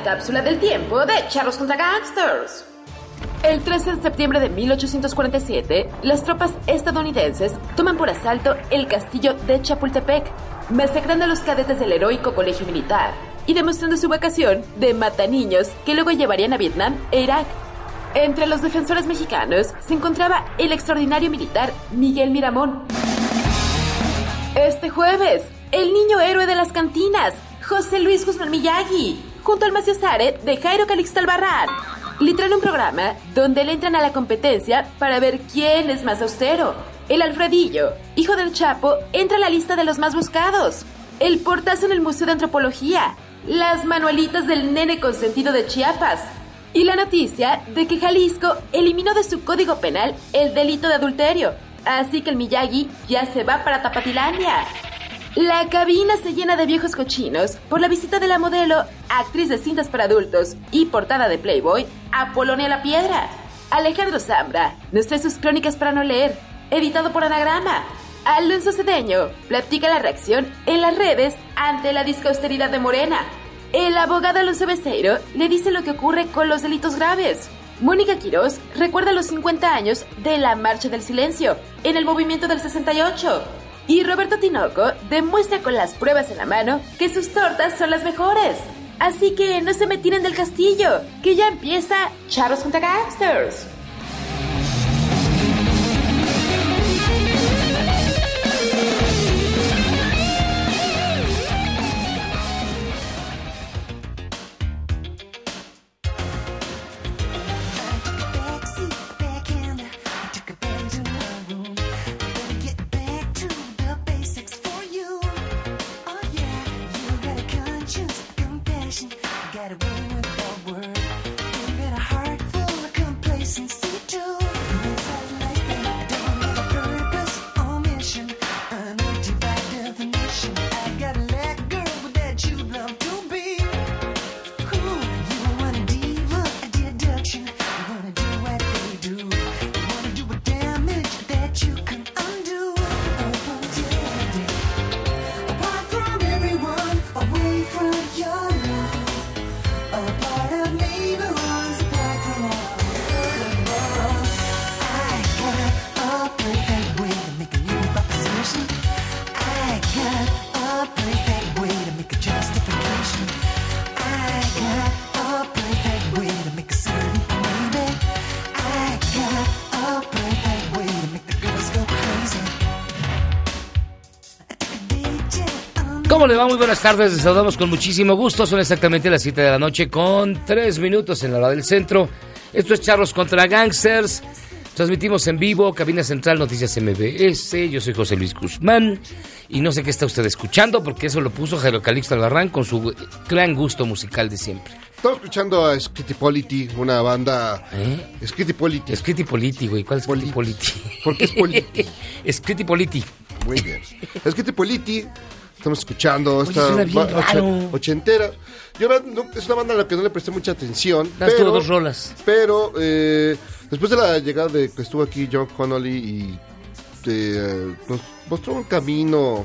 cápsula del tiempo de Charros contra Gangsters. El 13 de septiembre de 1847, las tropas estadounidenses toman por asalto el castillo de Chapultepec, masacrando a los cadetes del heroico colegio militar y demostrando su vocación de mataniños que luego llevarían a Vietnam e Irak. Entre los defensores mexicanos se encontraba el extraordinario militar Miguel Miramón. Este jueves, el niño héroe de las cantinas, José Luis Guzmán Miyagi, junto al maciosare de Jairo Calixto Albarrán, le traen un programa donde le entran a la competencia para ver quién es más austero. El Alfredillo, hijo del Chapo, entra a la lista de los más buscados. El portazo en el Museo de Antropología, las manuelitas del nene consentido de Chiapas y la noticia de que Jalisco eliminó de su código penal el delito de adulterio. Así que el Miyagi ya se va para Tapatilandia. La cabina se llena de viejos cochinos por la visita de la modelo, actriz de cintas para adultos y portada de Playboy, Apolonia La Piedra. Alejandro Zambra nos trae sus crónicas para no leer, editado por Anagrama. Alonso Cedeño platica la reacción en las redes ante la discausteridad de Morena. El abogado Alonso Beceiro le dice lo que ocurre con los delitos graves. Mónica Quirós recuerda los 50 años de la Marcha del Silencio en el movimiento del 68. Y Roberto Tinoco demuestra con las pruebas en la mano que sus tortas son las mejores. Así que no se me tiren del castillo, que ya empieza Charros contra Gangsters. ¿Cómo le va? Muy buenas tardes, les saludamos con muchísimo gusto. Son exactamente las 7 de la noche con 3 minutos en la hora del centro. Esto es Charros contra Gangsters. Transmitimos en vivo, cabina central Noticias MBS. Yo soy José Luis Guzmán y no sé qué está usted escuchando porque eso lo puso Jairo Calixto Albarrán con su gran gusto musical de siempre. Estamos escuchando a Scritti-Politti, una banda... Scritti-Politti. Scritti-Politti, güey. ¿Cuál es Scritti-Politti? ¿Por qué es Politti? Scritti-Politti. Muy bien. Scritti-Politti. Estamos escuchando esta ochentera. Yo es una banda a la que no le presté mucha atención. Pero 2 rolas. Pero después de la llegada de que estuvo aquí John Connolly y nos mostró un camino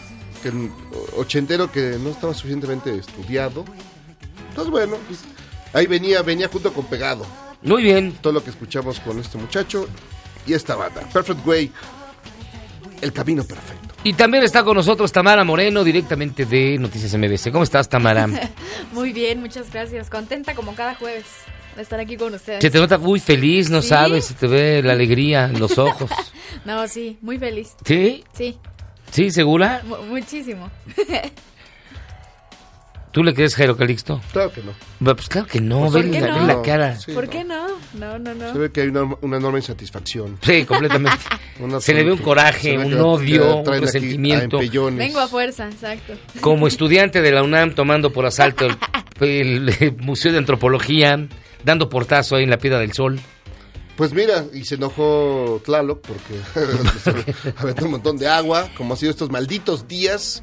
ochentero que no estaba suficientemente estudiado. Entonces bueno, pues, ahí venía junto con Pegado. Muy bien. Todo lo que escuchamos con este muchacho y esta banda. Perfect Way. El camino perfecto. Y también está con nosotros Tamara Moreno, directamente de Noticias MBC. ¿Cómo estás, Tamara? Muy bien, muchas gracias. Contenta como cada jueves de estar aquí con ustedes. Se te nota muy feliz, no ¿Sí? sabes, se te ve la alegría en los ojos. No, sí, muy feliz. ¿Sí? Sí. ¿Sí, segura? Muchísimo. ¿Tú le crees Jairo Calixto? Claro que no. Pues claro que no, ¿Por ve qué la, no? ve la cara. Sí, ¿Por qué no? No. Se ve que hay una enorme insatisfacción. Sí, completamente. Se le ve un coraje, un odio, un resentimiento. Vengo a fuerza, exacto. Como estudiante de la UNAM tomando por asalto el Museo de Antropología, dando portazo ahí en la Piedra del Sol. Pues mira, y se enojó Tlaloc porque aventó un montón de agua, como ha sido estos malditos días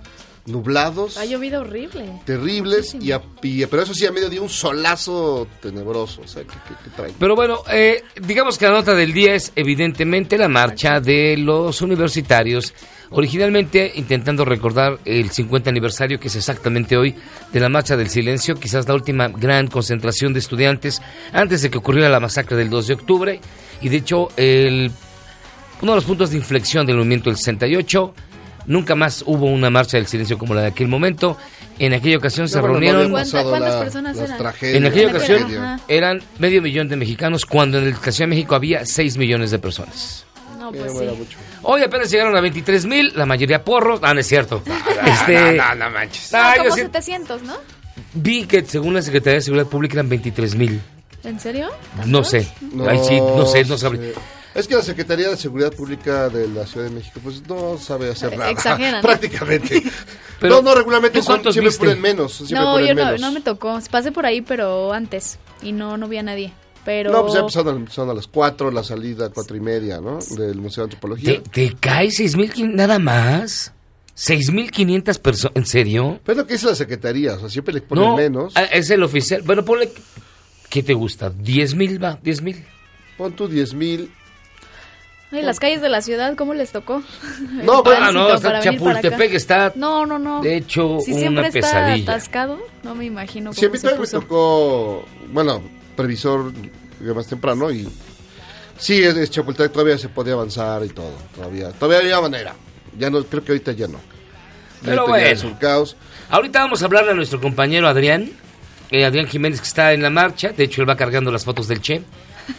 nublados. Ha llovido horrible. Terribles, pero eso sí, a medio de un solazo tenebroso. O sea, ¿qué traen? Pero bueno, digamos que la nota del día es evidentemente la marcha de los universitarios, originalmente intentando recordar el 50 aniversario, que es exactamente hoy, de la Marcha del Silencio, quizás la última gran concentración de estudiantes antes de que ocurriera la masacre del 2 de octubre, y de hecho uno de los puntos de inflexión del movimiento del 68. Nunca más hubo una marcha del silencio como la de aquel momento. En aquella ocasión se reunieron... ¿Cuántas personas eran? En aquella ocasión eran 500,000 de mexicanos, cuando en la Ciudad de México había 6 millones de personas. No, pues sí. Hoy apenas llegaron a 23,000, la mayoría porros. No es cierto. No manches. Como 700, ¿no? Vi que según la Secretaría de Seguridad Pública eran 23,000. ¿En serio? No sé. Ahí sí, no sé. Es que la Secretaría de Seguridad Pública de la Ciudad de México pues no sabe hacer nada. Exageran, ¿no? Prácticamente. Pero, no, regularmente ¿cuántos siempre viste? ponen menos. No, yo no me tocó. Pasé por ahí, pero antes. Y no vi a nadie. Pero... No, pues ya empezaron a las 4, la salida 4:30, ¿no? Del Museo de Antropología. ¿Te cae 6,000 nada más? 6,500 personas, ¿en serio? Pero es lo que dice la Secretaría, o sea, siempre le ponen menos. Es el oficial. Bueno, ponle, ¿qué te gusta? 10,000 va, 10,000. Pon tú 10,000. Ay, las calles de la ciudad, ¿cómo les tocó? No, hasta Chapultepec está. No. De hecho, si una siempre pesadilla. está atascado, no me imagino cómo Sí, a mí se también me puso. tocó, bueno, previsor más temprano y sí, es Chapultepec todavía se podía avanzar y todo, todavía había manera. Ya no, creo que ahorita ya no. Pero ahorita ya es bueno. un caos. Ahorita vamos a hablarle a nuestro compañero Adrián Jiménez, que está en la marcha. De hecho, él va cargando las fotos del Che.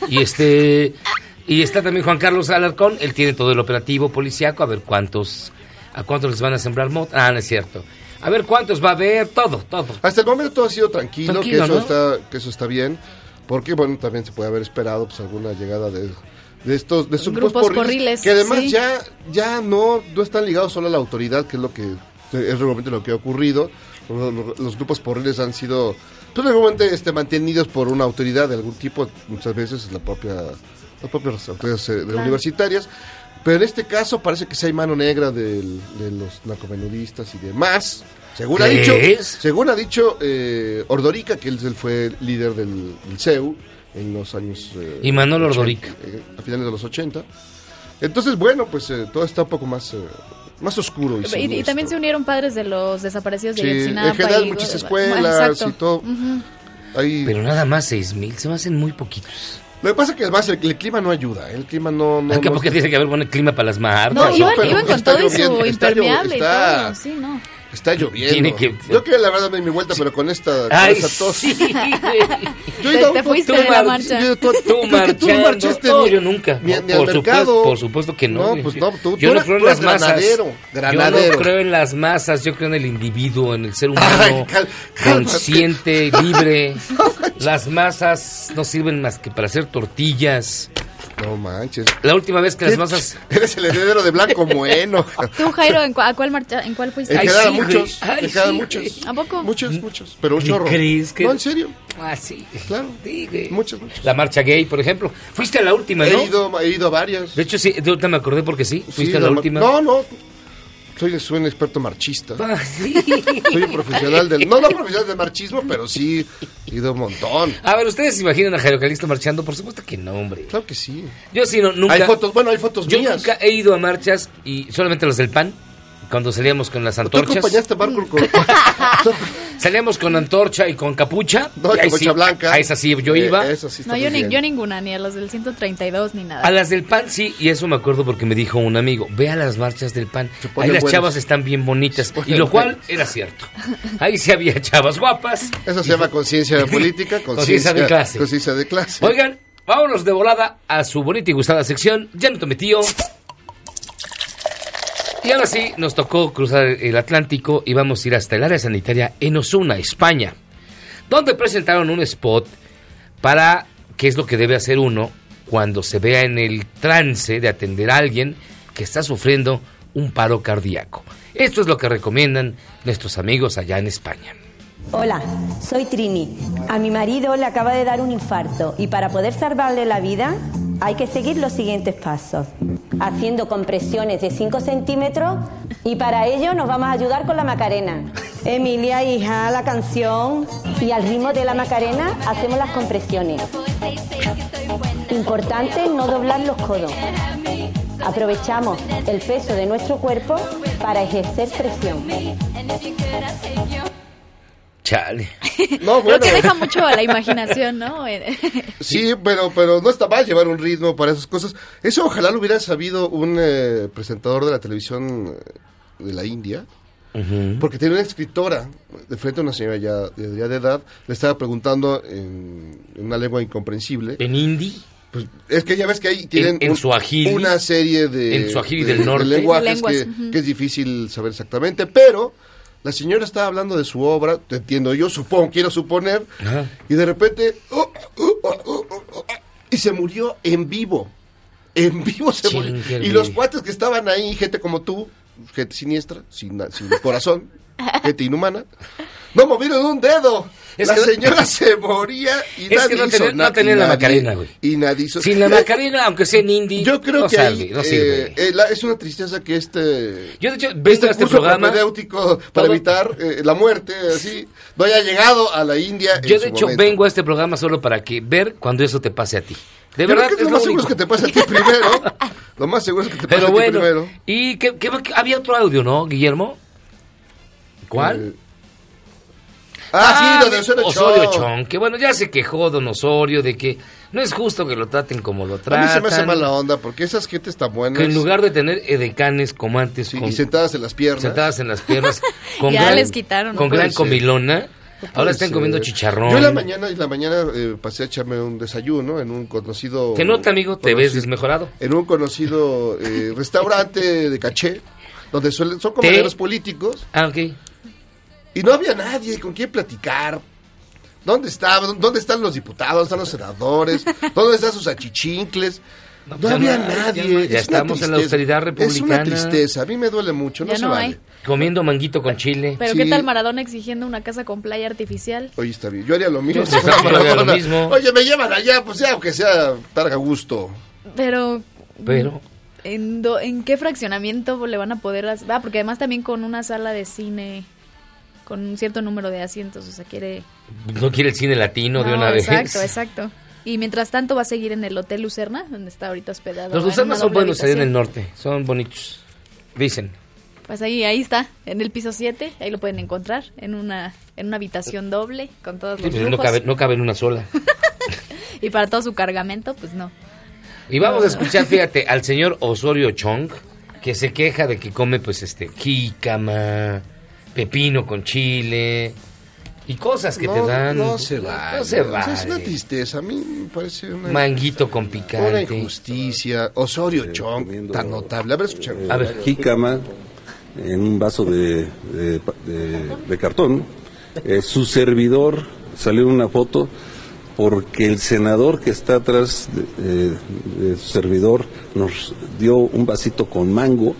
Y está también Juan Carlos Alarcón. Él tiene todo el operativo policiaco. A ver a cuántos les van a sembrar moto. No es cierto. A ver cuántos va a haber, todo. Hasta el momento todo ha sido tranquilo, que ¿no? eso está bien, porque bueno, también se puede haber esperado pues alguna llegada de estos grupos porriles, que además sí. ya no están ligados solo a la autoridad, que es lo que es realmente lo que ha ocurrido. Los grupos porriles han sido pues realmente mantenidos por una autoridad de algún tipo, muchas veces las propias autoridades universitarias, pero en este caso parece que sí hay mano negra de los narcomenudistas y demás. Según ha dicho Ordorica, que él fue líder del CEU en los años... y Manuel Ordorica. A finales de los 80. Entonces, bueno, pues todo está un poco más oscuro. Y también se unieron padres de los desaparecidos de Ayotzinapa. En general, muchas escuelas y todo. Uh-huh. Pero nada más 6,000, se me hacen muy poquitos. Lo que pasa es que además el clima no ayuda. El clima no porque tiene que haber buen clima para las marchas. No, iban con todo y su impermeable y todo. Sí, no. Está lloviendo. Yo quería la verdad dar mi vuelta, pero con esta tos. Sí. Te fuiste de la marcha. Tú marchaste. No, yo nunca. Ni al mercado. Por supuesto que no. No, pues no, yo no creo en las masas. Granadero. Yo no creo en las masas. Yo creo en el individuo, en el ser humano consciente, libre. Las masas no sirven más que para hacer tortillas. No manches. La última vez que las masas... Eres el heredero de Blanco Bueno. Tú, Jairo, ¿en cuál fuiste? En general muchos. ¿A poco? Muchos. Pero un chorro. ¿Crees que...? No, en serio. Ah, sí. Claro. Sí, muchos. La marcha gay, por ejemplo. Fuiste a la última, ¿no? He ido a varias. De hecho, sí, de ahorita me acordé porque sí. Fuiste a la última. No. Soy un experto marchista. Sí. Soy un profesional no profesional del marchismo, pero sí he ido un montón. A ver, ¿ustedes se imaginan a Jairo Calixto marchando? Por supuesto que no, hombre. Claro que sí. Yo sí, nunca. Hay fotos mías. Yo nunca he ido a marchas y solamente los del PAN. Cuando salíamos con las antorchas. ¿Tú acompañaste a Marco con... Salíamos con antorcha y con capucha. No, y capucha blanca. A esas sí yo iba. Sí no, yo ninguna, ni a los del 132 ni nada. A las del PAN sí, y eso me acuerdo porque me dijo un amigo, ve a las marchas del PAN. Ahí las chavas están bien bonitas. Y lo cual era cierto. Ahí sí había chavas guapas. Eso se llama conciencia política. Conciencia de clase. Conciencia de clase. Oigan, vámonos de volada a su bonita y gustada sección. Ya no te metío. Y ahora sí, nos tocó cruzar el Atlántico y vamos a ir hasta el área sanitaria en Osuna, España, donde presentaron un spot para qué es lo que debe hacer uno cuando se vea en el trance de atender a alguien que está sufriendo un paro cardíaco. Esto es lo que recomiendan nuestros amigos allá en España. Hola, soy Trini. A mi marido le acaba de dar un infarto y para poder salvarle la vida hay que seguir los siguientes pasos, haciendo compresiones de 5 centímetros y para ello nos vamos a ayudar con la Macarena. Emilia, hija, la canción, y al ritmo de la Macarena hacemos las compresiones. Importante no doblar los codos. Aprovechamos el peso de nuestro cuerpo para ejercer presión. Chale. No, bueno. Creo que deja mucho a la imaginación, ¿no? Sí, pero no está mal llevar un ritmo para esas cosas. Eso ojalá lo hubiera sabido un presentador de la televisión de la India. Porque tiene una escritora de frente a una señora ya de edad, le estaba preguntando en una lengua incomprensible. ¿En hindi? Pues es que ya ves que ahí tienen en suajili, una serie de suajili del norte, de lenguajes que es difícil saber exactamente, pero la señora estaba hablando de su obra, te entiendo yo, quiero suponer, y de repente y se murió en vivo. En vivo se murió. Y los cuates que estaban ahí, gente como tú, gente siniestra, sin corazón, gente inhumana, no movieron un dedo. La señora se moría y nadie hizo nada. No tenía la Macarena, güey. Y nadie hizo. Sin la Macarena, aunque sea en hindi, yo creo no que sirve, no sirve. Es una tristeza que yo de hecho vengo a este curso programa propedéutico para evitar la muerte, así, no haya llegado a la India. Yo de hecho vengo a este programa solo para ver cuando eso te pase a ti. De yo verdad, creo que lo más seguro es que te pase a ti primero. Lo más seguro es que te pase a ti primero. Y que había otro audio, ¿no, Guillermo? ¿Cuál? Sí, lo de Osorio Chong, que bueno, ya se quejó don Osorio de que no es justo que lo traten como lo tratan. A mí se me hace mala onda, porque esas gentes tan buenas. Que en lugar de tener edecanes como antes. Sí, y sentadas en las piernas. Con ya gran, les quitaron. Con gran comilona. Ahora están comiendo chicharrón. Yo en la mañana pasé a echarme un desayuno en un conocido... ¿Qué nota, amigo? ¿Te ves desmejorado? En un conocido restaurante de caché, donde son compañeros políticos. Ah, ok. Y no había nadie con quien platicar. ¿Dónde estaban? ¿Dónde están los diputados? ¿Dónde están los senadores? ¿Dónde están sus achichincles? No había nadie. Ya estamos en la austeridad republicana. Es una tristeza. A mí me duele mucho. No se vale. Comiendo manguito con chile. Pero ¿qué tal Maradona exigiendo una casa con playa artificial? Oye, está bien. Yo haría lo mismo. Yo haría lo mismo. Oye, me llevan allá, pues ya, aunque sea targa gusto. Pero ¿en qué fraccionamiento le van a poder hacer? Porque además también con una sala de cine con un cierto número de asientos, o sea, no quiere el cine latino de una vez. Exacto. Y mientras tanto va a seguir en el Hotel Lucerna, donde está ahorita hospedado. Los Lucernas son buenos ahí en el norte, son bonitos, dicen. Pues ahí está, en el piso 7, ahí lo pueden encontrar, en una habitación doble, con todos los lujos. No cabe en una sola. Y para todo su cargamento, pues no. Y vamos a escuchar, fíjate, al señor Osorio Chong, que se queja de que come, pues, jícama, pepino con chile y cosas que te dan. No se vale. Es una tristeza. A mí me parece una... Manguito con picante. Una injusticia. Osorio Chong, tan notable. A ver, escuchamos. A ver. Jícama en un vaso de cartón. Su servidor salió en una foto porque el senador que está atrás de su servidor nos dio un vasito con mango.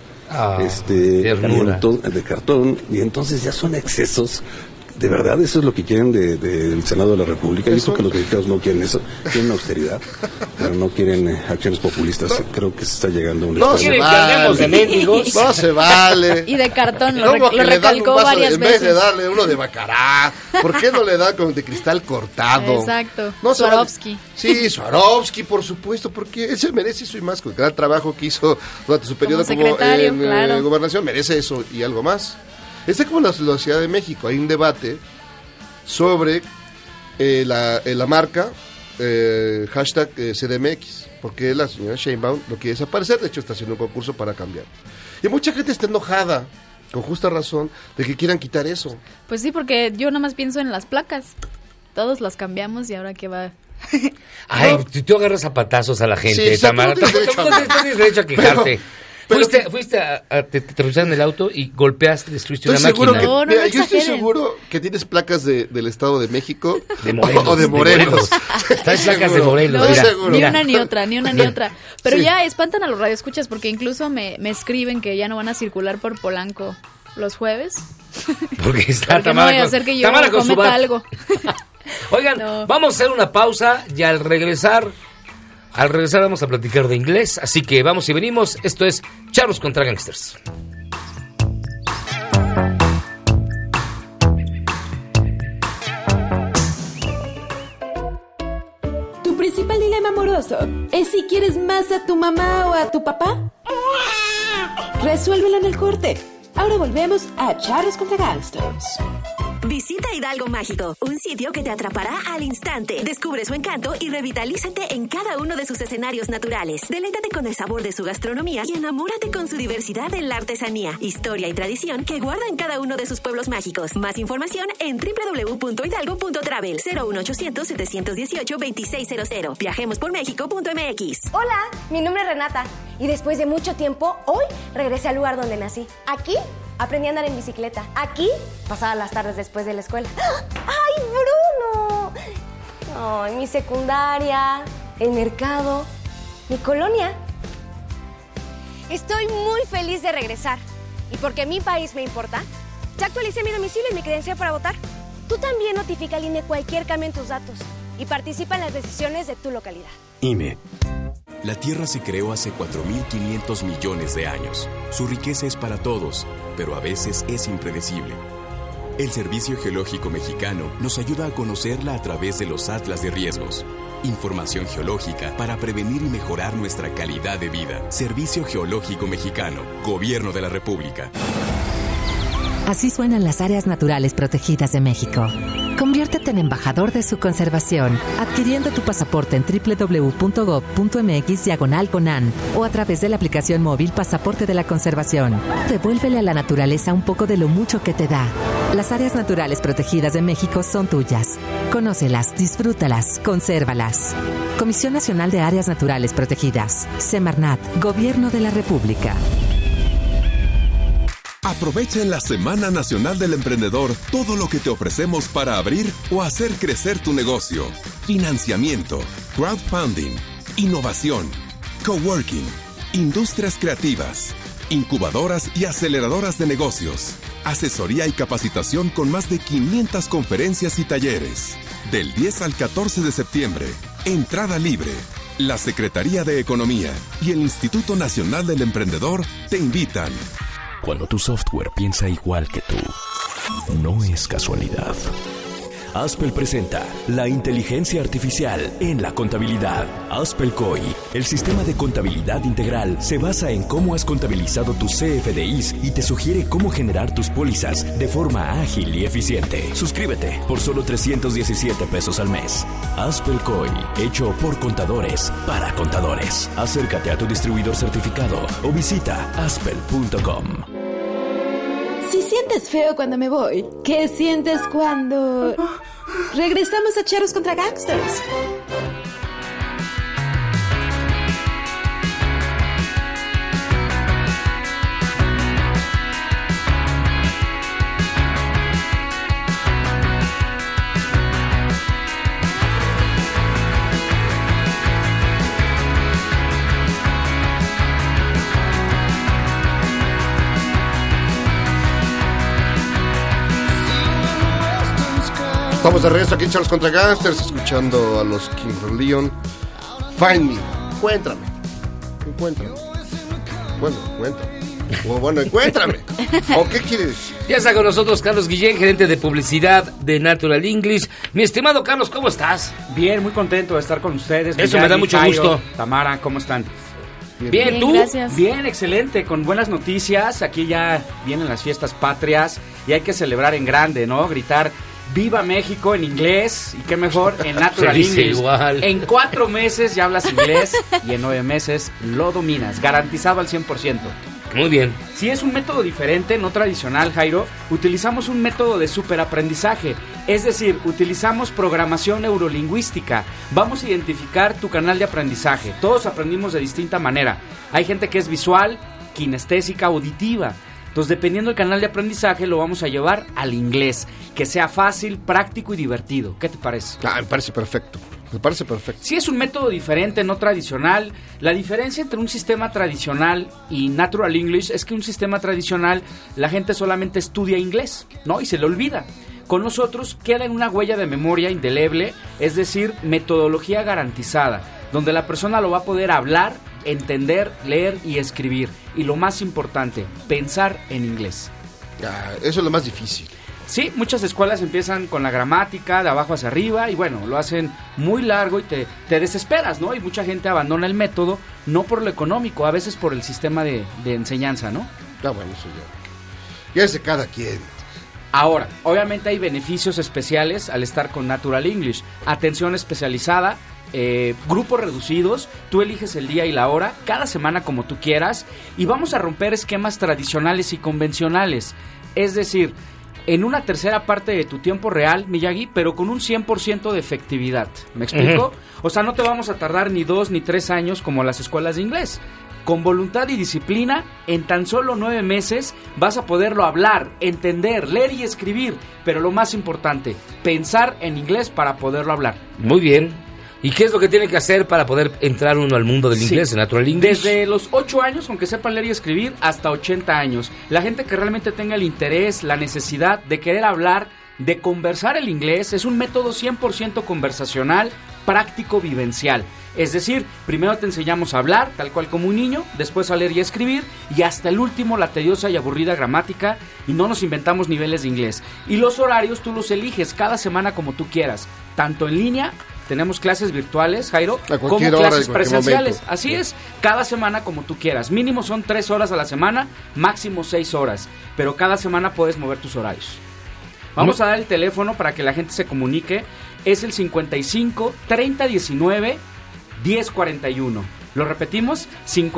De cartón, y entonces ya son excesos. De verdad, eso es lo que quieren del Senado de la República. Yo creo que los mexicanos no quieren eso, quieren austeridad, pero no quieren acciones populistas. Creo que se está llegando a un no quieren que hablemos de mendigos. No se vale. Y de cartón, lo recalcó varias veces. En vez de darle uno de Bacará, ¿por qué no le dan con de cristal cortado? Exacto. No Swarovski. Vale. Sí, Swarovski, por supuesto, porque él se merece eso y más, con el gran trabajo que hizo durante su periodo como en gobernación, merece eso y algo más. Está como la Ciudad de México, hay un debate sobre la marca hashtag CDMX, porque la señora Sheinbaum lo quiere desaparecer, de hecho está haciendo un concurso para cambiar. Y mucha gente está enojada, con justa razón, de que quieran quitar eso. Pues sí, porque yo nada más pienso en las placas, todos las cambiamos y ahora qué va... Ay, tú agarras zapatazos a la gente, sí, Tamara, tú tienes derecho a quejarte. Fuiste te revisaron el auto y golpeaste, destruiste una máquina. Yo estoy seguro que tienes placas del Estado de México de Morelos, o de Morelos. Traes placas de Morelos. No, ni una ni otra. Pero ya espantan a los radioescuchas porque incluso me escriben que ya no van a circular por Polanco los jueves. Porque está Tamara no voy a hacer que yo cometa algo. Oigan, vamos a hacer una pausa y al regresar Al regresar vamos a platicar de inglés, así que vamos y venimos. Esto es Charros contra Gangsters. ¿Tu principal dilema amoroso es si quieres más a tu mamá o a tu papá? Resuélvelo en el corte. Ahora volvemos a Charros contra Gangsters. Visita Hidalgo Mágico, un sitio que te atrapará al instante. Descubre su encanto y revitalízate en cada uno de sus escenarios naturales. Deleítate con el sabor de su gastronomía y enamórate con su diversidad en la artesanía, historia y tradición que guarda en cada uno de sus pueblos mágicos. Más información en www.hidalgo.travel 01800-718-2600. Viajemospormexico.mx. Hola, mi nombre es Renata y después de mucho tiempo, hoy regresé al lugar donde nací. Aquí aprendí a andar en bicicleta. Aquí pasaba las tardes después de la escuela. ¡Ay, Bruno! Ay, mi secundaria, el mercado, mi colonia. Estoy muy feliz de regresar. Y porque mi país me importa, ya actualicé mi domicilio y mi credencial para votar. Tú también notifica al INE cualquier cambio en tus datos y participa en las decisiones de tu localidad. INE. La Tierra se creó hace 4.500 millones de años. Su riqueza es para todos, pero a veces es impredecible. El Servicio Geológico Mexicano nos ayuda a conocerla a través de los atlas de riesgos. Información geológica para prevenir y mejorar nuestra calidad de vida. Servicio Geológico Mexicano, Gobierno de la República. Así suenan las áreas naturales protegidas de México. Conviértete en embajador de su conservación, adquiriendo tu pasaporte en www.gov.mx/CONAN o a través de la aplicación móvil Pasaporte de la Conservación. Devuélvele a la naturaleza un poco de lo mucho que te da. Las áreas naturales protegidas de México son tuyas. Conócelas, disfrútalas, consérvalas. Comisión Nacional de Áreas Naturales Protegidas. Semarnat, Gobierno de la República. Aprovecha en la Semana Nacional del Emprendedor todo lo que te ofrecemos para abrir o hacer crecer tu negocio. Financiamiento, crowdfunding, innovación, coworking, industrias creativas, incubadoras y aceleradoras de negocios, asesoría y capacitación con más de 500 conferencias y talleres. Del 10 al 14 de septiembre, entrada libre. La Secretaría de Economía y el Instituto Nacional del Emprendedor te invitan. Cuando tu software piensa igual que tú, no es casualidad. Aspel presenta la inteligencia artificial en la contabilidad. Aspel COI, el sistema de contabilidad integral, se basa en cómo has contabilizado tus CFDIs y te sugiere cómo generar tus pólizas de forma ágil y eficiente. Suscríbete por solo $317 al mes. Aspel COI, hecho por contadores para contadores. Acércate a tu distribuidor certificado o visita aspel.com. Si sientes feo cuando me voy, ¿qué sientes cuando regresamos a Charros contra Gangsters? Estamos de regreso aquí en Charros contra Gangsters, escuchando a los King Leon. Find me, encuéntrame. Bueno, encuéntrame. ¿O qué quieres decir? Ya está con nosotros Carlos Guillén, gerente de publicidad de Natural English. Mi estimado Carlos, ¿cómo estás? Bien, muy contento de estar con ustedes. Eso me da mucho gusto. Tamara, ¿cómo están? Bien, ¿tú? Gracias. Bien, excelente, con buenas noticias. Aquí ya vienen las fiestas patrias y hay que celebrar en grande, ¿no? Gritar ¡Viva México! En inglés, y qué mejor, en Natural English. Igual. En 4 meses ya hablas inglés y en 9 meses lo dominas, garantizado al 100%. Muy bien. Si es un método diferente, no tradicional, Jairo, utilizamos un método de superaprendizaje, es decir, utilizamos programación neurolingüística. Vamos a identificar tu canal de aprendizaje. Todos aprendimos de distinta manera. Hay gente que es visual, kinestésica, auditiva. Entonces, dependiendo del canal de aprendizaje, lo vamos a llevar al inglés, que sea fácil, práctico y divertido. ¿Qué te parece? Me parece perfecto. Si es un método diferente, no tradicional, la diferencia entre un sistema tradicional y Natural English es que un sistema tradicional la gente solamente estudia inglés, ¿no? Y se le olvida. Con nosotros queda en una huella de memoria indeleble, es decir, metodología garantizada. donde la persona lo va a poder hablar, entender, leer y escribir. Y lo más importante, pensar en inglés. Eso es lo más difícil. Sí, muchas escuelas empiezan con la gramática de abajo hacia arriba y bueno, lo hacen muy largo y te desesperas, ¿no? Y mucha gente abandona el método, no por lo económico, a veces por el sistema de enseñanza, ¿no? Bueno, eso ya es de cada quien. Ahora, obviamente hay beneficios especiales al estar con Natural English. Atención especializada, grupos reducidos, tú eliges el día y la hora, cada semana como tú quieras, y vamos a romper esquemas tradicionales y convencionales. Es decir, en una tercera parte de tu tiempo real, Miyagi, pero con un 100% de efectividad. ¿Me explico? O sea, no te vamos a tardar ni 2 ni 3 años como las escuelas de inglés. Con voluntad y disciplina, en tan solo 9 meses vas a poderlo hablar, entender, leer y escribir. Pero lo más importante, pensar en inglés para poderlo hablar. Muy bien. ¿Y qué es lo que tiene que hacer para poder entrar uno al mundo del inglés, en Natural English? Desde los 8 años, aunque sepan leer y escribir, hasta 80 años. La gente que realmente tenga el interés, la necesidad de querer hablar, de conversar el inglés, es un método 100% conversacional, práctico, vivencial. Es decir, primero te enseñamos a hablar, tal cual como un niño, después a leer y a escribir, y hasta el último la tediosa y aburrida gramática, y no nos inventamos niveles de inglés. Y los horarios tú los eliges cada semana como tú quieras, tanto en línea. Tenemos clases virtuales, Jairo, como clases presenciales. Así es, cada semana como tú quieras. Mínimo son 3 horas a la semana, máximo 6 horas. Pero cada semana puedes mover tus horarios. Vamos a dar el teléfono para que la gente se comunique. Es el 55 30 19 10 41. Lo repetimos,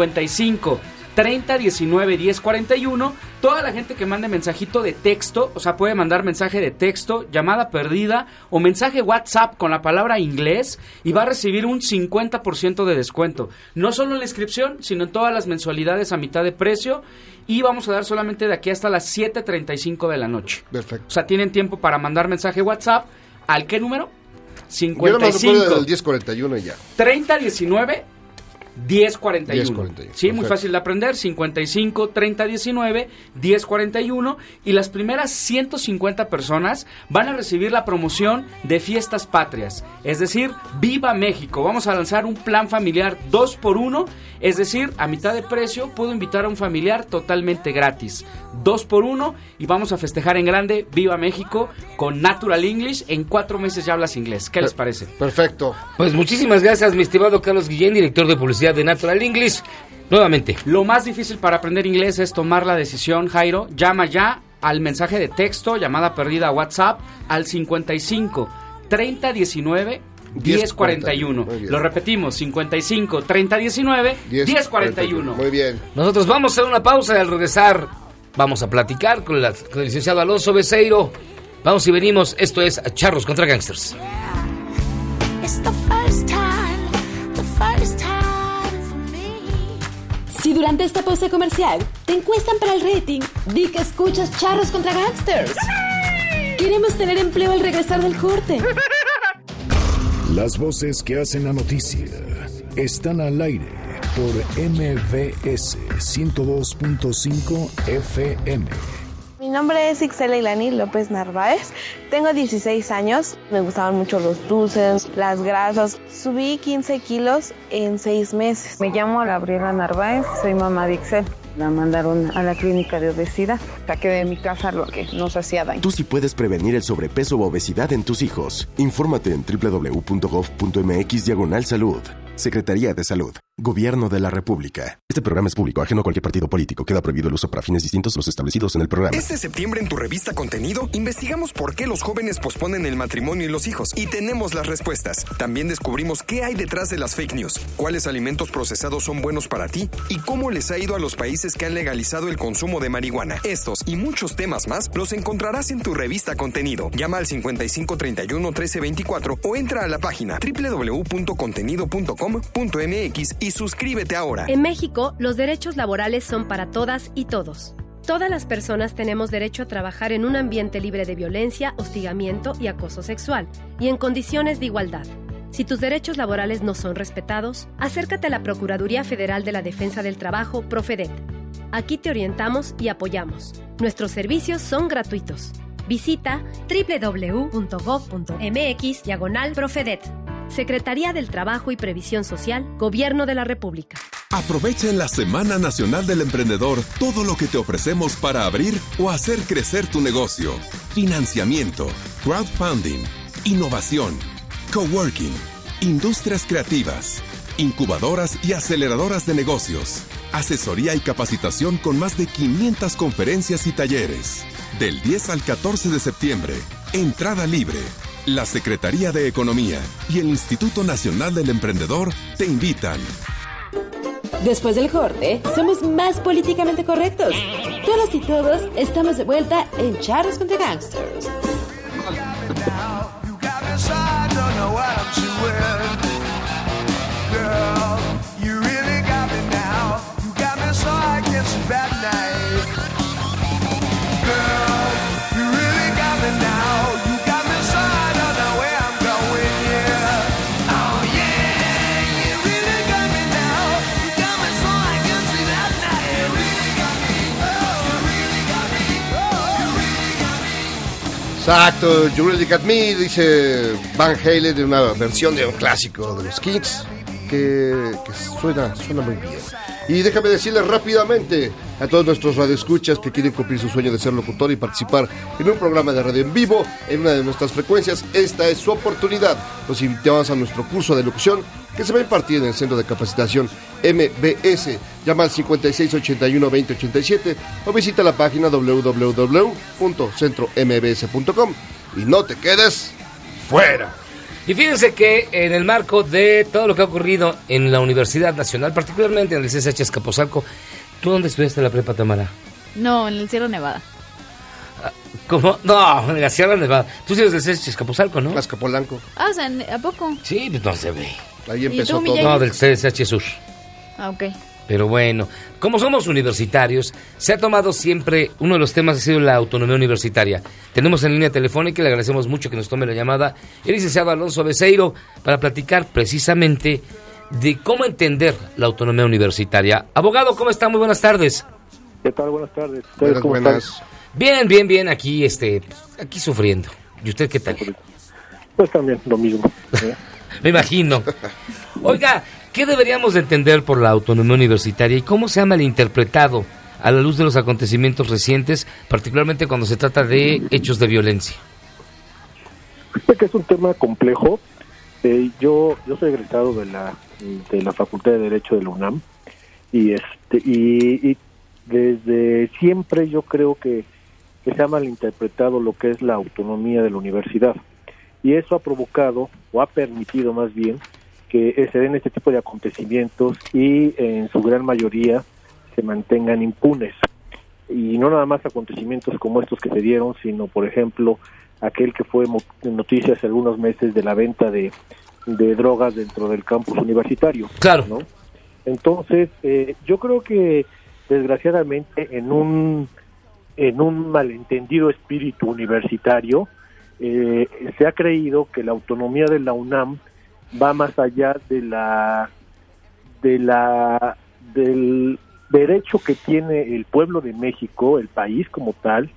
55 30 19 10 41. Toda la gente que mande mensajito de texto, o sea, puede mandar mensaje de texto, llamada perdida o mensaje WhatsApp con la palabra inglés y va a recibir un 50% de descuento. No solo en la inscripción, sino en todas las mensualidades a mitad de precio, y vamos a dar solamente de aquí hasta las 7:35 de la noche. Perfecto. O sea, tienen tiempo para mandar mensaje WhatsApp. ¿Al qué número? 55 Yo no me acuerdo del 1041 y ya. 30 19 1041. 1041. Sí, Perfecto. muy fácil de aprender. 55 30 19 1041. Y las primeras 150 personas van a recibir la promoción de Fiestas Patrias. Es decir, ¡Viva México! Vamos a lanzar un plan familiar 2x1. Es decir, a mitad de precio puedo invitar a un familiar totalmente gratis. 2x1 y vamos a festejar en grande ¡Viva México! Con Natural English. En 4 meses ya hablas inglés. ¿Qué les parece? Perfecto. Pues muchísimas gracias, mi estimado Carlos Guillén, director de publicidad de Natural English. Nuevamente. Lo más difícil para aprender inglés es tomar la decisión, Jairo. Llama ya al mensaje de texto, llamada perdida a WhatsApp, al 55 30 19 1041. Lo repetimos, 55 30 19 1041. Muy bien. Nosotros vamos a hacer una pausa y al regresar vamos a platicar con el licenciado Alonso Beceiro. Vamos y venimos. Esto es Charros contra Gangsters. Si durante esta pausa comercial te encuestan para el rating, di que escuchas Charros contra Gangsters. Queremos tener empleo al regresar del corte. Las voces que hacen la noticia están al aire por MBS 102.5 FM. Mi nombre es Ixela Ilani López Narváez, tengo 16 años, me gustaban mucho los dulces, las grasas, subí 15 kilos en 6 meses. Me llamo Gabriela Narváez, soy mamá de Ixel. La mandaron a la clínica de obesidad. Saqué de mi casa lo que nos hacía daño. Tú sí puedes prevenir el sobrepeso u obesidad en tus hijos. Infórmate en www.gov.mx/salud. Secretaría de Salud. Gobierno de la República. Este programa es público, ajeno a cualquier partido político. Queda prohibido el uso para fines distintos a los establecidos en el programa. Este septiembre en tu revista Contenido, investigamos por qué los jóvenes posponen el matrimonio y los hijos. Y tenemos las respuestas. También descubrimos qué hay detrás de las fake news, cuáles alimentos procesados son buenos para ti y cómo les ha ido a los países que han legalizado el consumo de marihuana. Estos y muchos temas más los encontrarás en tu revista Contenido. Llama al 5531 1324 o entra a la página www.contenido.com.mx y suscríbete ahora. En México, los derechos laborales son para todas y todos. Todas las personas tenemos derecho a trabajar en un ambiente libre de violencia, hostigamiento y acoso sexual, y en condiciones de igualdad. Si tus derechos laborales no son respetados, acércate a la Procuraduría Federal de la Defensa del Trabajo, Profedet. Aquí te orientamos y apoyamos. Nuestros servicios son gratuitos. Visita www.gov.mx/Profedet. Secretaría del Trabajo y Previsión Social, Gobierno de la República. Aprovecha en la Semana Nacional del Emprendedor todo lo que te ofrecemos para abrir o hacer crecer tu negocio. Financiamiento, crowdfunding, innovación, coworking, industrias creativas, incubadoras y aceleradoras de negocios, asesoría y capacitación con más de 500 conferencias y talleres. Del 10 al 14 de septiembre, entrada libre. La Secretaría de Economía y el Instituto Nacional del Emprendedor te invitan. Después del corte, somos más políticamente correctos. Todas y todos estamos de vuelta en Charros contra Gangsters. Exacto, You Really Got Me, dice Van Halen, de una versión de un clásico de los Kings que suena muy bien. Y déjame decirles rápidamente a todos nuestros radioescuchas que quieren cumplir su sueño de ser locutor y participar en un programa de radio en vivo en una de nuestras frecuencias. Esta es su oportunidad. Los invitamos a nuestro curso de locución que se va a impartir en el Centro de Capacitación MBS. Llama al 5681-2087 o visita la página www.centrombs.com y no te quedes fuera. Y fíjense que en el marco de todo lo que ha ocurrido en la Universidad Nacional, particularmente en el CCH Azcapotzalco, ¿tú dónde estudiaste la prepa, Tamara? No, en el Sierra Nevada. ¿Cómo? No, en la Sierra Nevada. Tú eres del CCH Azcapotzalco, ¿no? Azcapotzalco. Ah, o sea, ¿a poco? Sí, pues no se ve. Ahí empezó todo. No, del CCH Sur. Ah, ok. Pero bueno, como somos universitarios, se ha tomado siempre, uno de los temas ha sido la autonomía universitaria. Tenemos en línea telefónica y le agradecemos mucho que nos tome la llamada el licenciado Alonso Beceiro para platicar precisamente de cómo entender la autonomía universitaria. Abogado, ¿cómo está? Muy buenas tardes. ¿Qué tal? Buenas tardes. Buenas, ¿Cómo buenas. Bien, aquí aquí sufriendo. ¿Y usted qué tal? Pues también lo mismo. Me imagino. Oiga, ¿qué deberíamos de entender por la autonomía universitaria y cómo se ha malinterpretado a la luz de los acontecimientos recientes, particularmente cuando se trata de hechos de violencia? Creo que es un tema complejo. Yo soy egresado de la Facultad de Derecho de la UNAM y desde siempre yo creo que se ha malinterpretado lo que es la autonomía de la universidad, y eso ha provocado o ha permitido más bien que se den este tipo de acontecimientos y en su gran mayoría se mantengan impunes. Y no nada más acontecimientos como estos que se dieron, sino por ejemplo aquel que fue noticia hace algunos meses de la venta de drogas dentro del campus universitario. Claro. ¿No? Entonces, yo creo que desgraciadamente en un malentendido espíritu universitario se ha creído que la autonomía de la UNAM va más allá del derecho que tiene el pueblo de México, el país como tal,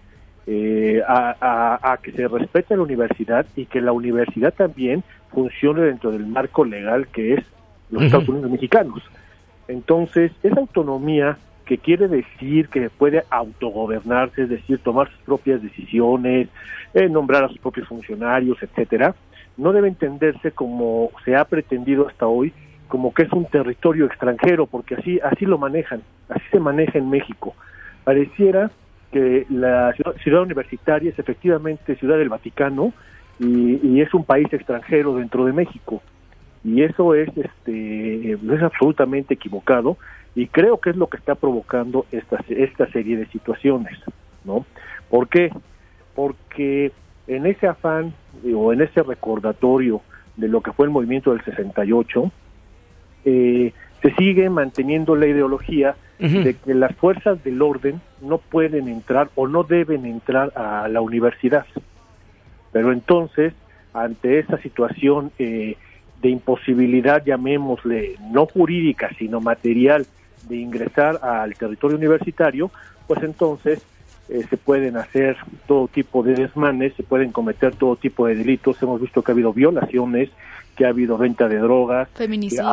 a que se respete la universidad y que la universidad también funcione dentro del marco legal que es los Estados Unidos mexicanos. Entonces, esa autonomía que quiere decir que puede autogobernarse, es decir, tomar sus propias decisiones, nombrar a sus propios funcionarios, etcétera, no debe entenderse como se ha pretendido hasta hoy, como que es un territorio extranjero, porque así lo manejan, así se maneja en México. Pareciera que la ciudad universitaria es efectivamente Ciudad del Vaticano y es un país extranjero dentro de México, y eso es absolutamente equivocado, y creo que es lo que está provocando esta serie de situaciones, ¿no? ¿Por qué? Porque en ese afán o en ese recordatorio de lo que fue el movimiento del 68, se sigue manteniendo la ideología de que las fuerzas del orden no pueden entrar o no deben entrar a la universidad. Pero entonces, ante esa situación de imposibilidad, llamémosle, no jurídica, sino material, de ingresar al territorio universitario, pues entonces se pueden hacer todo tipo de desmanes, se pueden cometer todo tipo de delitos. Hemos visto que ha habido violaciones, que ha habido venta de drogas, feminicidios,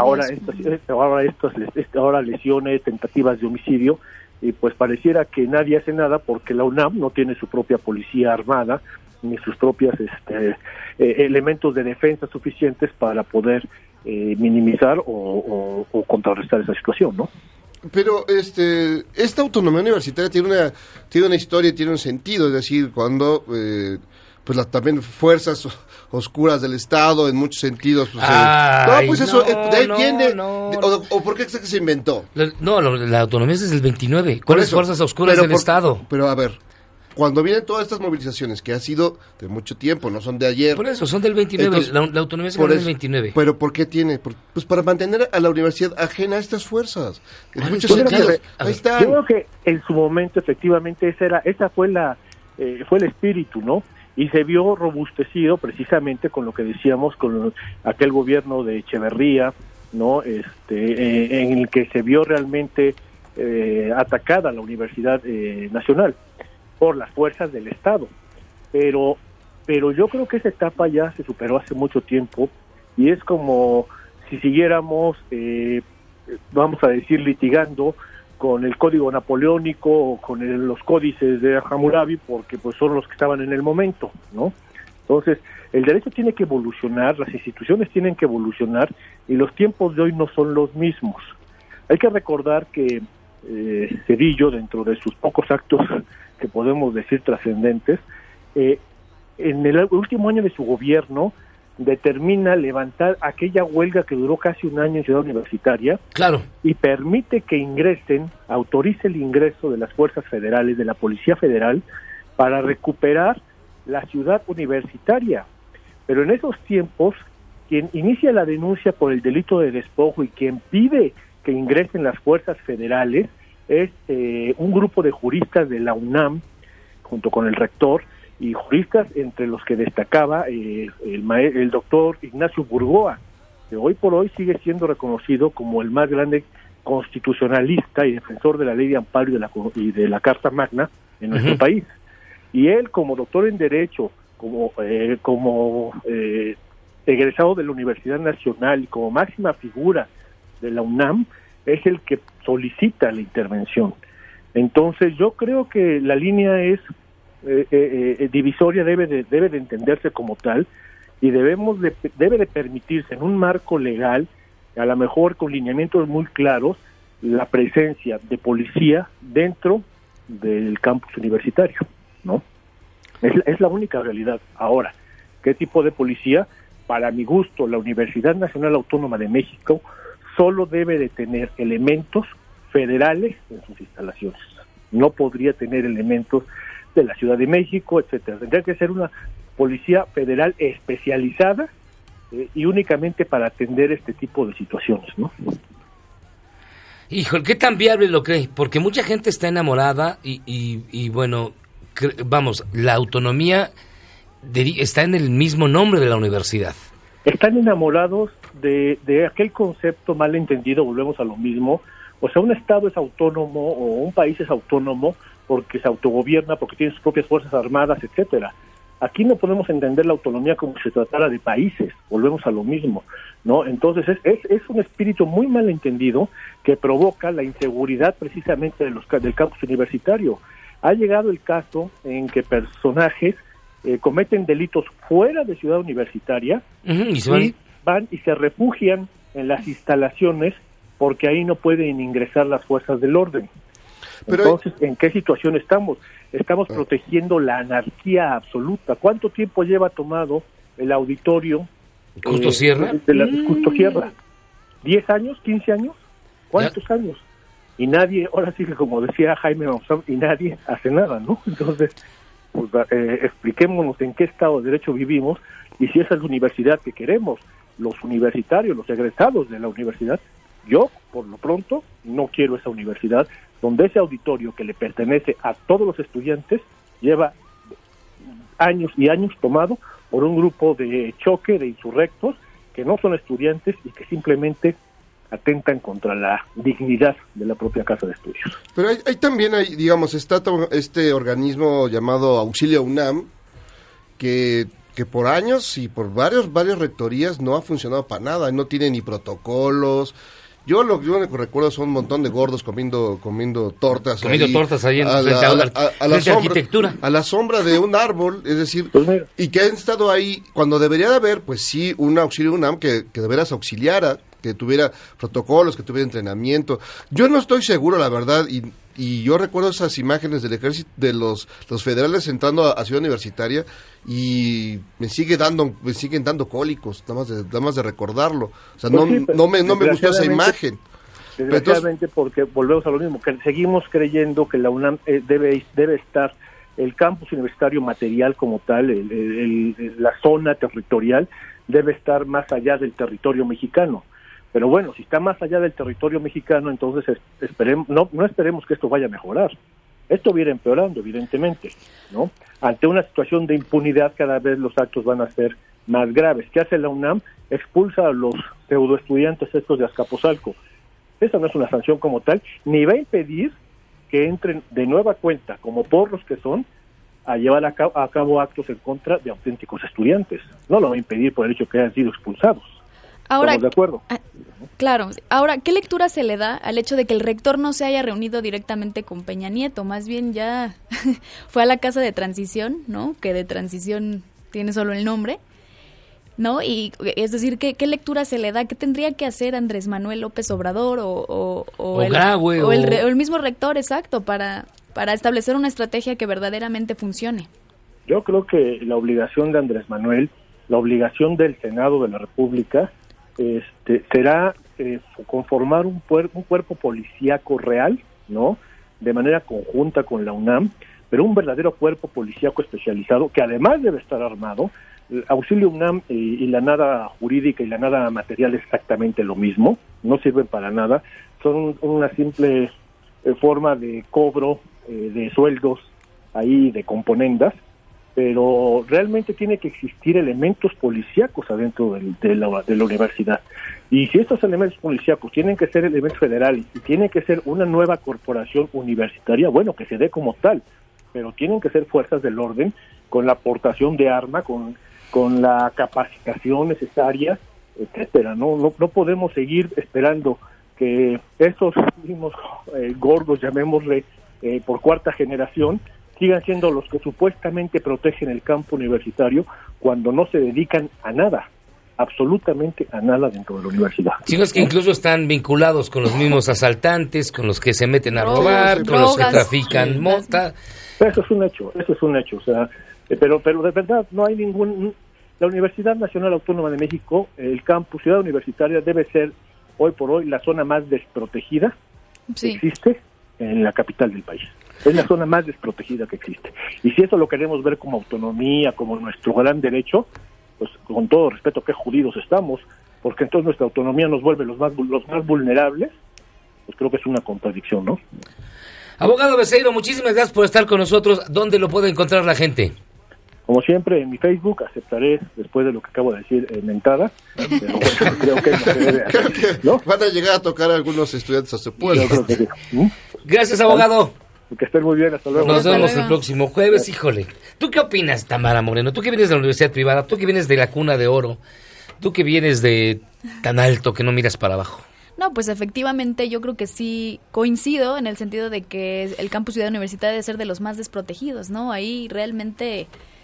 ahora lesiones, tentativas de homicidio, y pues pareciera que nadie hace nada porque la UNAM no tiene su propia policía armada ni sus propios elementos de defensa suficientes para poder minimizar o contrarrestar esa situación, ¿no? Pero esta autonomía universitaria tiene una historia, tiene un sentido, es decir, cuando pues también fuerzas oscuras del Estado en muchos sentidos pues, eso de ahí viene o ¿por qué crees que se inventó? La autonomía es desde el 29. ¿Cuáles fuerzas oscuras del Estado? Pero a ver, cuando vienen todas estas movilizaciones que ha sido de mucho tiempo, no son de ayer. Por eso, son del 29, entonces, la autonomía se del 29. Pero ¿por qué tiene? Pues para mantener a la universidad ajena a estas fuerzas. En muchos sentidos. Ahí están. Yo creo que en su momento, efectivamente, esa fue el espíritu, ¿no? Y se vio robustecido precisamente con lo que decíamos, con aquel gobierno de Echeverría, ¿no? En el que se vio realmente atacada la Universidad Nacional por las fuerzas del Estado, pero yo creo que esa etapa ya se superó hace mucho tiempo y es como si siguiéramos, vamos a decir, litigando con el Código Napoleónico o con los códices de Hammurabi, porque pues son los que estaban en el momento, ¿no? Entonces, el derecho tiene que evolucionar, las instituciones tienen que evolucionar y los tiempos de hoy no son los mismos. Hay que recordar que Zedillo, dentro de sus pocos actos que podemos decir trascendentes, en el último año de su gobierno determina levantar aquella huelga que duró casi un año en Ciudad Universitaria, claro, y permite que autorice el ingreso de las fuerzas federales, de la Policía Federal, para recuperar la ciudad universitaria. Pero en esos tiempos, quien inicia la denuncia por el delito de despojo y quien pide que ingresen las fuerzas federales es un grupo de juristas de la UNAM, junto con el rector, y juristas entre los que destacaba el doctor Ignacio Burgoa, que hoy por hoy sigue siendo reconocido como el más grande constitucionalista y defensor de la ley de amparo y de la Carta Magna en nuestro país. Y él, como doctor en Derecho, como egresado de la Universidad Nacional y como máxima figura de la UNAM, es el que solicita la intervención. Entonces yo creo que la línea es divisoria, debe de entenderse como tal, y debe de permitirse en un marco legal, a lo mejor con lineamientos muy claros, la presencia de policía dentro del campus universitario, ¿no? Es la única realidad. Ahora, ¿qué tipo de policía? Para mi gusto, la Universidad Nacional Autónoma de México solo debe de tener elementos federales en sus instalaciones. No podría tener elementos de la Ciudad de México, etcétera. Tendría que ser una policía federal especializada y únicamente para atender este tipo de situaciones, ¿no? Híjole, ¿qué tan viable lo cree? Porque mucha gente está enamorada y bueno, vamos, la autonomía está en el mismo nombre de la universidad. Están enamorados de aquel concepto mal entendido, volvemos a lo mismo. O sea, un estado es autónomo o un país es autónomo porque se autogobierna, porque tiene sus propias fuerzas armadas, etcétera. Aquí no podemos entender la autonomía como si se tratara de países, volvemos a lo mismo, ¿no? Entonces es un espíritu muy mal entendido que provoca la inseguridad precisamente del campus universitario. Ha llegado el caso en que personajes cometen delitos fuera de Ciudad Universitaria y van y se refugian en las instalaciones porque ahí no pueden ingresar las fuerzas del orden. Pero entonces, ¿en qué situación estamos? Estamos protegiendo la anarquía absoluta. ¿Cuánto tiempo lleva tomado el auditorio Justo Sierra? Justo Sierra? ¿10 años? ¿15 años? ¿Cuántos años? Y nadie, ahora sí que como decía Jaime Maussan, y nadie hace nada, ¿no? Entonces, pues, expliquémonos en qué estado de derecho vivimos y si esa es la universidad que queremos. Los universitarios, los egresados de la universidad, yo, por lo pronto, no quiero esa universidad donde ese auditorio que le pertenece a todos los estudiantes lleva años y años tomado por un grupo de choque, de insurrectos, que no son estudiantes y que simplemente atentan contra la dignidad de la propia casa de estudios. Pero hay también, digamos, está este organismo llamado Auxilio UNAM, que que por años y por varias rectorías no ha funcionado para nada, no tiene ni protocolos. Yo lo único que recuerdo son un montón de gordos comiendo tortas. Tortas ahí frente a la arquitectura. A la sombra de un árbol, es decir, y que han estado ahí cuando debería de haber, pues sí, un auxilio UNAM que de veras auxiliara, que tuviera protocolos, que tuviera entrenamiento. Yo no estoy seguro, la verdad, y yo recuerdo esas imágenes del ejército, de los federales entrando a Ciudad Universitaria, y me siguen dando cólicos, nada más de recordarlo. O sea, pues no me gustó esa imagen. Desgraciadamente, porque volvemos a lo mismo, que seguimos creyendo que la UNAM debe estar el campus universitario material como tal, la zona territorial, debe estar más allá del territorio mexicano. Pero bueno, si está más allá del territorio mexicano, entonces no esperemos que esto vaya a mejorar. Esto viene empeorando, evidentemente, ¿no? Ante una situación de impunidad, cada vez los actos van a ser más graves. ¿Qué hace la UNAM? Expulsa a los pseudoestudiantes estos de Azcapotzalco. Esa no es una sanción como tal, ni va a impedir que entren de nueva cuenta, como porros que son, a llevar a cabo actos en contra de auténticos estudiantes. No lo va a impedir por el hecho que hayan sido expulsados. Ahora, ¿estamos de acuerdo? Claro. Ahora, ¿qué lectura se le da al hecho de que el rector no se haya reunido directamente con Peña Nieto? Más bien ya fue a la casa de transición, ¿no? Que de transición tiene solo el nombre, ¿no? Y es decir, ¿qué lectura se le da? ¿Qué tendría que hacer Andrés Manuel López Obrador o el mismo rector, exacto, para establecer una estrategia que verdaderamente funcione? Yo creo que la obligación de Andrés Manuel, la obligación del Senado de la República, será conformar un cuerpo policíaco real, ¿no? De manera conjunta con la UNAM, pero un verdadero cuerpo policíaco especializado que además debe estar armado. Auxilio UNAM y la nada jurídica y la nada material es exactamente lo mismo, no sirven para nada, son una simple forma de cobro de sueldos ahí, de componendas, pero realmente tiene que existir elementos policíacos adentro de la universidad. Y si estos elementos policíacos tienen que ser elementos federales y tienen que ser una nueva corporación universitaria, bueno, que se dé como tal, pero tienen que ser fuerzas del orden con la aportación de arma, con la capacitación necesaria, etcétera. No podemos seguir esperando que estos mismos gordos, llamémosle, por cuarta generación, sigan siendo los que supuestamente protegen el campo universitario cuando no se dedican a nada, absolutamente a nada dentro de la universidad. Sino es que incluso están vinculados con los mismos asaltantes, con los que se meten a robar, con los que trafican mota. Eso es un hecho, o sea, pero de verdad no hay la Universidad Nacional Autónoma de México, el campus Ciudad Universitaria debe ser hoy por hoy la zona más desprotegida que existe en la capital del país. Es la zona más desprotegida que existe. Y si eso lo queremos ver como autonomía, como nuestro gran derecho, pues con todo respeto, qué jodidos estamos, porque entonces nuestra autonomía nos vuelve los más vulnerables, pues creo que es una contradicción, ¿no? Abogado Beceiro, muchísimas gracias por estar con nosotros. ¿Dónde lo puede encontrar la gente? Como siempre, en mi Facebook, aceptaré, después de lo que acabo de decir, mentada, pero bueno, creo que no se debe hacer, ¿no? Van a llegar a tocar a algunos estudiantes a su pueblo. Creo que sí. Gracias, abogado. Que estén muy bien, hasta luego. Nos vemos el próximo jueves, híjole. ¿Tú qué opinas, Tamara Moreno? Tú que vienes de la universidad privada, tú que vienes de la cuna de oro, tú que vienes de tan alto que no miras para abajo. No, pues efectivamente yo creo que sí coincido en el sentido de que el campus Ciudad Universitaria debe ser de los más desprotegidos, ¿no? Ahí realmente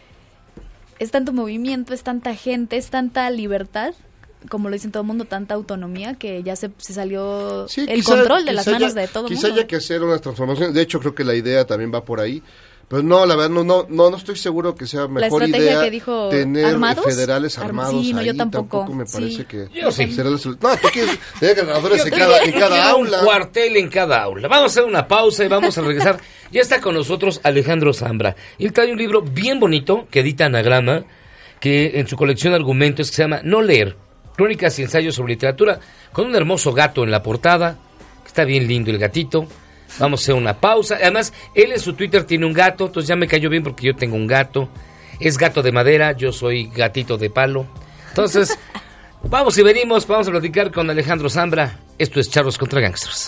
es tanto movimiento, es tanta gente, es tanta libertad, como lo dicen todo el mundo, tanta autonomía que ya se salió control de las manos de todo el mundo. Quizá haya que hacer unas transformaciones. De hecho, creo que la idea también va por ahí. Pero no, la verdad, no estoy seguro que sea mejor la idea que dijo tener ¿armados? Federales armados. Sí, no, ahí. yo tampoco. Me parece que yo sí. Será no, tú quieres tener ganadores en cada aula. Un cuartel en cada aula. Vamos a hacer una pausa y vamos a regresar. Ya está con nosotros Alejandro Zambra. Él trae un libro bien bonito que edita Anagrama, que en su colección de argumentos que se llama No Leer, crónicas y ensayos sobre literatura, con un hermoso gato en la portada. Está bien lindo el gatito. Vamos a hacer una pausa. Además, él en su Twitter tiene un gato, entonces ya me cayó bien porque yo tengo un gato. Es gato de madera, yo soy gatito de palo. Entonces, vamos y venimos, vamos a platicar con Alejandro Zambra. Esto es Charros contra Gangsters.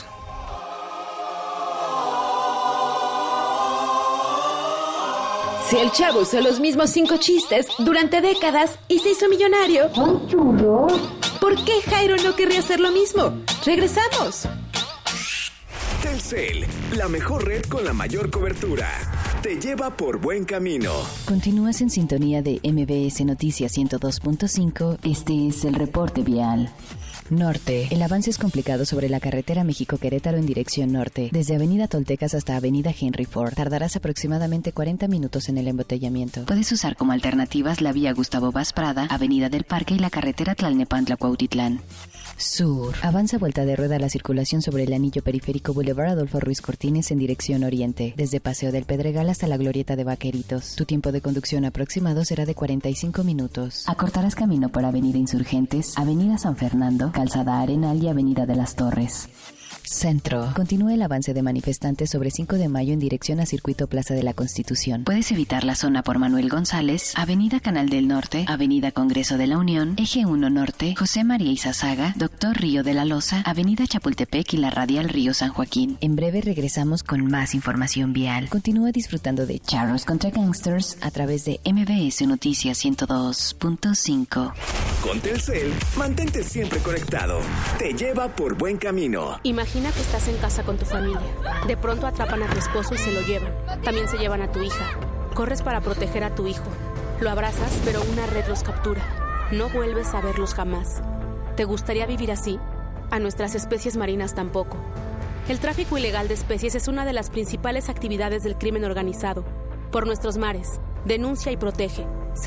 Si el chavo usó los mismos 5 chistes durante décadas y se hizo millonario, ¿por qué Jairo no querría hacer lo mismo? ¡Regresamos! Telcel, la mejor red con la mayor cobertura. Te lleva por buen camino. Continúas en sintonía de MBS Noticias 102.5. Este es el reporte vial. Norte. El avance es complicado sobre la carretera México-Querétaro en dirección norte. Desde Avenida Toltecas hasta Avenida Henry Ford. Tardarás aproximadamente 40 minutos en el embotellamiento. Puedes usar como alternativas la vía Gustavo Vaz Prada, Avenida del Parque y la carretera Tlalnepantla-Cuautitlán. Sur. Avanza vuelta de rueda la circulación sobre el anillo periférico Boulevard Adolfo Ruiz Cortines en dirección oriente. Desde Paseo del Pedregal hasta la Glorieta de Vaqueritos. Tu tiempo de conducción aproximado será de 45 minutos. Acortarás camino por Avenida Insurgentes, Avenida San Fernando, Calzada Arenal y Avenida de las Torres. Centro. Continúa el avance de manifestantes sobre 5 de mayo en dirección a Circuito Plaza de la Constitución. Puedes evitar la zona por Manuel González, Avenida Canal del Norte, Avenida Congreso de la Unión, Eje 1 Norte, José María Izazaga, Doctor Río de la Loza, Avenida Chapultepec y la Radial Río San Joaquín. En breve regresamos con más información vial. Continúa disfrutando de Charros contra Gangsters a través de MBS Noticias 102.5. Con Telcel, mantente siempre conectado. Te lleva por buen camino. Imagina que estás en casa con tu familia. De pronto atrapan a tu esposo y se lo llevan. También se llevan a tu hija. Corres para proteger a tu hijo. Lo abrazas, pero una red los captura. No vuelves a verlos jamás. ¿Te gustaría vivir así? A nuestras especies marinas tampoco. El tráfico ilegal de especies es una de las principales actividades del crimen organizado. Por nuestros mares. Denuncia y protege.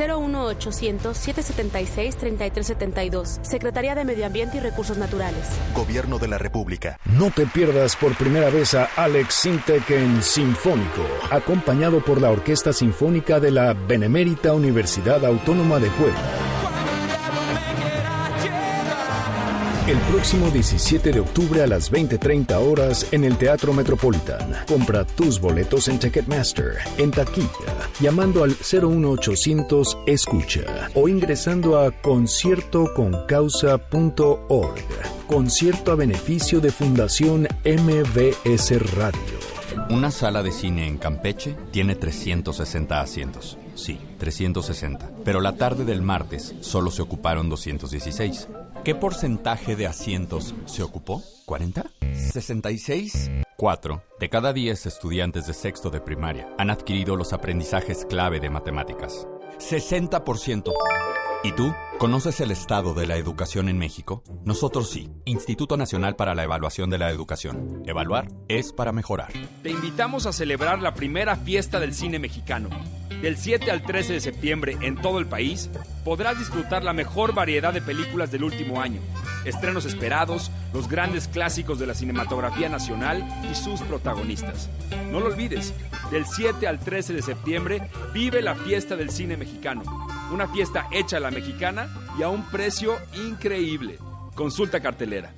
01800-776-3372. Secretaría de Medio Ambiente y Recursos Naturales. Gobierno de la República. No te pierdas por primera vez a Alex Sintek en Sinfónico, acompañado por la Orquesta Sinfónica de la Benemérita Universidad Autónoma de Puebla. El próximo 17 de octubre a las 20:30 horas en el Teatro Metropolitan. Compra tus boletos en Ticketmaster, en taquilla, llamando al 01800 Escucha o ingresando a conciertoconcausa.org. Concierto a beneficio de Fundación MBS Radio. Una sala de cine en Campeche tiene 360 asientos. Sí, 360. Pero la tarde del martes solo se ocuparon 216. ¿Qué porcentaje de asientos se ocupó? ¿40? ¿66? 4 de cada 10 estudiantes de sexto de primaria han adquirido los aprendizajes clave de matemáticas. 60%. ¿Y tú? ¿Conoces el estado de la educación en México? Nosotros sí. Instituto Nacional para la Evaluación de la Educación. Evaluar es para mejorar. Te invitamos a celebrar la primera fiesta del cine mexicano. Del 7 al 13 de septiembre en todo el país, podrás disfrutar la mejor variedad de películas del último año. Estrenos esperados, los grandes clásicos de la cinematografía nacional y sus protagonistas. No lo olvides, del 7 al 13 de septiembre vive la fiesta del cine mexicano. Una fiesta hecha a la mexicana y a un precio increíble. Consulta cartelera.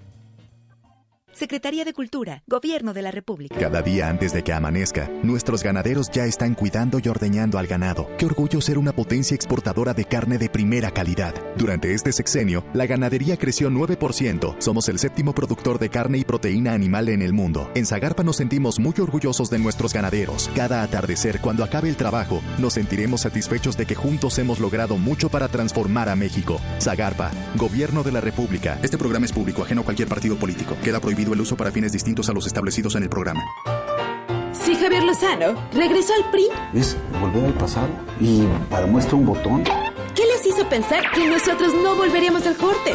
Secretaría de Cultura, Gobierno de la República. Cada día antes de que amanezca, nuestros ganaderos ya están cuidando y ordeñando al ganado. Qué orgullo ser una potencia exportadora de carne de primera calidad. Durante este sexenio, la ganadería creció 9%. Somos el 7º productor de carne y proteína animal en el mundo. En Zagarpa nos sentimos muy orgullosos de nuestros ganaderos. Cada atardecer, cuando acabe el trabajo, nos sentiremos satisfechos de que juntos hemos logrado mucho para transformar a México. Zagarpa, Gobierno de la República. Este programa es público, ajeno a cualquier partido político. Queda prohibido el uso para fines distintos a los establecidos en el programa. Si Javier Lozano regresó al PRI, es volver al pasado y para muestra un botón. ¿Qué les hizo pensar que nosotros no volveríamos al corte?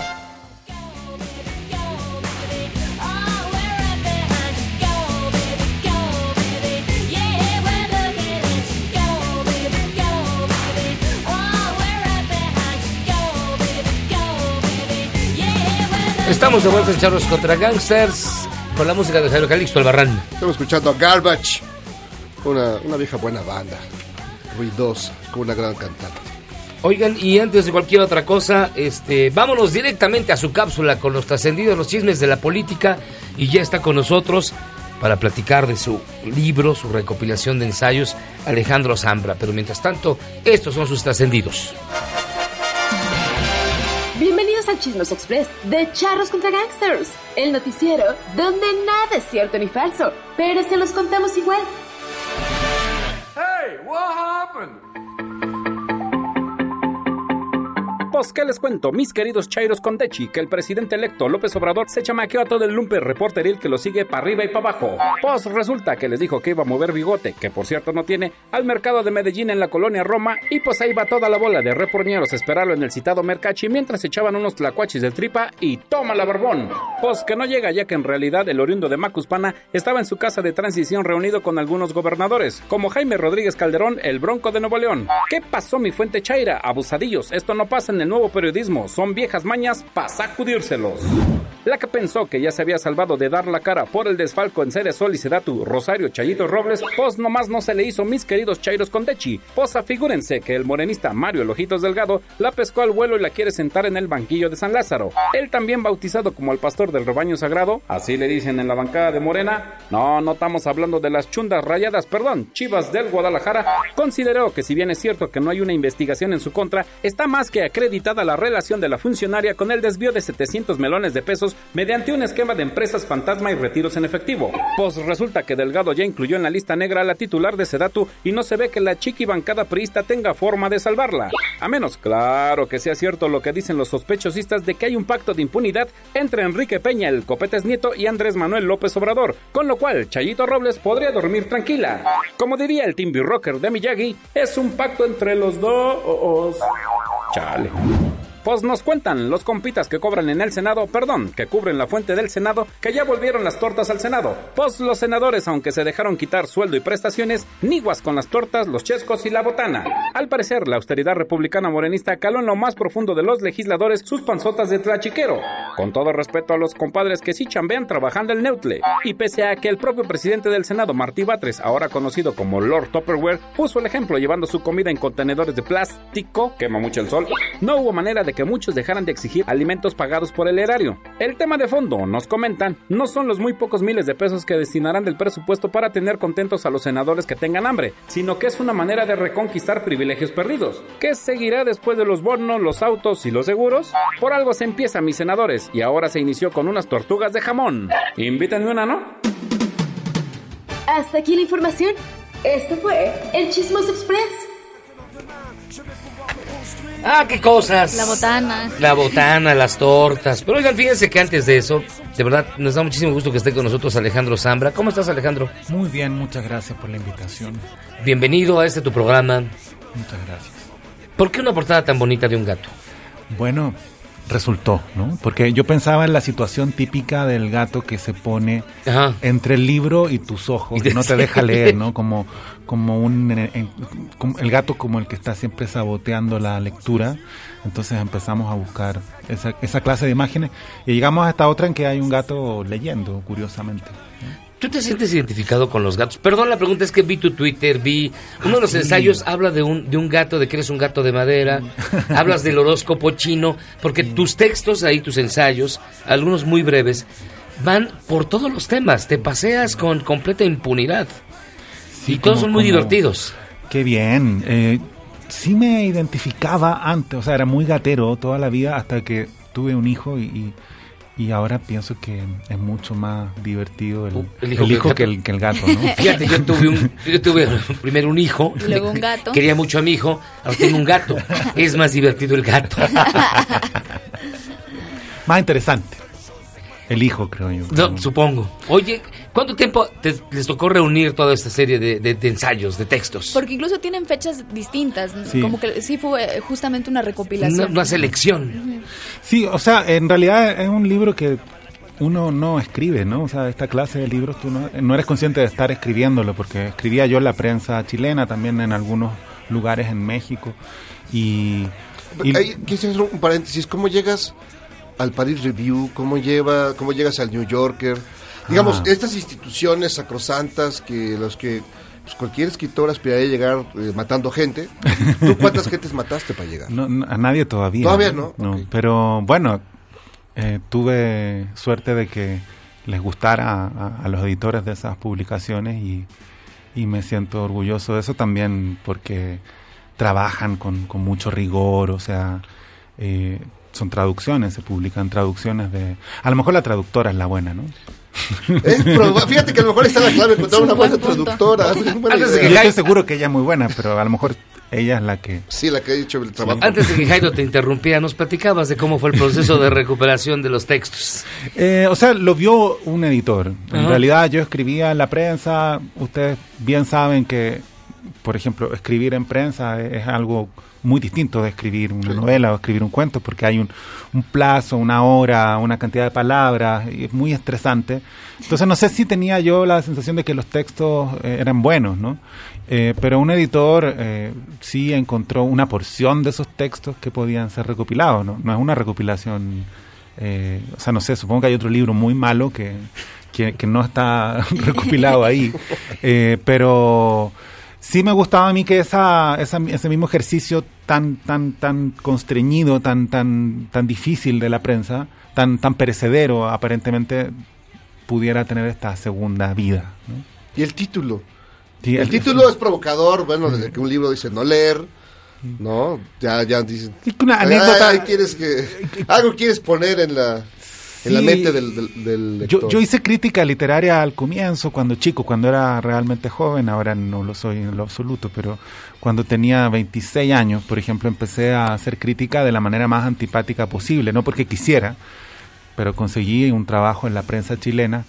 Estamos de vuelta en Charros contra Gangsters con la música de Jairo Calixto Albarrán. Estamos escuchando a Garbage, una vieja buena banda, ruidosa, con una gran cantante. Oigan, y antes de cualquier otra cosa, vámonos directamente a su cápsula con los trascendidos, los chismes de la política, y ya está con nosotros para platicar de su libro, su recopilación de ensayos, Alejandro Zambra. Pero mientras tanto, estos son sus trascendidos. Bienvenidos al Chismos Express de Charros contra Gangsters, el noticiero donde nada es cierto ni falso, pero se los contamos igual. Hey, what Pues, ¿qué les cuento, mis queridos chairos con Dechi? Que el presidente electo López Obrador se chamaqueó a todo el lumpe reporteril que lo sigue para arriba y para abajo. Pues resulta que les dijo que iba a mover bigote, que por cierto no tiene, al mercado de Medellín en la colonia Roma, y pues ahí va toda la bola de reporñeros a esperarlo en el citado Mercachi mientras echaban unos tlacuachis del tripa y ¡toma la barbón! Pues que no llega, ya que en realidad el oriundo de Macuspana estaba en su casa de transición reunido con algunos gobernadores, como Jaime Rodríguez Calderón, el Bronco de Nuevo León. ¿Qué pasó, mi fuente chaira? Abusadillos, esto no pasa en el nuevo periodismo, son viejas mañas para sacudírselos. La que pensó que ya se había salvado de dar la cara por el desfalco en Sede Sol y Sedatu, Rosario Chayito Robles, pues nomás no se le hizo, mis queridos chairos con Dechi. Pues afigúrense que el morenista Mario El Ojitos Delgado la pescó al vuelo y la quiere sentar en el banquillo de San Lázaro. Él también bautizado como el pastor del rebaño sagrado, así le dicen en la bancada de Morena. No estamos hablando de las chundas rayadas, Chivas del Guadalajara. Consideró que si bien es cierto que no hay una investigación en su contra, está más que acreditada la relación de la funcionaria con el desvío de 700 melones de pesos mediante un esquema de empresas fantasma y retiros en efectivo. Pues resulta que Delgado ya incluyó en la lista negra a la titular de Sedatu y no se ve que la chiqui bancada priista tenga forma de salvarla. A menos, claro, que sea cierto lo que dicen los sospechosistas de que hay un pacto de impunidad entre Enrique Peña, el Copetes Nieto, y Andrés Manuel López Obrador, con lo cual Chayito Robles podría dormir tranquila. Como diría el Timby Rocker de Miyagi, es un pacto entre los dos. Chale. Pues nos cuentan los compitas que cobran en el Senado, que cubren la fuente del Senado, que ya volvieron las tortas al Senado. Pues los senadores, aunque se dejaron quitar sueldo y prestaciones, niguas con las tortas, los chescos y la botana. Al parecer, la austeridad republicana morenista caló en lo más profundo de los legisladores sus panzotas de tlachiquero. Con todo respeto a los compadres que sí chambean trabajando el Neutle. Y pese a que el propio presidente del Senado, Martí Batres, ahora conocido como Lord Tupperware, puso el ejemplo llevando su comida en contenedores de plástico, quema mucho el sol, no hubo manera de que muchos dejaran de exigir alimentos pagados por el erario. El tema de fondo, nos comentan, no son los muy pocos miles de pesos que destinarán del presupuesto para tener contentos a los senadores que tengan hambre, sino que es una manera de reconquistar privilegios perdidos. ¿Qué seguirá después de los bonos, los autos y los seguros? Por algo se empieza, mis senadores, y ahora se inició con unas tortugas de jamón. Invítenme una, ¿no? Hasta aquí la información. Esto fue el Chismoso Express. Ah, qué cosas. La botana, las tortas. Pero oigan, fíjense que antes de eso, de verdad, nos da muchísimo gusto que esté con nosotros Alejandro Zambra. ¿Cómo estás, Alejandro? Muy bien, muchas gracias por la invitación. Bienvenido a tu programa. Muchas gracias. ¿Por qué una portada tan bonita de un gato? Bueno, resultó, ¿no? Porque yo pensaba en la situación típica del gato que se pone entre el libro y tus ojos, y no te deja leer, ¿no? Como el gato como el que está siempre saboteando la lectura. Entonces empezamos a buscar esa clase de imágenes y llegamos a esta otra en que hay un gato leyendo, curiosamente. ¿Tú te sientes identificado con los gatos? Perdón, la pregunta es que vi tu Twitter, uno de los ensayos habla de un gato, de que eres un gato de madera, hablas del horóscopo chino, porque tus textos ahí, tus ensayos, algunos muy breves, van por todos los temas, te paseas con completa impunidad, y todos son muy divertidos. Qué bien, sí me identificaba antes, o sea, era muy gatero toda la vida hasta que tuve un hijo y ahora pienso que es mucho más divertido el hijo que el gato, ¿no? Fíjate, yo tuve primero un hijo, y luego un gato. Quería mucho a mi hijo, ahora tengo un gato. Es más divertido el gato. Más interesante. El hijo, creo yo. No, supongo. Oye, ¿cuánto tiempo les tocó reunir toda esta serie de ensayos, de textos? Porque incluso tienen fechas distintas, sí. Como que sí fue justamente una recopilación. Una selección. Uh-huh. Sí, o sea, en realidad es un libro que uno no escribe, ¿no? O sea, esta clase de libros tú no eres consciente de estar escribiéndolo, porque escribía yo en la prensa chilena, también en algunos lugares en México. Quisiera hacer un paréntesis, ¿cómo llegas al Paris Review? ¿Cómo llegas al New Yorker? Digamos, estas instituciones sacrosantas que pues cualquier escritor aspiraría a llegar matando gente. ¿Tú cuántas gentes mataste para llegar? No, a nadie todavía. ¿Todavía no? Okay. Pero bueno, tuve suerte de que les gustara a los editores de esas publicaciones y me siento orgulloso de eso también porque trabajan con mucho rigor, o sea... son traducciones, se publican traducciones de... A lo mejor la traductora es la buena, ¿no? Fíjate que a lo mejor está la clave encontrar una buena traductora. Yo estoy seguro que ella es muy buena, pero a lo mejor ella es la que... Sí, la que ha hecho el trabajo. Antes de que Jairo te interrumpiera, nos platicabas de cómo fue el proceso de recuperación de los textos. O sea, lo vio un editor. En realidad yo escribía en la prensa. Ustedes bien saben que, por ejemplo, escribir en prensa es algo muy distinto de escribir una novela o escribir un cuento, porque hay un plazo, una hora, una cantidad de palabras, y es muy estresante. Entonces no sé si tenía yo la sensación de que los textos eran buenos, ¿no? Pero un editor sí encontró una porción de esos textos que podían ser recopilados, ¿no? No es una recopilación, o sea, no sé, supongo que hay otro libro muy malo que no está recopilado ahí, pero... Sí me gustaba a mí que ese mismo ejercicio tan constreñido, tan difícil de la prensa, tan perecedero aparentemente, pudiera tener esta segunda vida, ¿no? Y el título. Sí, el título es provocador, bueno, desde que un libro dice no leer, ¿no? Ya dicen. Una anécdota. Algo quieres poner en la mente del lector. Yo hice crítica literaria al comienzo, cuando era realmente joven. Ahora no lo soy en lo absoluto, pero cuando tenía 26 años, por ejemplo, empecé a hacer crítica de la manera más antipática posible, no porque quisiera, pero conseguí un trabajo en la prensa chilena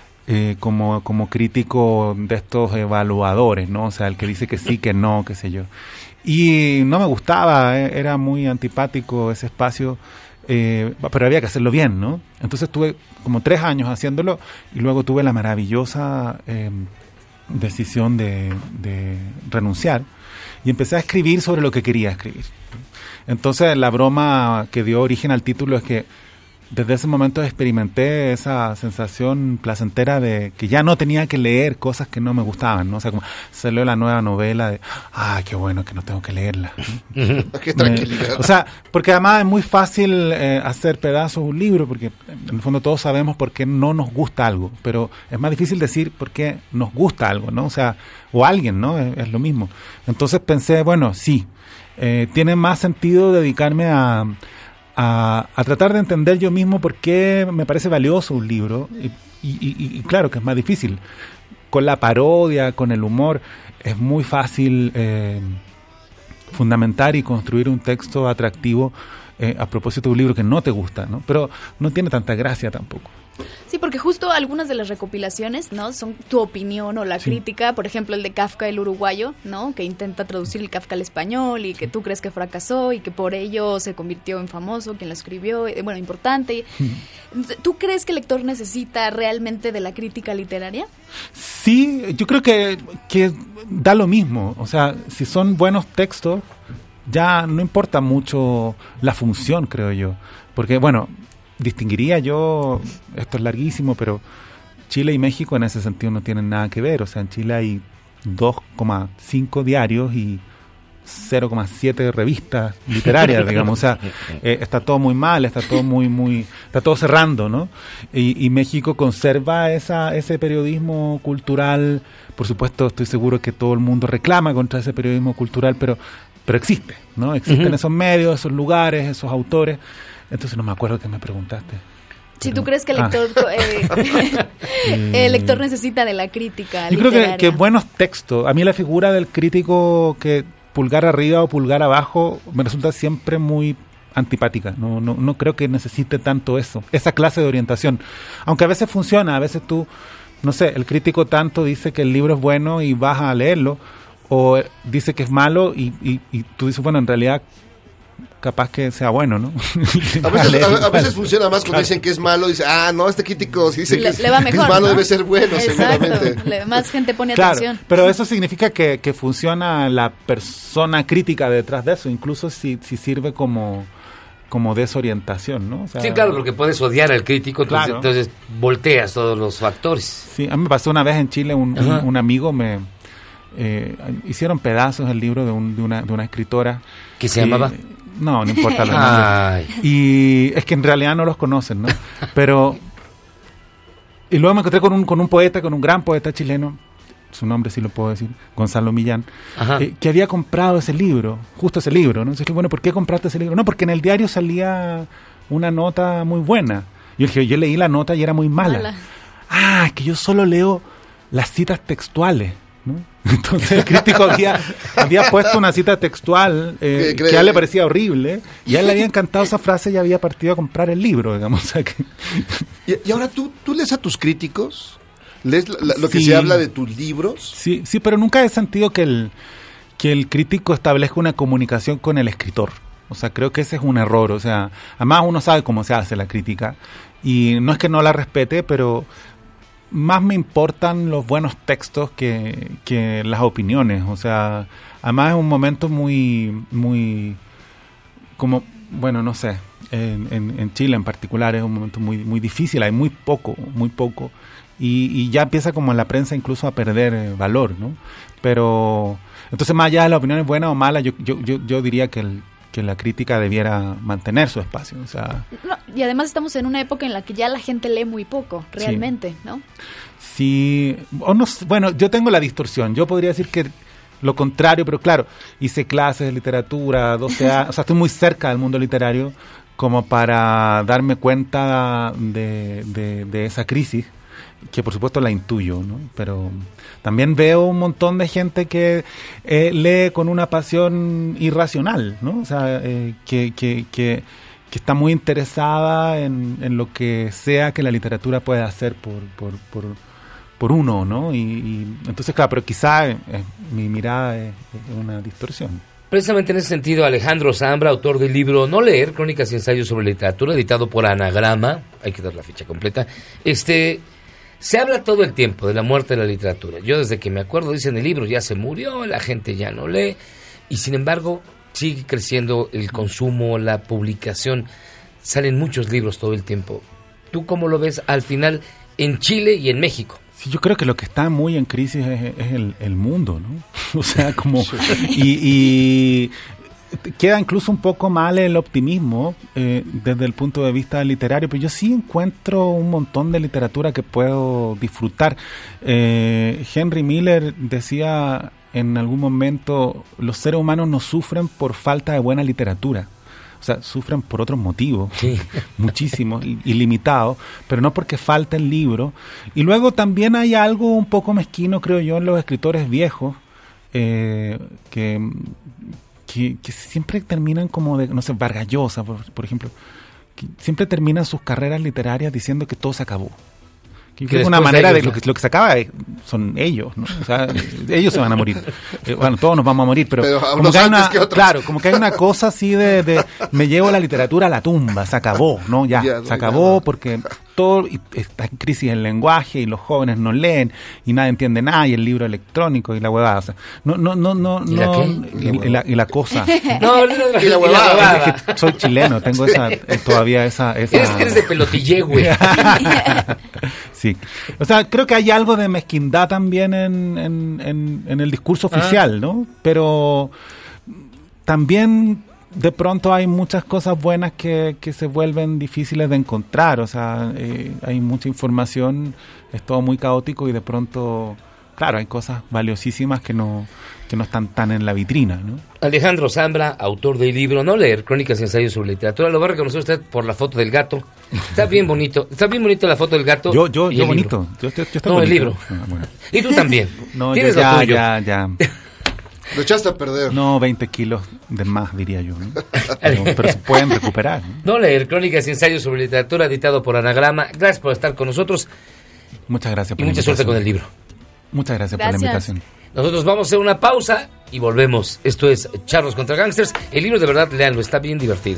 como crítico de estos evaluadores, ¿no? O sea, el que dice que sí, que no, qué sé yo. Y no me gustaba, era muy antipático ese espacio. Pero había que hacerlo bien, ¿no? Entonces tuve como 3 años haciéndolo y luego tuve la maravillosa decisión de renunciar y empecé a escribir sobre lo que quería escribir. Entonces la broma que dio origen al título es que desde ese momento experimenté esa sensación placentera de que ya no tenía que leer cosas que no me gustaban, ¿no? O sea, como salió la nueva novela de, qué bueno que no tengo que leerla. Qué tranquilidad. O sea, porque además es muy fácil hacer pedazos un libro, porque en el fondo todos sabemos por qué no nos gusta algo, pero es más difícil decir por qué nos gusta algo, ¿no? O sea, o alguien, ¿no? Es lo mismo. Entonces pensé, bueno, sí, tiene más sentido dedicarme a tratar de entender yo mismo por qué me parece valioso un libro y claro que es más difícil. Con la parodia, con el humor, es muy fácil fundamentar y construir un texto atractivo a propósito de un libro que no te gusta, ¿no? Pero no tiene tanta gracia tampoco. Sí, porque justo algunas de las recopilaciones, ¿no? Son tu opinión o la crítica, por ejemplo el de Kafka el uruguayo, ¿no? Que intenta traducir el Kafka al español y que tú crees que fracasó y que por ello se convirtió en famoso, quien lo escribió, bueno, importante. ¿Tú crees que el lector necesita realmente de la crítica literaria? Sí, yo creo que da lo mismo, o sea, si son buenos textos, ya no importa mucho la función, creo yo, porque bueno, distinguiría yo, esto es larguísimo, pero Chile y México en ese sentido no tienen nada que ver. O sea, en Chile hay 2,5 diarios y 0,7 revistas literarias, digamos. O sea, está todo muy mal, está todo cerrando, ¿no? Y México conserva ese periodismo cultural. Por supuesto, estoy seguro que todo el mundo reclama contra ese periodismo cultural, pero existe, ¿no? Existen esos medios, esos lugares, esos autores. Entonces no me acuerdo qué me preguntaste. Si tú crees que el lector el lector necesita de la crítica yo literaria. Creo que buenos textos. A mí la figura del crítico que pulgar arriba o pulgar abajo me resulta siempre muy antipática. No creo que necesite tanto esa clase de orientación. Aunque a veces funciona, a veces tú, no sé, el crítico tanto dice que el libro es bueno y vas a leerlo, o dice que es malo y tú dices, bueno, en realidad capaz que sea bueno, ¿no? A veces funciona más cuando dicen que es malo, dice, no, este crítico si dice le va mejor, que es malo, ¿no? Debe ser bueno, exacto. seguramente. Más gente pone claro, atención. Pero eso significa que funciona la persona crítica detrás de eso, incluso si sirve como desorientación, ¿no? O sea, sí, claro, porque puedes odiar al crítico, claro. Entonces volteas todos los factores. Sí, a mí me pasó una vez en Chile, un amigo me... hicieron pedazos el libro de una escritora. ¿Qué se llamaba? No importa los nombres. Y es que en realidad no los conocen, ¿no? Pero... Y luego me encontré con un poeta, con un gran poeta chileno, su nombre sí lo puedo decir, Gonzalo Millán, que había comprado ese libro, justo ese libro, ¿no? Entonces, bueno, ¿por qué compraste ese libro? No, porque en el diario salía una nota muy buena. Yo dije, yo leí la nota y era muy mala. que yo solo leo las citas textuales, ¿no? Entonces el crítico había puesto una cita textual que a él le parecía horrible, y a él le había encantado esa frase y había partido a comprar el libro, digamos. O sea que... y ahora tú lees a tus críticos, lees lo que se habla de tus libros. Sí, pero nunca he sentido que el crítico establezca una comunicación con el escritor. O sea, creo que ese es un error. O sea, además uno sabe cómo se hace la crítica, y no es que no la respete, pero más me importan los buenos textos que las opiniones. O sea, además es un momento muy como, bueno, no sé, en Chile en particular es un momento muy, muy difícil, hay muy poco, y ya empieza como la prensa incluso a perder valor, ¿no? Pero, entonces más allá de la opinión es buena o mala, yo diría que la crítica debiera mantener su espacio, o sea... No, y además estamos en una época en la que ya la gente lee muy poco, realmente, sí. ¿No? Sí, o no, bueno, yo tengo la distorsión, yo podría decir que lo contrario, pero claro, hice clases de literatura, 12 años, o sea, estoy muy cerca del mundo literario como para darme cuenta de esa crisis, que por supuesto la intuyo, ¿no? Pero también veo un montón de gente que lee con una pasión irracional, ¿no? O sea, que está muy interesada en lo que sea que la literatura pueda hacer por uno, ¿no? Y entonces, claro, pero quizá mi mirada es una distorsión. Precisamente en ese sentido, Alejandro Zambra, autor del libro No leer, crónicas y ensayos sobre literatura, editado por Anagrama, hay que dar la ficha completa, se habla todo el tiempo de la muerte de la literatura. Yo desde que me acuerdo, dice en el libro, ya se murió, la gente ya no lee, y sin embargo sigue creciendo el consumo, la publicación, salen muchos libros todo el tiempo. ¿Tú cómo lo ves al final en Chile y en México? Sí, yo creo que lo que está muy en crisis es el mundo, ¿no? O sea, como... y queda incluso un poco mal el optimismo desde el punto de vista literario, pero yo sí encuentro un montón de literatura que puedo disfrutar. Henry Miller decía en algún momento, los seres humanos no sufren por falta de buena literatura. O sea, sufren por otros motivos, sí. Muchísimos, ilimitados, pero no porque falte el libro. Y luego también hay algo un poco mezquino, creo yo, en los escritores viejos, que siempre terminan como de, no sé, Vargas Llosa, por ejemplo, que siempre terminan sus carreras literarias diciendo que todo se acabó. Que es una manera de lo que se acaba son ellos, ¿no? O sea, ellos se van a morir. Bueno, todos nos vamos a morir, pero como que hay una, claro, como que hay una cosa así de me llevo la literatura a la tumba, se acabó, ¿no? Ya se acabó porque todo está en crisis el lenguaje y los jóvenes no leen y nadie entiende nada y el libro electrónico y la huevada, o sea, no y la cosa. No, y la huevada. Es que soy chileno, tengo todavía esa eres de pelotille, güey. Sí, o sea, creo que hay algo de mezquindad también en el discurso oficial, ¿no? Pero también de pronto hay muchas cosas buenas que se vuelven difíciles de encontrar, o sea, hay mucha información, es todo muy caótico y de pronto, claro, hay cosas valiosísimas que no están tan en la vitrina, ¿no? Alejandro Zambra, autor del libro No leer, crónicas y ensayos sobre literatura. Lo va a reconocer usted por la foto del gato. Está bien bonito la foto del gato. Yo bonito. Yo estoy no, bonito. El libro. Bueno. Y tú también. No, tienes ya. Lo echaste a perder. No, 20 kilos de más, diría yo, ¿no? Pero se pueden recuperar, ¿no? No leer, crónicas y ensayos sobre literatura, editado por Anagrama. Gracias por estar con nosotros. Muchas gracias por la invitación. Y mucha suerte con el libro. Muchas gracias por la invitación. Nosotros vamos a hacer una pausa y volvemos. Esto es Charros contra Gangsters. El libro de verdad, léanlo, está bien divertido.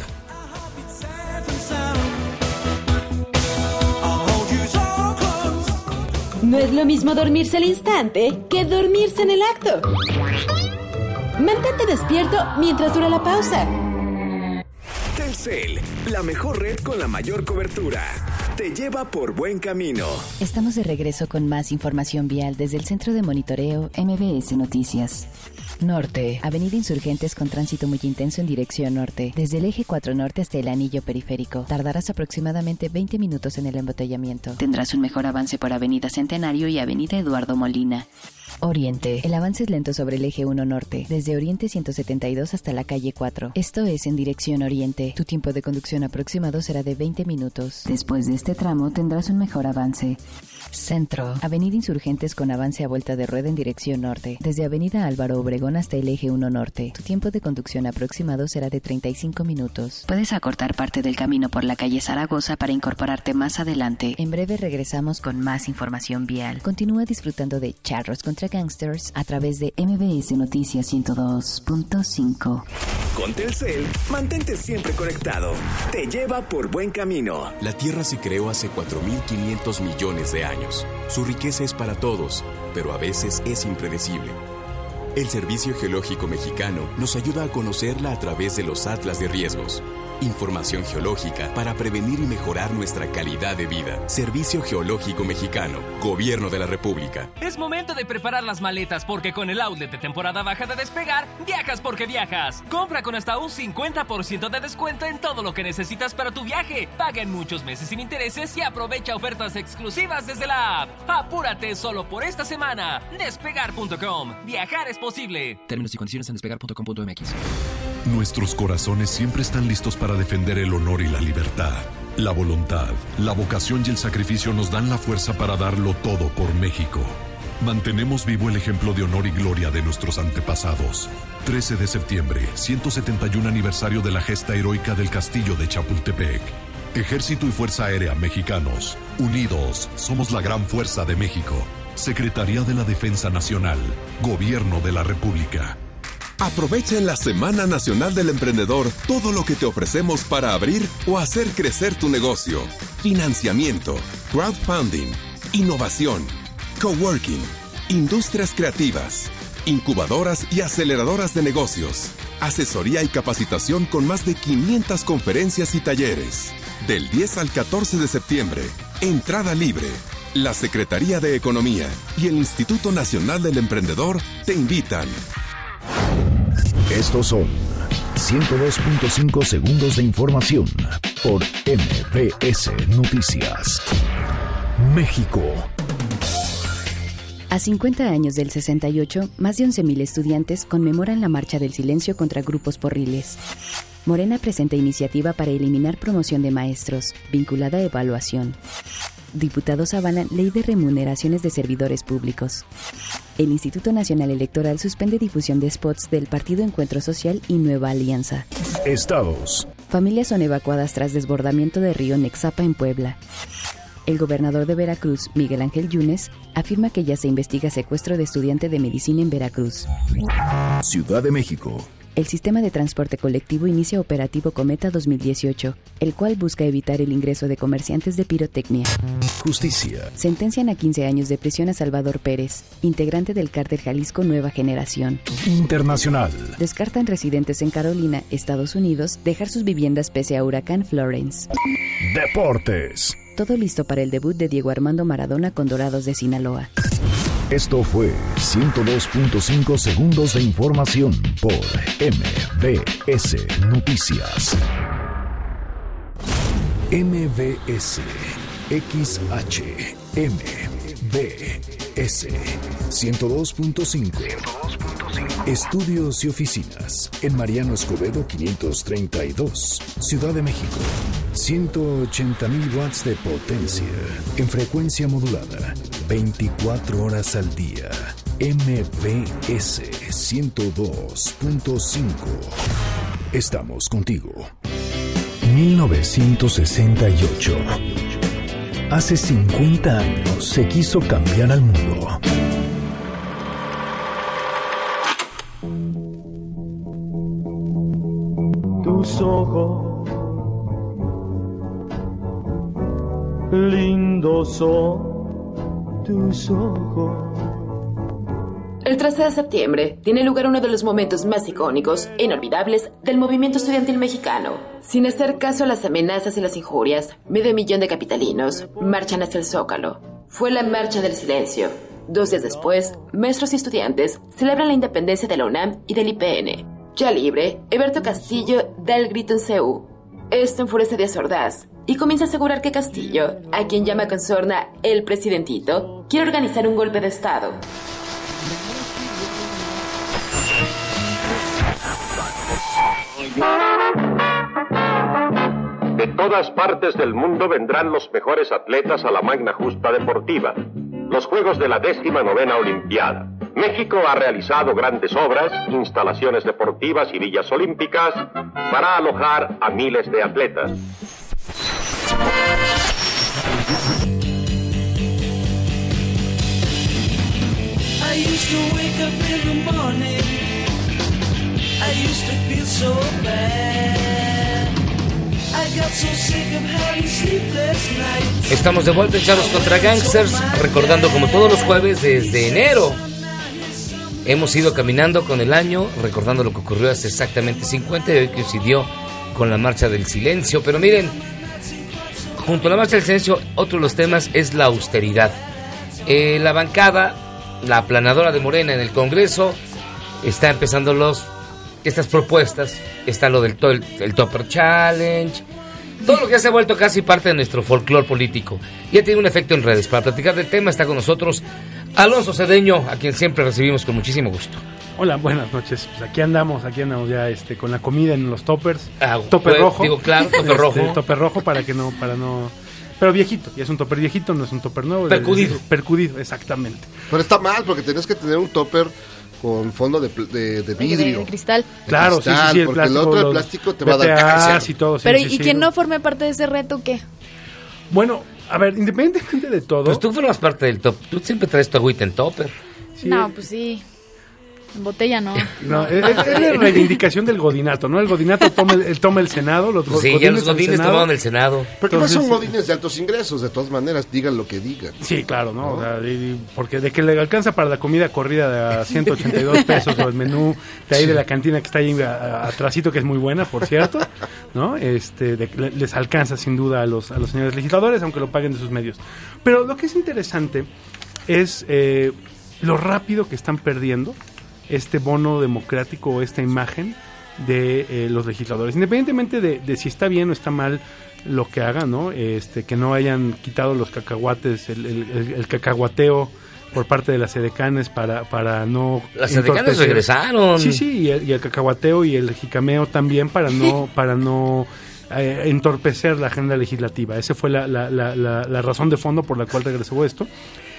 No es lo mismo dormirse al instante que dormirse en el acto. Mantente despierto mientras dura la pausa. Telcel, la mejor red con la mayor cobertura. Te lleva por buen camino. Estamos de regreso con más información vial desde el Centro de Monitoreo MBS Noticias. Norte, Avenida Insurgentes con tránsito muy intenso en dirección norte. Desde el eje 4 norte hasta el anillo periférico. Tardarás aproximadamente 20 minutos en el embotellamiento. Tendrás un mejor avance por Avenida Centenario y Avenida Eduardo Molina. Oriente. El avance es lento sobre el eje 1 norte, desde Oriente 172 hasta la calle 4. Esto es en dirección Oriente. Tu tiempo de conducción aproximado será de 20 minutos. Después de este tramo tendrás un mejor avance. Centro. Avenida Insurgentes con avance a vuelta de rueda en dirección norte, desde Avenida Álvaro Obregón hasta el eje 1 norte. Tu tiempo de conducción aproximado será de 35 minutos. Puedes acortar parte del camino por la calle Zaragoza para incorporarte más adelante. En breve regresamos con más información vial. Continúa disfrutando de Charros contra Gangsters a través de MBS Noticias 102.5. Con Telcel, mantente siempre conectado. Te lleva por buen camino. La Tierra se creó hace 4.500 millones de años. Su riqueza es para todos, pero a veces es impredecible. El Servicio Geológico Mexicano nos ayuda a conocerla a través de los atlas de riesgos. Información geológica para prevenir y mejorar nuestra calidad de vida. Servicio Geológico Mexicano, Gobierno de la República. Es momento de preparar las maletas porque con el outlet de temporada baja de Despegar, viajas porque viajas. Compra con hasta un 50% de descuento en todo lo que necesitas para tu viaje. Paga en muchos meses sin intereses y aprovecha ofertas exclusivas desde la app. Apúrate solo por esta semana. Despegar.com. Viajar es posible. Términos y condiciones en despegar.com.mx. Nuestros corazones siempre están listos para defender el honor y la libertad. La voluntad, la vocación y el sacrificio nos dan la fuerza para darlo todo por México. Mantenemos vivo el ejemplo de honor y gloria de nuestros antepasados. 13 de septiembre, 171 aniversario de la gesta heroica del Castillo de Chapultepec. Ejército y Fuerza Aérea Mexicanos, unidos, somos la gran fuerza de México. Secretaría de la Defensa Nacional, Gobierno de la República. Aprovecha en la Semana Nacional del Emprendedor todo lo que te ofrecemos para abrir o hacer crecer tu negocio. Financiamiento, crowdfunding, innovación, coworking, industrias creativas, incubadoras y aceleradoras de negocios, asesoría y capacitación con más de 500 conferencias y talleres. Del 10 al 14 de septiembre, entrada libre. La Secretaría de Economía y el Instituto Nacional del Emprendedor te invitan. Estos son 102.5 segundos de información por MBS Noticias. México. A 50 años del 68, más de 11,000 estudiantes conmemoran la Marcha del Silencio contra grupos porriles. Morena presenta iniciativa para eliminar promoción de maestros, vinculada a evaluación. Diputados avalan ley de remuneraciones de servidores públicos. El Instituto Nacional Electoral suspende difusión de spots del Partido Encuentro Social y Nueva Alianza. Estados. Familias son evacuadas tras desbordamiento de río Nexapa en Puebla. El gobernador de Veracruz, Miguel Ángel Yunes, afirma que ya se investiga secuestro de estudiante de medicina en Veracruz. Ciudad de México. El sistema de transporte colectivo inicia operativo Cometa 2018, el cual busca evitar el ingreso de comerciantes de pirotecnia. Justicia. Sentencian a 15 años de prisión a Salvador Pérez, integrante del cártel Jalisco Nueva Generación. Internacional. Descartan residentes en Carolina, Estados Unidos, dejar sus viviendas pese a huracán Florence. Deportes. Todo listo para el debut de Diego Armando Maradona con Dorados de Sinaloa. Esto fue 102.5 segundos de información por MBS Noticias. MBS XHMBS 102.5. Estudios y oficinas en Mariano Escobedo 532, Ciudad de México. 180,000 watts de potencia en frecuencia modulada, 24 horas al día. MBS 102.5. Estamos contigo. 1968. Hace 50 años se quiso cambiar al mundo. Tus ojos, lindos son tus ojos. El 13 de septiembre tiene lugar uno de los momentos más icónicos e inolvidables del movimiento estudiantil mexicano. Sin hacer caso a las amenazas y las injurias, 500,000 de capitalinos marchan hacia el Zócalo. Fue la Marcha del Silencio. 2 días después, maestros y estudiantes celebran la independencia de la UNAM y del IPN. Ya libre, Eberto Castillo da el grito en CEU. Esto enfurece a Díaz Ordaz y comienza a asegurar que Castillo, a quien llama con sorna el presidentito, quiere organizar un golpe de Estado. De todas partes del mundo vendrán los mejores atletas a la magna justa deportiva, los Juegos de la 19ª Olimpiada. México ha realizado grandes obras, instalaciones deportivas y villas olímpicas para alojar a miles de atletas. I used to wake up in the morning. I used to feel so bad. I got so sick of having sleepless nights. Estamos de vuelta en Charros contra Gangsters, recordando como todos los jueves desde enero. Hemos ido caminando con el año, recordando lo que ocurrió hace exactamente 50 y hoy coincidió con la Marcha del Silencio. Pero miren, junto a la Marcha del Silencio, otro de los temas es la austeridad. La bancada, la aplanadora de Morena en el Congreso, está empezando estas propuestas. Está lo del el Topper Challenge, todo lo que ya se ha vuelto casi parte de nuestro folclore político. Ya tiene un efecto en redes. Para platicar del tema está con nosotros Alonso Cedeño, a quien siempre recibimos con muchísimo gusto. Hola, buenas noches. Pues aquí andamos ya con la comida en los toppers. Topper rojo. Digo, claro, topper rojo. Topper rojo para no. Pero viejito, y es un topper viejito, no es un topper nuevo. Percudido, exactamente. Pero está mal, porque tenés que tener un topper con fondo de vidrio. De cristal. Claro, sí, el porque plástico, el plástico te va a dar cáncer. Y todo. Pero, ¿y quien no forme parte de ese reto, qué? Bueno, a ver, independientemente de todo... Pues tú formas parte del top. Tú siempre traes tu agüita en topper. Sí. No, pues sí. En botella no. No, es la reivindicación del godinato, ¿no? El godinato toma el Senado. Sí, ya los godines tomaron el Senado. Porque no son godines de altos ingresos, de todas maneras, digan lo que digan. Sí, claro, ¿no? O sea, porque de que le alcanza para la comida corrida de a 182 pesos o el menú de ahí de la cantina que está ahí atrásito, que es muy buena, por cierto, ¿no? Les alcanza sin duda a los señores legisladores, aunque lo paguen de sus medios. Pero lo que es interesante es lo rápido que están perdiendo este bono democrático o esta imagen de los legisladores, independientemente de si está bien o está mal lo que hagan, ¿no? Que no hayan quitado los cacahuates, el cacahuateo por parte de las edecanes para no... Las edecanes regresaron. Sí, y el cacahuateo y el jicameo también para no entorpecer la agenda legislativa. Esa fue la razón de fondo por la cual regresó esto.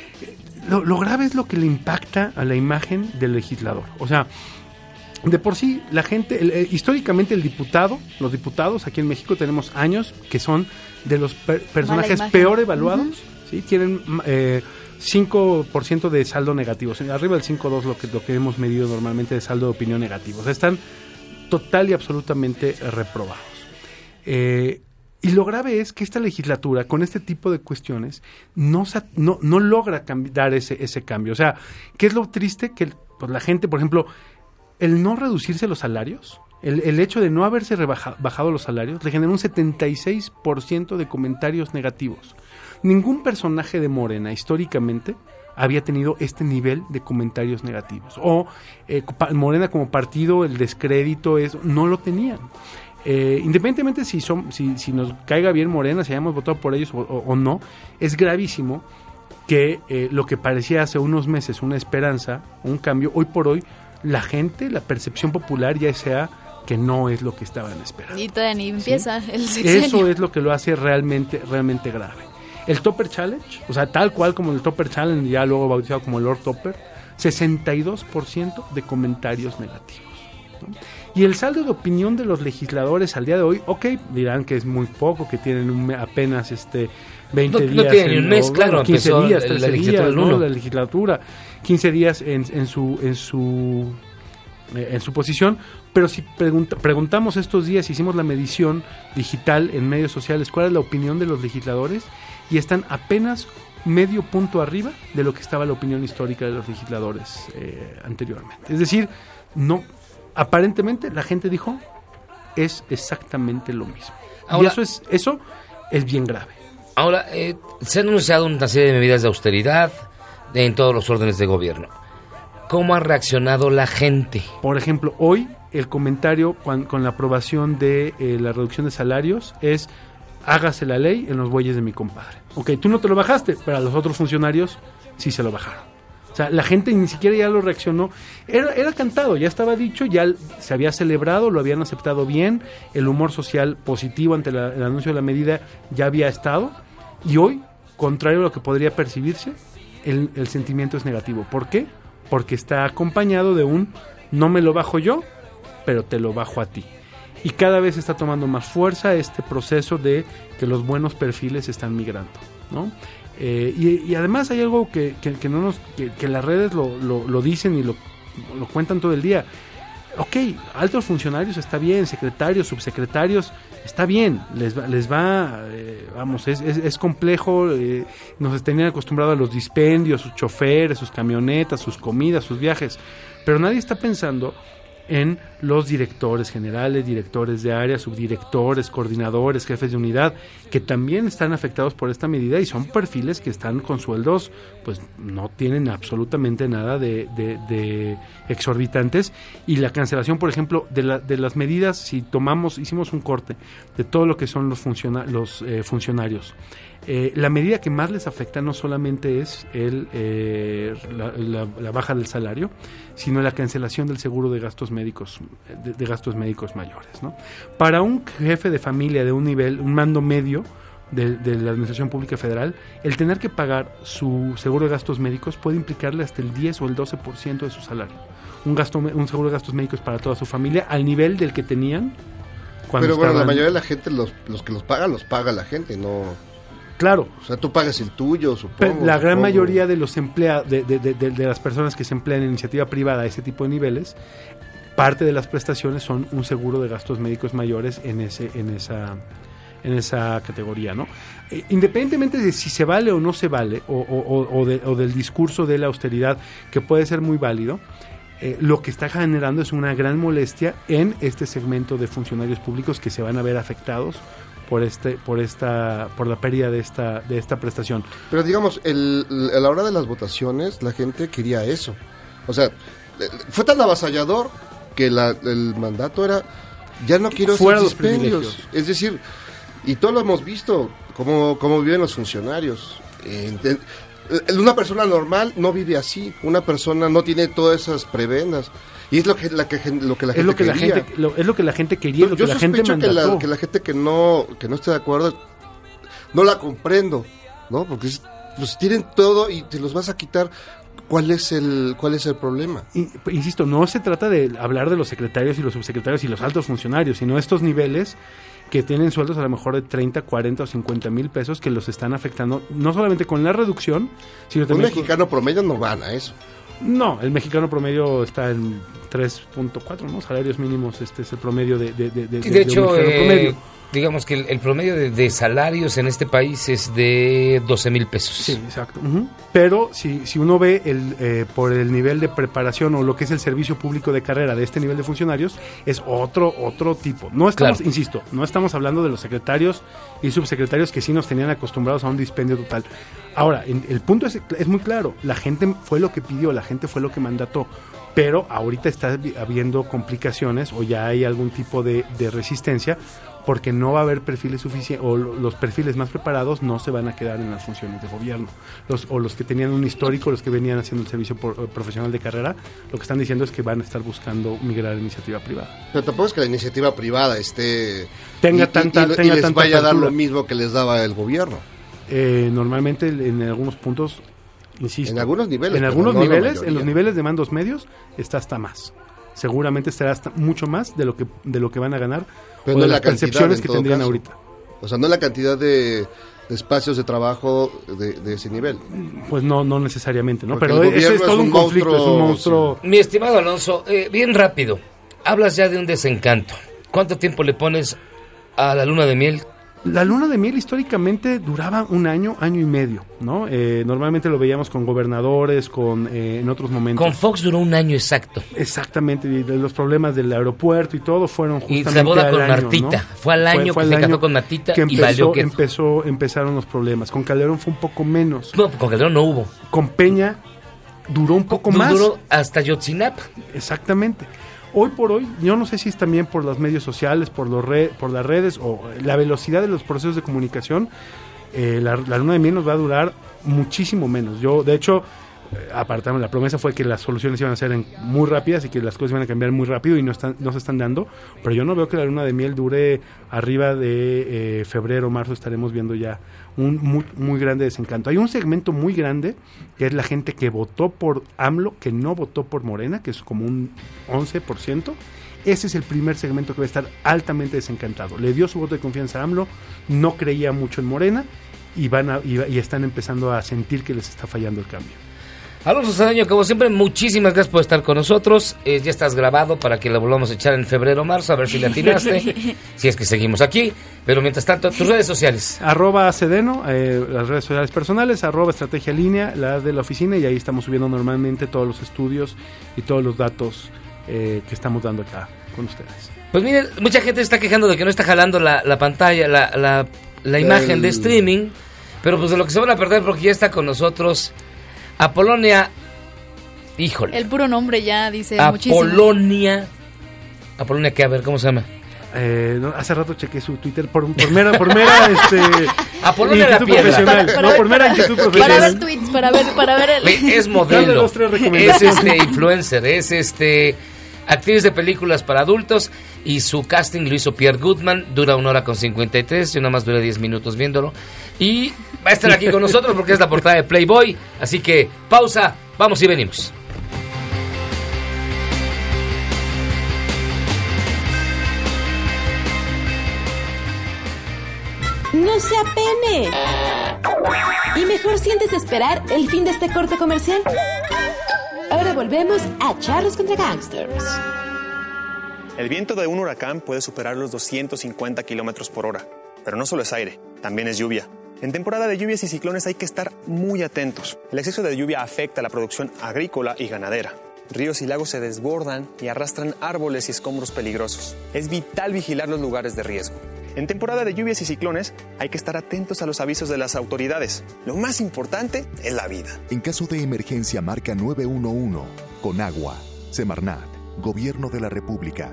Lo grave es lo que le impacta a la imagen del legislador. O sea, de por sí, la gente, históricamente los diputados aquí en México tenemos años que son de los personajes peor evaluados, ¿sí? Tienen 5% de saldo negativo, arriba del 5.2 lo que hemos medido normalmente de saldo de opinión negativo. O sea, están total y absolutamente reprobados. Y lo grave es que esta legislatura, con este tipo de cuestiones, no logra dar ese cambio. O sea, ¿qué es lo triste? Que pues, la gente, por ejemplo, el no reducirse los salarios, el hecho de no haberse bajado los salarios, le generó un 76% de comentarios negativos. Ningún personaje de Morena, históricamente, había tenido este nivel de comentarios negativos. O Morena como partido, el descrédito, no lo tenían. Independientemente si nos caiga bien Morena, si hayamos votado por ellos o no, es gravísimo que lo que parecía hace unos meses una esperanza, un cambio, hoy por hoy la gente, la percepción popular ya sea que no es lo que estaban esperando. Y todavía ni empieza el sexenio. Eso es lo que lo hace realmente grave. El Topper Challenge, o sea, tal cual como el Topper Challenge, ya luego bautizado como el Lord Topper, 62% de comentarios negativos, ¿no? Y el saldo de opinión de los legisladores al día de hoy, dirán que es muy poco, que tienen apenas 20 días. No tienen un mes, claro, 15 días, 13 la legislatura, días, ¿no? La legislatura, 15 días en su posición. Pero si preguntamos estos días, hicimos la medición digital en medios sociales, ¿cuál es la opinión de los legisladores? Y están apenas medio punto arriba de lo que estaba la opinión histórica de los legisladores anteriormente. Es decir, aparentemente la gente dijo es exactamente lo mismo. Ahora, y eso es bien grave. Ahora, se han anunciado una serie de medidas de austeridad en todos los órdenes de gobierno. ¿Cómo ha reaccionado la gente? Por ejemplo, hoy el comentario con la aprobación de la reducción de salarios es: hágase la ley en los bueyes de mi compadre. Ok, tú no te lo bajaste, pero a los otros funcionarios sí se lo bajaron. sea, la gente ni siquiera ya lo reaccionó. Era cantado, ya estaba dicho, ya se había celebrado, lo habían aceptado bien, el humor social positivo ante el anuncio de la medida ya había estado, y hoy, contrario a lo que podría percibirse, el sentimiento es negativo. ¿Por qué? Porque está acompañado de un no me lo bajo yo, pero te lo bajo a ti. Y cada vez está tomando más fuerza este proceso de que los buenos perfiles están migrando, ¿no? Y además hay algo que las redes lo dicen y lo cuentan todo el día. Ok, altos funcionarios está bien, secretarios, subsecretarios está bien, les va vamos, es complejo, nos tenían acostumbrados a los dispendios, sus choferes, sus camionetas, sus comidas, sus viajes, pero nadie está pensando en los directores generales, directores de área, subdirectores, coordinadores, jefes de unidad, que también están afectados por esta medida y son perfiles que están con sueldos, pues no tienen absolutamente nada de exorbitantes. Y la cancelación, por ejemplo, de las medidas, si hicimos un corte de todo lo que son los funcionarios, la medida que más les afecta no solamente es la baja del salario, sino la cancelación del seguro de gastos médicos, de gastos médicos mayores, ¿no? Para un jefe de familia de un nivel, un mando medio de la Administración Pública Federal, el tener que pagar su seguro de gastos médicos puede implicarle hasta el 10 o el 12% de su salario. Un seguro de gastos médicos para toda su familia al nivel del que tenían cuando Pero bueno, la mayoría de la gente, los que los paga la gente, no... Claro. O sea, tú pagas el tuyo, supongo. Pero la gran mayoría de los empleados, de las personas que se emplean en iniciativa privada a ese tipo de niveles, parte de las prestaciones son un seguro de gastos médicos mayores en esa categoría, ¿no? Independientemente de si se vale o no se vale, o del discurso de la austeridad, que puede ser muy válido, lo que está generando es una gran molestia en este segmento de funcionarios públicos que se van a ver afectados por la pérdida de esta prestación. Pero digamos, a la hora de las votaciones, la gente quería eso. O sea, fue tan avasallador que el mandato era, ya no quiero esos dispendios. Es decir, y todos lo hemos visto, cómo viven los funcionarios. Una persona normal no vive así, una persona no tiene todas esas prebendas. Y es lo que la gente quería. Es lo que la gente quería, lo que la gente mandató. Que la gente que no esté de acuerdo, no la comprendo, ¿no? Porque pues tienen todo y te los vas a quitar. ¿Cuál es el problema? Insisto, no se trata de hablar de los secretarios y los subsecretarios y los altos funcionarios, sino estos niveles que tienen sueldos a lo mejor de 30, 40 o 50 mil pesos que los están afectando, no solamente con la reducción, sino también... Un mexicano promedio no gana eso. No, el mexicano promedio está en 3.4, ¿no? Salarios mínimos, este es el promedio de hecho, un mexicano promedio. Digamos que el promedio de salarios en este país es de 12 mil pesos. Sí, exacto. Uh-huh. Pero si uno ve por el nivel de preparación o lo que es el servicio público de carrera de este nivel de funcionarios, es otro tipo. No estamos, insisto, no estamos hablando de los secretarios y subsecretarios que sí nos tenían acostumbrados a un dispendio total. Ahora, el punto es muy claro. La gente fue lo que pidió, la gente fue lo que mandató. Pero ahorita está habiendo complicaciones o ya hay algún tipo de resistencia, porque no va a haber perfiles suficientes, o los perfiles más preparados no se van a quedar en las funciones de gobierno. Los que tenían un histórico, los que venían haciendo el servicio profesional de carrera, lo que están diciendo es que van a estar buscando migrar a la iniciativa privada. Pero tampoco es que la iniciativa privada tenga les tanta vaya a dar apertura. lo mismo que les daba el gobierno. Normalmente en algunos puntos, insisto, en algunos niveles, en los niveles de mandos medios está hasta más. Seguramente estará hasta mucho más de lo que van a ganar, pero o no de las la cantidad, percepciones que tendrían caso. Ahorita. O sea, no la cantidad de espacios de trabajo de ese nivel. Pues no necesariamente, ¿no? Porque pero eso es todo un conflicto, es un monstruo. Mi estimado Alonso, bien rápido, hablas ya de un desencanto. ¿Cuánto tiempo le pones a la luna de miel? La luna de miel históricamente duraba un año y medio, ¿no? Normalmente lo veíamos con gobernadores, en otros momentos. Con Fox duró un año exacto. Exactamente, y los problemas del aeropuerto y todo fueron justamente y se boda con año, Martita, ¿no? Fue al año que se casó con Martita que y valió que... empezaron los problemas. Con Calderón fue un poco menos. No, con Calderón no hubo. Con Peña duró un poco más. Duró hasta Yotzinapa. Exactamente. Hoy por hoy, yo no sé si es también por los medios sociales, por las redes o la velocidad de los procesos de comunicación, la luna de miel nos va a durar muchísimo menos. Yo, de hecho, apartaron, la promesa fue que las soluciones iban a ser muy rápidas y que las cosas iban a cambiar muy rápido y no se están dando, pero yo no veo que la luna de miel dure arriba de febrero, marzo. Estaremos viendo ya un muy grande desencanto. Hay un segmento muy grande que es la gente que votó por AMLO, que no votó por Morena, que es como un 11%. Ese es el primer segmento que va a estar altamente desencantado. Le dio su voto de confianza a AMLO, no creía mucho en Morena y están empezando a sentir que les está fallando el cambio. Alonso Saldaña, como siempre, muchísimas gracias por estar con nosotros. Ya estás grabado para que lo volvamos a echar en febrero o marzo, a ver si le atinaste, si es que seguimos aquí. Pero mientras tanto, tus redes sociales. @Sedeno, las redes sociales personales, @Estrategia Línea, la de la oficina, y ahí estamos subiendo normalmente todos los estudios y todos los datos que estamos dando acá con ustedes. Pues miren, mucha gente está quejando de que no está jalando la pantalla, la imagen de streaming, pero pues de lo que se van a perder porque ya está con nosotros Apolonia, híjole. El puro nombre ya dice muchísimo. Apolonia, ¿qué? A ver, ¿cómo se llama? Hace rato chequé su Twitter por mera Apolonia la piedra. Por mera actitud profesional. Para ver tweets, para ver el... Es modelo, es influencer, es actriz de películas para adultos, y su casting lo hizo Pierre Goodman, dura 1 hora con 53, yo nada más duré 10 minutos viéndolo, y va a estar aquí con nosotros porque es la portada de Playboy, así que pausa, vamos y venimos. No se apene. Y mejor sientes esperar el fin de este corte comercial. Ahora volvemos a Charros contra Gangsters. El viento de un huracán puede superar los 250 kilómetros por hora. Pero no solo es aire, también es lluvia. En temporada de lluvias y ciclones hay que estar muy atentos. El exceso de lluvia afecta la producción agrícola y ganadera. Ríos y lagos se desbordan y arrastran árboles y escombros peligrosos. Es vital vigilar los lugares de riesgo. En temporada de lluvias y ciclones hay que estar atentos a los avisos de las autoridades. Lo más importante es la vida. En caso de emergencia, marca 911. Con agua. Semarnat. Gobierno de la República.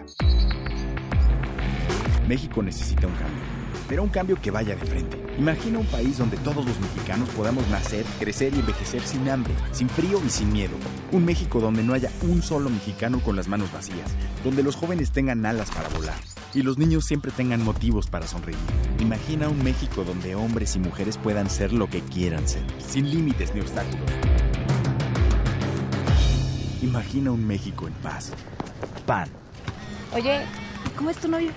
México necesita un cambio, pero un cambio que vaya de frente. Imagina un país donde todos los mexicanos podamos nacer, crecer y envejecer sin hambre, sin frío y sin miedo. Un México donde no haya un solo mexicano con las manos vacías, donde los jóvenes tengan alas para volar y los niños siempre tengan motivos para sonreír. Imagina un México donde hombres y mujeres puedan ser lo que quieran ser, sin límites ni obstáculos. Imagina un México en paz. PAN. Oye, ¿cómo es tu novio?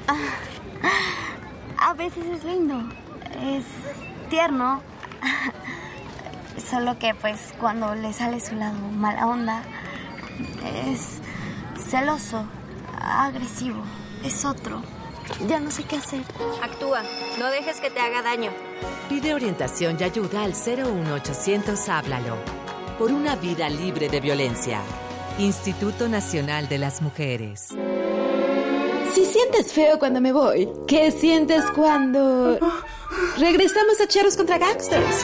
A veces es lindo, es tierno, solo que pues cuando le sale su lado mala onda, es celoso, agresivo, es otro. Ya no sé qué hacer. Actúa, no dejes que te haga daño. Pide orientación y ayuda al 01800 Háblalo. Por una vida libre de violencia. Instituto Nacional de las Mujeres. Si sientes feo cuando me voy, ¿qué sientes cuando regresamos a Charros contra Gangsters?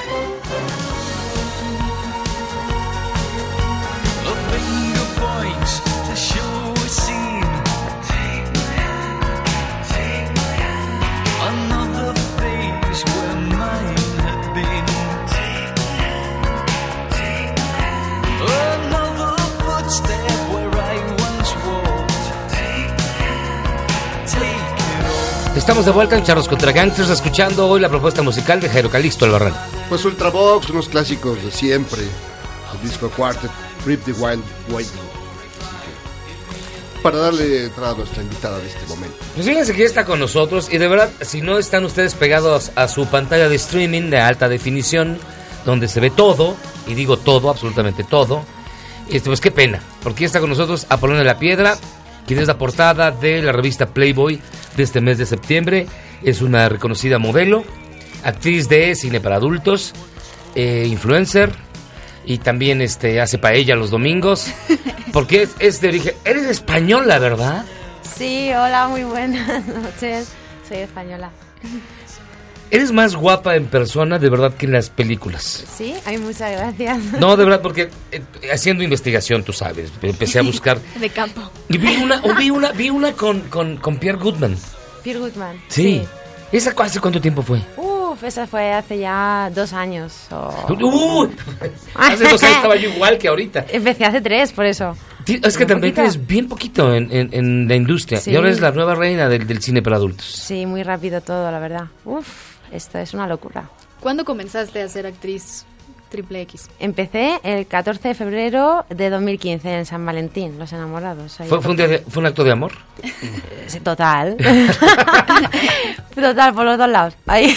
Estamos de vuelta en Charros contra Gangsters, escuchando hoy la propuesta musical de Jairo Calixto Albarrán. Pues Ultravox, unos clásicos de siempre. El disco Quartet, Rip the Wild White. Para darle entrada a nuestra invitada de este momento. Pues fíjense que ya está con nosotros, y de verdad, si no están ustedes pegados a su pantalla de streaming de alta definición, donde se ve todo, y digo todo, absolutamente todo, pues qué pena, porque ya está con nosotros Apolonia la Piedra, quien es la portada de la revista Playboy de este mes de septiembre. Es una reconocida modelo, actriz de cine para adultos, influencer, y también hace paella los domingos, porque es de origen... ¿Eres española, verdad? Sí, hola, muy buenas noches. Soy española. Eres más guapa en persona, de verdad, que en las películas. Sí, ay, muchas gracias. No, de verdad, porque haciendo investigación, tú sabes, empecé a buscar... De campo. Y vi una con Pierre Goodman. Pierre Goodman. Sí. ¿Esa hace cuánto tiempo fue? esa fue hace ya 2 años. Hace 2 años estaba yo igual que ahorita. Empecé hace 3, por eso. Es que también tienes bien poquito en la industria. Sí. Y ahora eres la nueva reina del cine para adultos. Sí, muy rápido todo, la verdad. Esto es una locura. ¿Cuándo comenzaste a ser actriz Triple X? Empecé el 14 de febrero de 2015 en San Valentín, Los Enamorados. ¿Fue un acto de amor? Sí, total. Total, por los 2 lados. Ahí.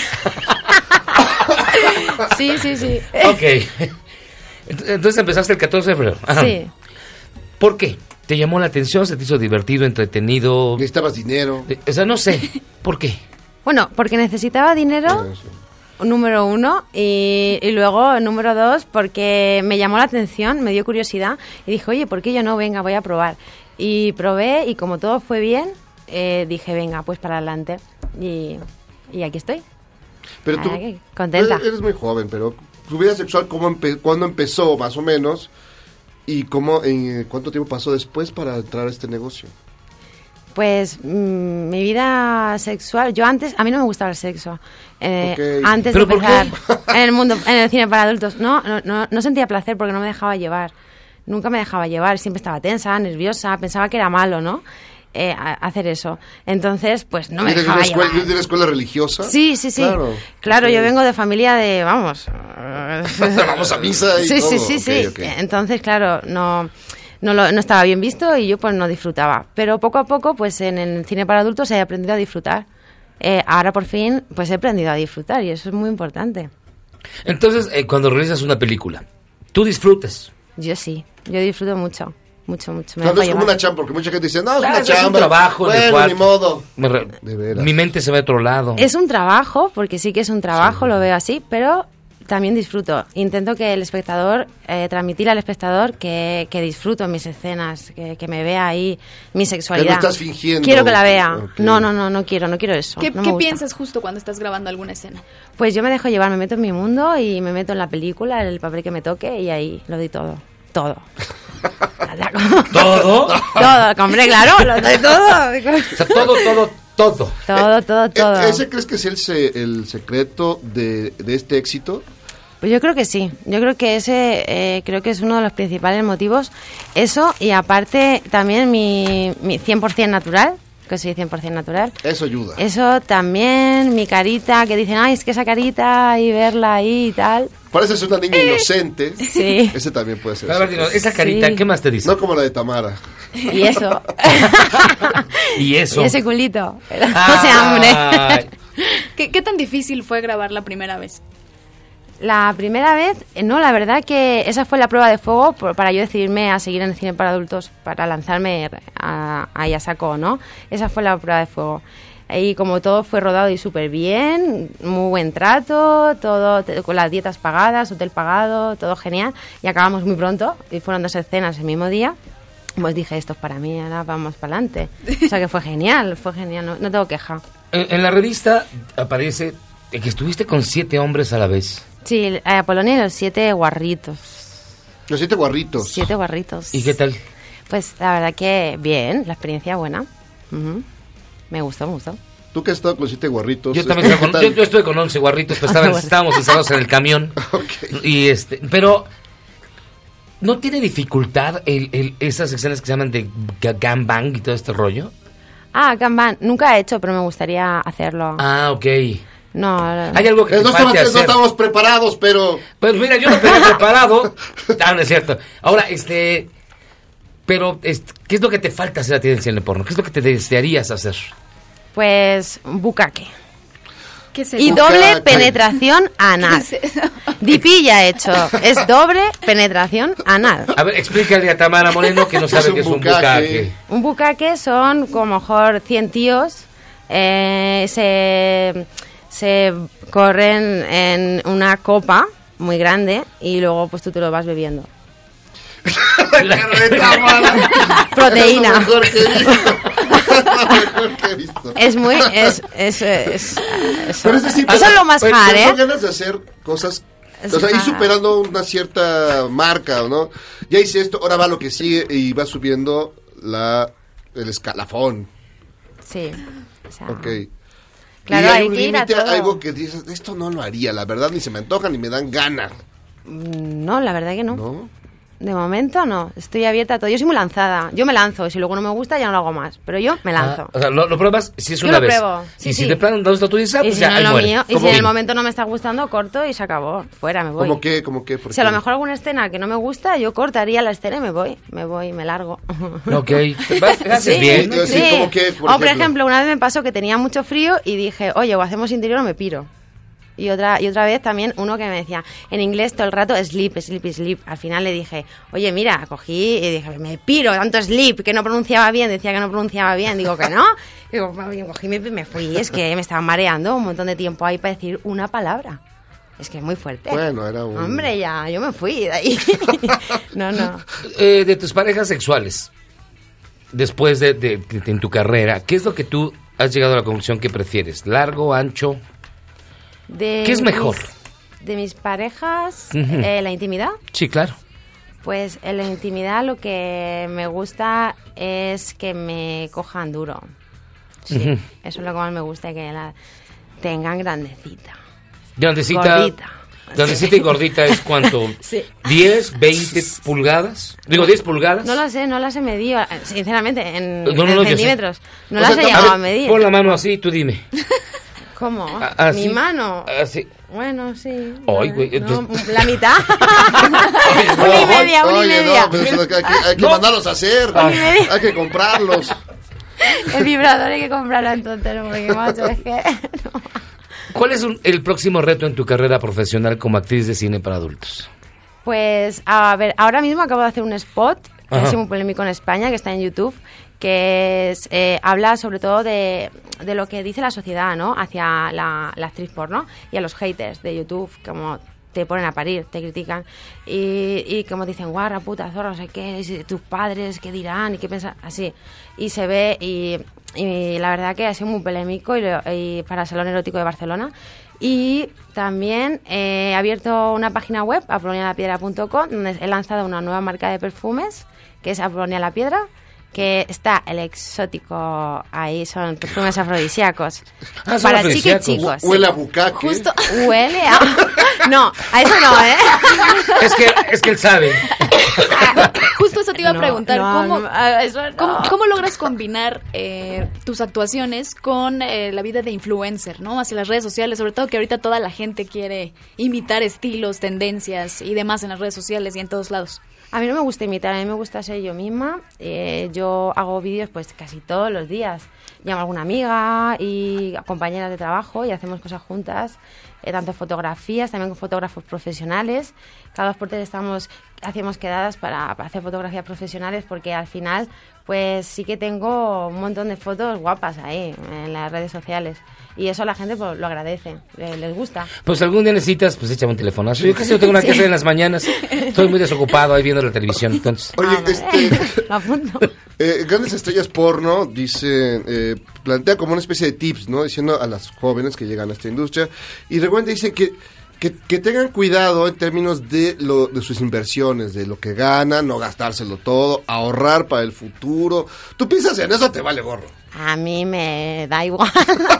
Sí. Ok. Entonces empezaste el 14 de febrero. Ajá. Sí. ¿Por qué? ¿Te llamó la atención? ¿Se te hizo divertido, entretenido? ¿Necesitabas dinero? O sea, no sé. ¿Por qué? Bueno, porque necesitaba dinero, número 1, y luego, número 2, porque me llamó la atención, me dio curiosidad, y dije, oye, ¿por qué yo no? Venga, voy a probar. Y probé, y como todo fue bien, dije, venga, pues para adelante. Y aquí estoy. Pero tú, contenta. Eres muy joven, pero tu vida sexual, ¿cuándo empezó, más o menos? ¿Y cuánto tiempo pasó después para entrar a este negocio? Pues mi vida sexual, a mí no me gustaba el sexo. Antes de ¿Pero por empezar qué? en el cine para adultos, no sentía placer porque no me dejaba llevar. Nunca me dejaba llevar, siempre estaba tensa, nerviosa, pensaba que era malo, ¿no? Hacer eso. Entonces, pues no me dejaba llevar. ¿De una escuela religiosa? Sí. Claro, yo vengo de familia de, vamos a misa y todo. Sí. Okay. Entonces, claro, no estaba bien visto y yo pues no disfrutaba. Pero poco a poco, pues en el cine para adultos he aprendido a disfrutar. Ahora por fin, pues he aprendido a disfrutar y eso es muy importante. Entonces, cuando realizas una película, ¿tú disfrutas? Yo sí, yo disfruto mucho. Mucho. No es como una chamba, porque mucha gente dice, no, es una chamba. Es un trabajo. Bueno, ni modo. De veras. Mi mente se va a otro lado. Es un trabajo, porque sí que es un trabajo, lo veo así, pero también disfruto. Intento que el espectador, transmitir al espectador que disfruto mis escenas, que me vea ahí mi sexualidad. Que no estás fingiendo. Quiero que la vea. Okay. No quiero eso. ¿Qué me piensas justo cuando estás grabando alguna escena? Pues yo me dejo llevar, me meto en mi mundo y me meto en la película, en el papel que me toque y ahí lo doy todo. ¿Todo? Todo, hombre, claro, lo doy todo. O sea, todo. Todo. ¿Ese crees que es el secreto de este éxito? Pues yo creo que sí. Yo creo que ese creo que es uno de los principales motivos. Eso, y aparte también mi 100% natural, que soy 100% natural. Eso ayuda. Eso también, mi carita, que dicen, ay, es que esa carita y verla ahí y tal. Pareces una niña inocente. Sí. Ese también puede ser. A ver, esa carita, sí. ¿Qué más te dice? No como la de Tamara. Y eso. Y ese culito. No sé, hombre. ¿Qué tan difícil fue grabar la primera vez? La primera vez, no, la verdad que esa fue la prueba de fuego para yo decidirme a seguir en el cine para adultos, para lanzarme ahí a saco, ¿no? Esa fue la prueba de fuego. Y como todo fue rodado y súper bien, muy buen trato, todo con las dietas pagadas, hotel pagado, todo genial. Y acabamos muy pronto, y fueron 2 escenas el mismo día. Pues dije, esto es para mí, ahora vamos para adelante. O sea que fue genial, no tengo queja. En la revista aparece que estuviste con 7 hombres a la vez. Sí, Apolonia y los 7 guarritos. Los 7 guarritos. 7 guarritos. ¿Y qué tal? Pues la verdad que bien, la experiencia buena. Me gustó. ¿Tú que has estado con 7 guarritos? Yo también yo estuve con 11 guarritos, pero estábamos encerrados en el camión. Okay. Y pero ¿no tiene dificultad esas escenas que se llaman de gangbang y todo este rollo? Gangbang, nunca he hecho, pero me gustaría hacerlo. Ok. No. Hay algo que no estamos preparados, pero... Pues mira, yo no tenía preparado. No es cierto. Ahora, pero, ¿qué es lo que te falta hacer a ti en el cine porno? ¿Qué es lo que te desearías hacer? Pues, bucaque. ¿Qué es eso? Y doble penetración anal. ¿Qué es eso? DP ya hecho. Es doble penetración anal. A ver, explícale a Tamara Moreno que no sabe qué es un bucaque. Un bucaque son, como mejor, 100 tíos. Se corren en una copa muy grande y luego pues tú te lo vas bebiendo. Proteína. Es lo mejor que he visto. Es muy... Eso es lo más hard, ¿eh? Son ganas de hacer cosas... O sea, ir superando una cierta marca, ¿no? Ya hice esto, ahora va lo que sigue y va subiendo el escalafón. Sí. O sea, ok. Claro, y hay hay un que ir a límite, todo. algo que dices, esto no lo haría, la verdad, ni se me antoja ni me dan ganas. No, la verdad que no. ¿No? De momento no, estoy abierta a todo. Yo soy muy lanzada, yo me lanzo y si luego no me gusta ya no lo hago más, pero yo me lanzo. O sea, lo pruebas si es Yo una lo vez. pruebo, sí, y sí. si de plano tú dices, Y pues si ya, no ahí lo muere. mío, y si en el momento no me está gustando, corto y se acabó, fuera, me voy. ¿Cómo qué? ¿Cómo qué? ¿Por Si a lo qué? mejor alguna escena que no me gusta, yo cortaría la escena y me voy, me largo. Ok, haces bien. Sí. ¿Cómo qué, O por ejemplo, una vez me pasó que tenía mucho frío y dije, oye, o hacemos interior o me piro. Y otra vez también uno que me decía, en inglés todo el rato, sleep. Al final le dije, oye, mira, cogí y dije, me piro, tanto sleep, que no pronunciaba bien, decía que no pronunciaba bien, digo que no. Digo, cogí y me fui, es que me estaba mareando un montón de tiempo ahí para decir una palabra. Es que es muy fuerte. Bueno, era un... Hombre, ya, yo me fui de ahí. No. De tus parejas sexuales, después de en tu carrera, ¿qué es lo que tú has llegado a la conclusión que prefieres? ¿Largo, ancho? ¿Qué es mejor? De mis parejas, Ujú. la intimidad. Sí, claro. Pues en la intimidad lo que me gusta es que me cojan duro. Sí, Ujú. eso es lo que más me gusta, que la tengan grandecita. Grandecita. Gordita. Grandecita y gordita es cuánto? Sí. 10, 20 pulgadas. Digo, 10 pulgadas. No las he medido, sinceramente, en No, yo sé. centímetros. No O las sea, he llegado ver, a medir. Pon la mano así, tú dime. ¿Cómo? Así. ¿Mi mano? Así. Bueno, sí. Ay, güey, No, entonces- la mitad. Una y media. Oye, no, pero eso hay que mandarlos a hacer. Una y media. Hay que comprarlos. El vibrador hay que comprarlo entonces, porque macho, es que... ¿Cuál es el próximo reto en tu carrera profesional como actriz de cine para adultos? Pues, a ver, ahora mismo acabo de hacer un spot, que Ajá. ha sido muy polémico en España, que está en YouTube, que es, habla sobre todo de lo que dice la sociedad, ¿no? Hacia la actriz porno y a los haters de YouTube, como te ponen a parir, te critican y como dicen, guarra, puta, zorra, no sé qué, y tus padres, qué dirán y qué piensan, así. Y se ve y la verdad que ha sido muy polémico y para el Salón Erótico de Barcelona. Y también he abierto una página web, apolonialapiedra.com, donde he lanzado una nueva marca de perfumes, que es Apolonia la Piedra, que está el exótico, ahí son perfumes afrodisíacos. Ah, son para afrodisíacos. chiquis chicos. Huele a bucaque. Justo, huele a... No, a eso no, ¿eh? Es que él sabe. Justo eso te iba a preguntar, eso no. ¿cómo logras combinar tus actuaciones con la vida de influencer, ¿no? Hacia las redes sociales, sobre todo que ahorita toda la gente quiere imitar estilos, tendencias y demás en las redes sociales y en todos lados. A mí no me gusta imitar, a mí me gusta ser yo misma. Yo hago vídeos pues casi todos los días. Llamo a alguna amiga y a compañeras de trabajo y hacemos cosas juntas. Tanto fotografías, también con fotógrafos profesionales. Cada 2 por 3 hacemos quedadas para hacer fotografías profesionales porque al final pues sí que tengo un montón de fotos guapas ahí en las redes sociales. Y eso la gente pues, lo agradece, les gusta. Pues algún día necesitas, pues échame un telefonazo. Yo casi no tengo nada que hacer en las mañanas. Estoy muy desocupado ahí viendo la televisión, entonces. Oye, Lo apunto. Grandes estrellas porno, dice, plantea como una especie de tips, ¿no? Diciendo a las jóvenes que llegan a esta industria. Y de repente dice que tengan cuidado en términos de sus inversiones, de lo que ganan, no gastárselo todo, ahorrar para el futuro. ¿Tú piensas en eso? Te vale gorro. A mí me da igual.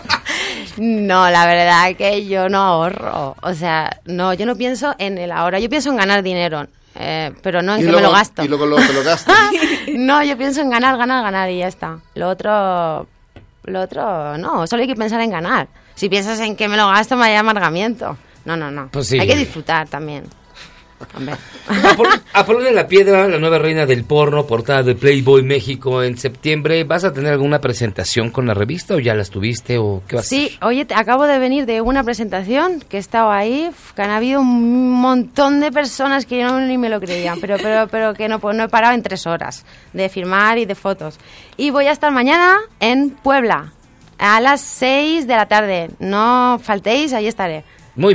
No, la verdad que yo no ahorro. O sea, no, yo no pienso en el ahorro. Yo pienso en ganar dinero, pero no en que me lo gasto. Y luego te lo gastas. No, yo pienso en ganar y ya está. Lo otro no, solo hay que pensar en ganar. Si piensas en que me lo gasto, me vaya amargamiento. No. Pues sí. Hay que disfrutar también. Hombre. Apolonia la Piedra, la nueva reina del porno, portada de Playboy México en septiembre. ¿Vas a tener alguna presentación con la revista o ya las tuviste o qué vas a hacer? Sí, oye, acabo de venir de una presentación que he estado ahí, que han habido un montón de personas que yo ni me lo creían, pero que no he parado en 3 horas de firmar y de fotos. Y voy a estar mañana en Puebla a las 6 de la tarde. No faltéis, ahí estaré. Muy bien.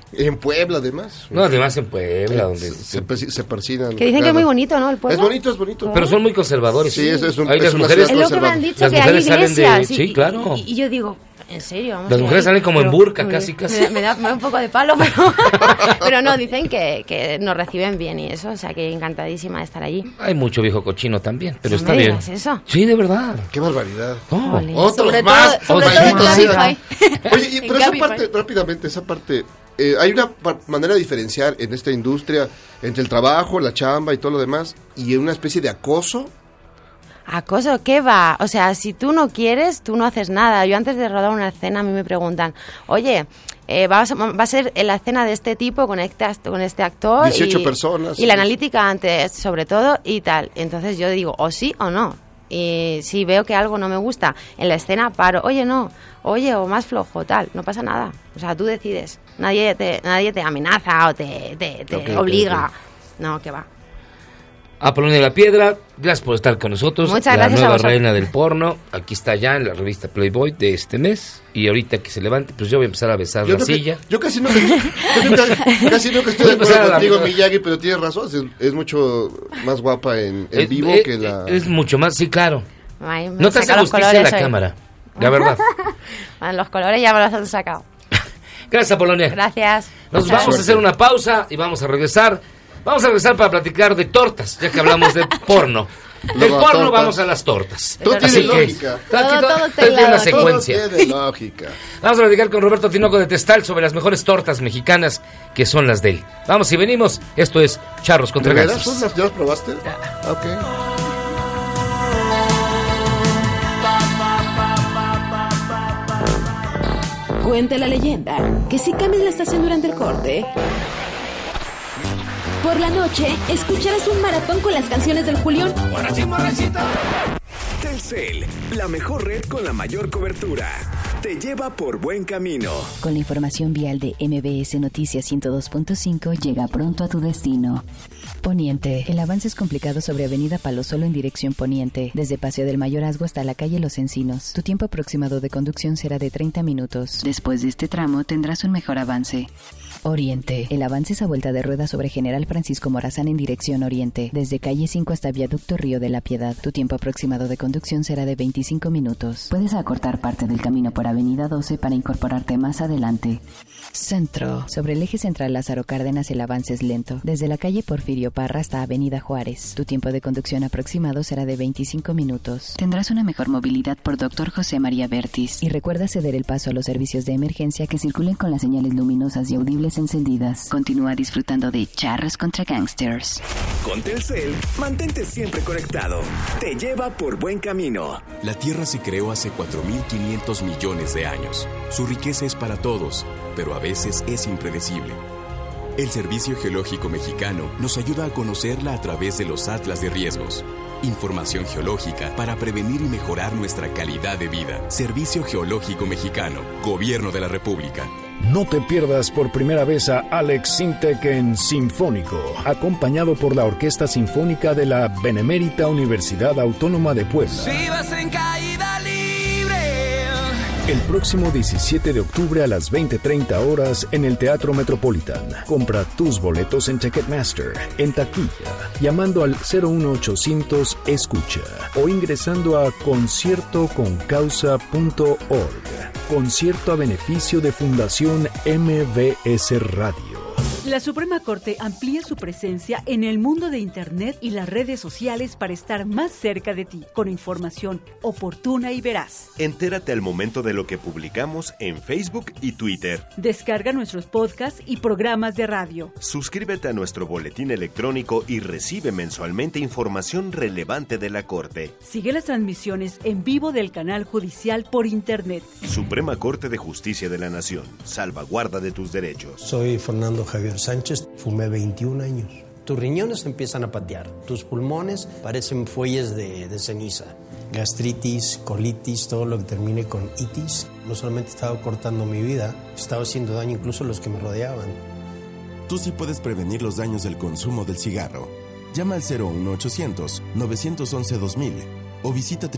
En Puebla, además. No, además en Puebla, donde se persinan. Que dicen que es muy bonito, ¿no? El pueblo. Es bonito. Pero son muy conservadores. Sí, es las mujeres. Es lo que me han dicho, que hay iglesias. Sí, claro. Y yo digo, ¿en serio? Vamos las mujeres salen como en burka, casi. Me da un poco de palo, pero no, dicen que nos reciben bien y eso, o sea, que encantadísima de estar allí. Hay mucho viejo cochino también, pero no está bien. Eso. Sí, de verdad. Qué barbaridad. Otros sobre más. Sobre todo en Cabify. Oye, pero esa parte, rápidamente, hay una manera de diferenciar en esta industria entre el trabajo, la chamba y todo lo demás, y una especie de acoso. ¿Acoso? ¿Qué va? O sea, si tú no quieres, tú no haces nada. Yo antes de rodar una escena a mí me preguntan, oye, va a ser la escena de este tipo con este actor. 18 personas. Y la analítica antes, sobre todo, y tal. Entonces yo digo, o sí o no. Y si veo que algo no me gusta en la escena, paro. Oye, no. Oye, o más flojo, tal. No pasa nada. O sea, tú decides. Nadie te amenaza o te obliga. Okay. No, que va. Apolonia de la Piedra, gracias por estar con nosotros. Muchas gracias. La nueva reina del porno, aquí está ya en la revista Playboy de este mes. Y ahorita que se levante, pues yo voy a empezar a besar la silla. Yo casi nunca estoy de acuerdo contigo, Miyagi, pero tienes razón, es mucho más guapa en vivo que la... Es mucho más, sí, claro. Ay, no te hace justicia la cámara, la verdad. Bueno, los colores ya me los han sacado. Gracias, Apolonia. Gracias. Nos vamos a hacer una pausa y vamos a regresar. Vamos a regresar para platicar de tortas, ya que hablamos de porno. Del porno tortas. Vamos a las tortas. Todo tiene lógica. Todo tiene una secuencia. Todo tiene lógica. Vamos a platicar con Roberto Tinoco de Testal sobre las mejores tortas mexicanas que son las de él. Vamos y venimos. Esto es Charros contra Gangsters. ¿Ya las probaste? Ok. Cuenta la leyenda que si cambias la estación durante el corte, por la noche escucharás un maratón con las canciones del Julión. Telcel, la mejor red con la mayor cobertura. Te lleva por buen camino. Con la información vial de MBS Noticias 102.5 llega pronto a tu destino. Poniente. El avance es complicado sobre Avenida Palo Solo en dirección poniente, desde Paseo del Mayorazgo hasta la calle Los Encinos. Tu tiempo aproximado de conducción será de 30 minutos. Después de este tramo tendrás un mejor avance. Oriente. El avance es a vuelta de rueda sobre General Francisco Morazán en dirección oriente, desde calle 5 hasta Viaducto Río de la Piedad. Tu tiempo aproximado de conducción será de 25 minutos. Puedes acortar parte del camino por Avenida 12 para incorporarte más adelante. Centro. Sobre el eje central Lázaro Cárdenas el avance es lento, desde la calle Porfirio Parra hasta Avenida Juárez. Tu tiempo de conducción aproximado será de 25 minutos. Tendrás una mejor movilidad por Dr. José María Bertis. Y recuerda ceder el paso a los servicios de emergencia que circulen con las señales luminosas y audibles encendidas. Continúa disfrutando de Charros contra Gangsters. Con Telcel, mantente siempre conectado. Te lleva por buen camino. La Tierra se creó hace 4.500 millones de años. Su riqueza es para todos, pero a veces es impredecible. El Servicio Geológico Mexicano nos ayuda a conocerla a través de los atlas de riesgos. Información geológica para prevenir y mejorar nuestra calidad de vida. Servicio Geológico Mexicano, Gobierno de la República. No te pierdas por primera vez a Alex Sintek en Sinfónico, acompañado por la Orquesta Sinfónica de la Benemérita Universidad Autónoma de Puebla. Si vas en caída libre. El próximo 17 de octubre a las 20:30 horas en el Teatro Metropolitan. Compra tus boletos en Ticketmaster, en taquilla, llamando al 01800 Escucha o ingresando a conciertoconcausa.org. Concierto a beneficio de Fundación MBS Radio. La Suprema Corte amplía su presencia en el mundo de Internet y las redes sociales para estar más cerca de ti, con información oportuna y veraz. Entérate al momento de lo que publicamos en Facebook y Twitter. Descarga nuestros podcasts y programas de radio. Suscríbete a nuestro boletín electrónico y recibe mensualmente información relevante de la Corte. Sigue las transmisiones en vivo del canal judicial por Internet. Suprema Corte de Justicia de la Nación. Salvaguarda de tus derechos. Soy Fernando Javier Sánchez, fumé 21 años. Tus riñones empiezan a patear, tus pulmones parecen fuelles de ceniza. Gastritis, colitis, todo lo que termine con itis. No solamente estaba cortando mi vida, estaba haciendo daño incluso a los que me rodeaban. Tú sí puedes prevenir los daños del consumo del cigarro. Llama al 01800-911-2000 o visita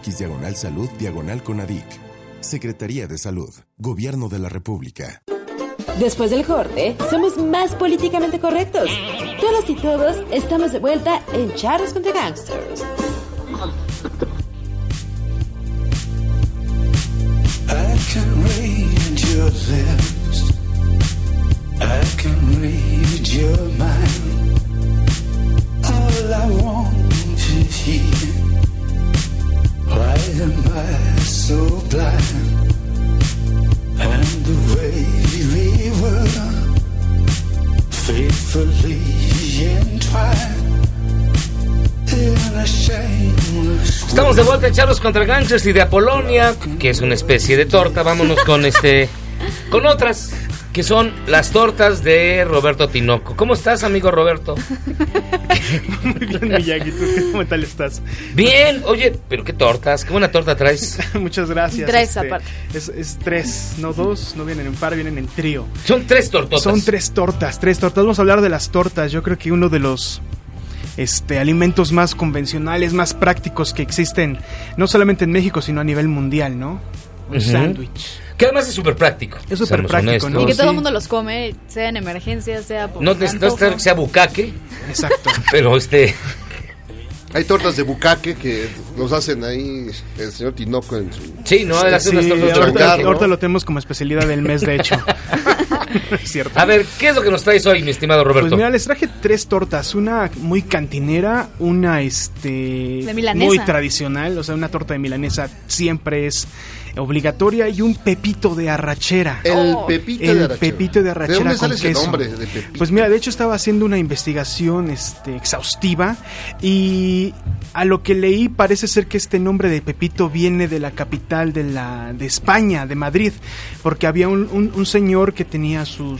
www.gov.mx/salud/CONADIC. Secretaría de Salud, Gobierno de la República. Después del corte, somos más políticamente correctos. Todas y todos estamos de vuelta en Charros contra Gangsters. I can read your lips, I can read your mind. All I want to hear. Why am I so blind? And the way we were faithfully entwined. Estamos de vuelta en Charros contra Gangsters y de Apolonia, que es una especie de torta. Vámonos con con otras, que son las tortas de Roberto Tinoco. ¿Cómo estás, amigo Roberto? Muy bien, Miyagi, ¿tú cómo tal estás? Bien, oye, pero qué tortas, qué buena torta traes. Muchas gracias. Tres aparte. Es tres, no dos, no vienen en par, vienen en trío. Son tres tortotas. Son tres tortas. Vamos a hablar de las tortas. Yo creo que uno de los alimentos más convencionales, más prácticos que existen, no solamente en México, sino a nivel mundial, ¿no? Un sándwich. Que además es súper práctico. Es súper práctico, ¿no? Y que todo el mundo los come, sea en emergencia, sea por no necesita que sea bucaque. Exacto. Pero Hay tortas de bucaque que los hacen ahí el señor Tinoco en su... Sí, no, él hace unas tortas de bucaque. Ahorita lo tenemos como especialidad del mes, de hecho. Cierto. A ver, ¿qué es lo que nos traes hoy, mi estimado Roberto? Pues mira, les traje tres tortas. Una muy cantinera, una de milanesa, muy tradicional. O sea, una torta de milanesa siempre es obligatoria, y un pepito de arrachera. El pepito de arrachera. ¿De dónde sale ese nombre de pepito? Pues mira, de hecho estaba haciendo una investigación exhaustiva, y a lo que leí parece ser que este nombre de pepito viene de la capital de España, de Madrid, porque había un señor que tenía sus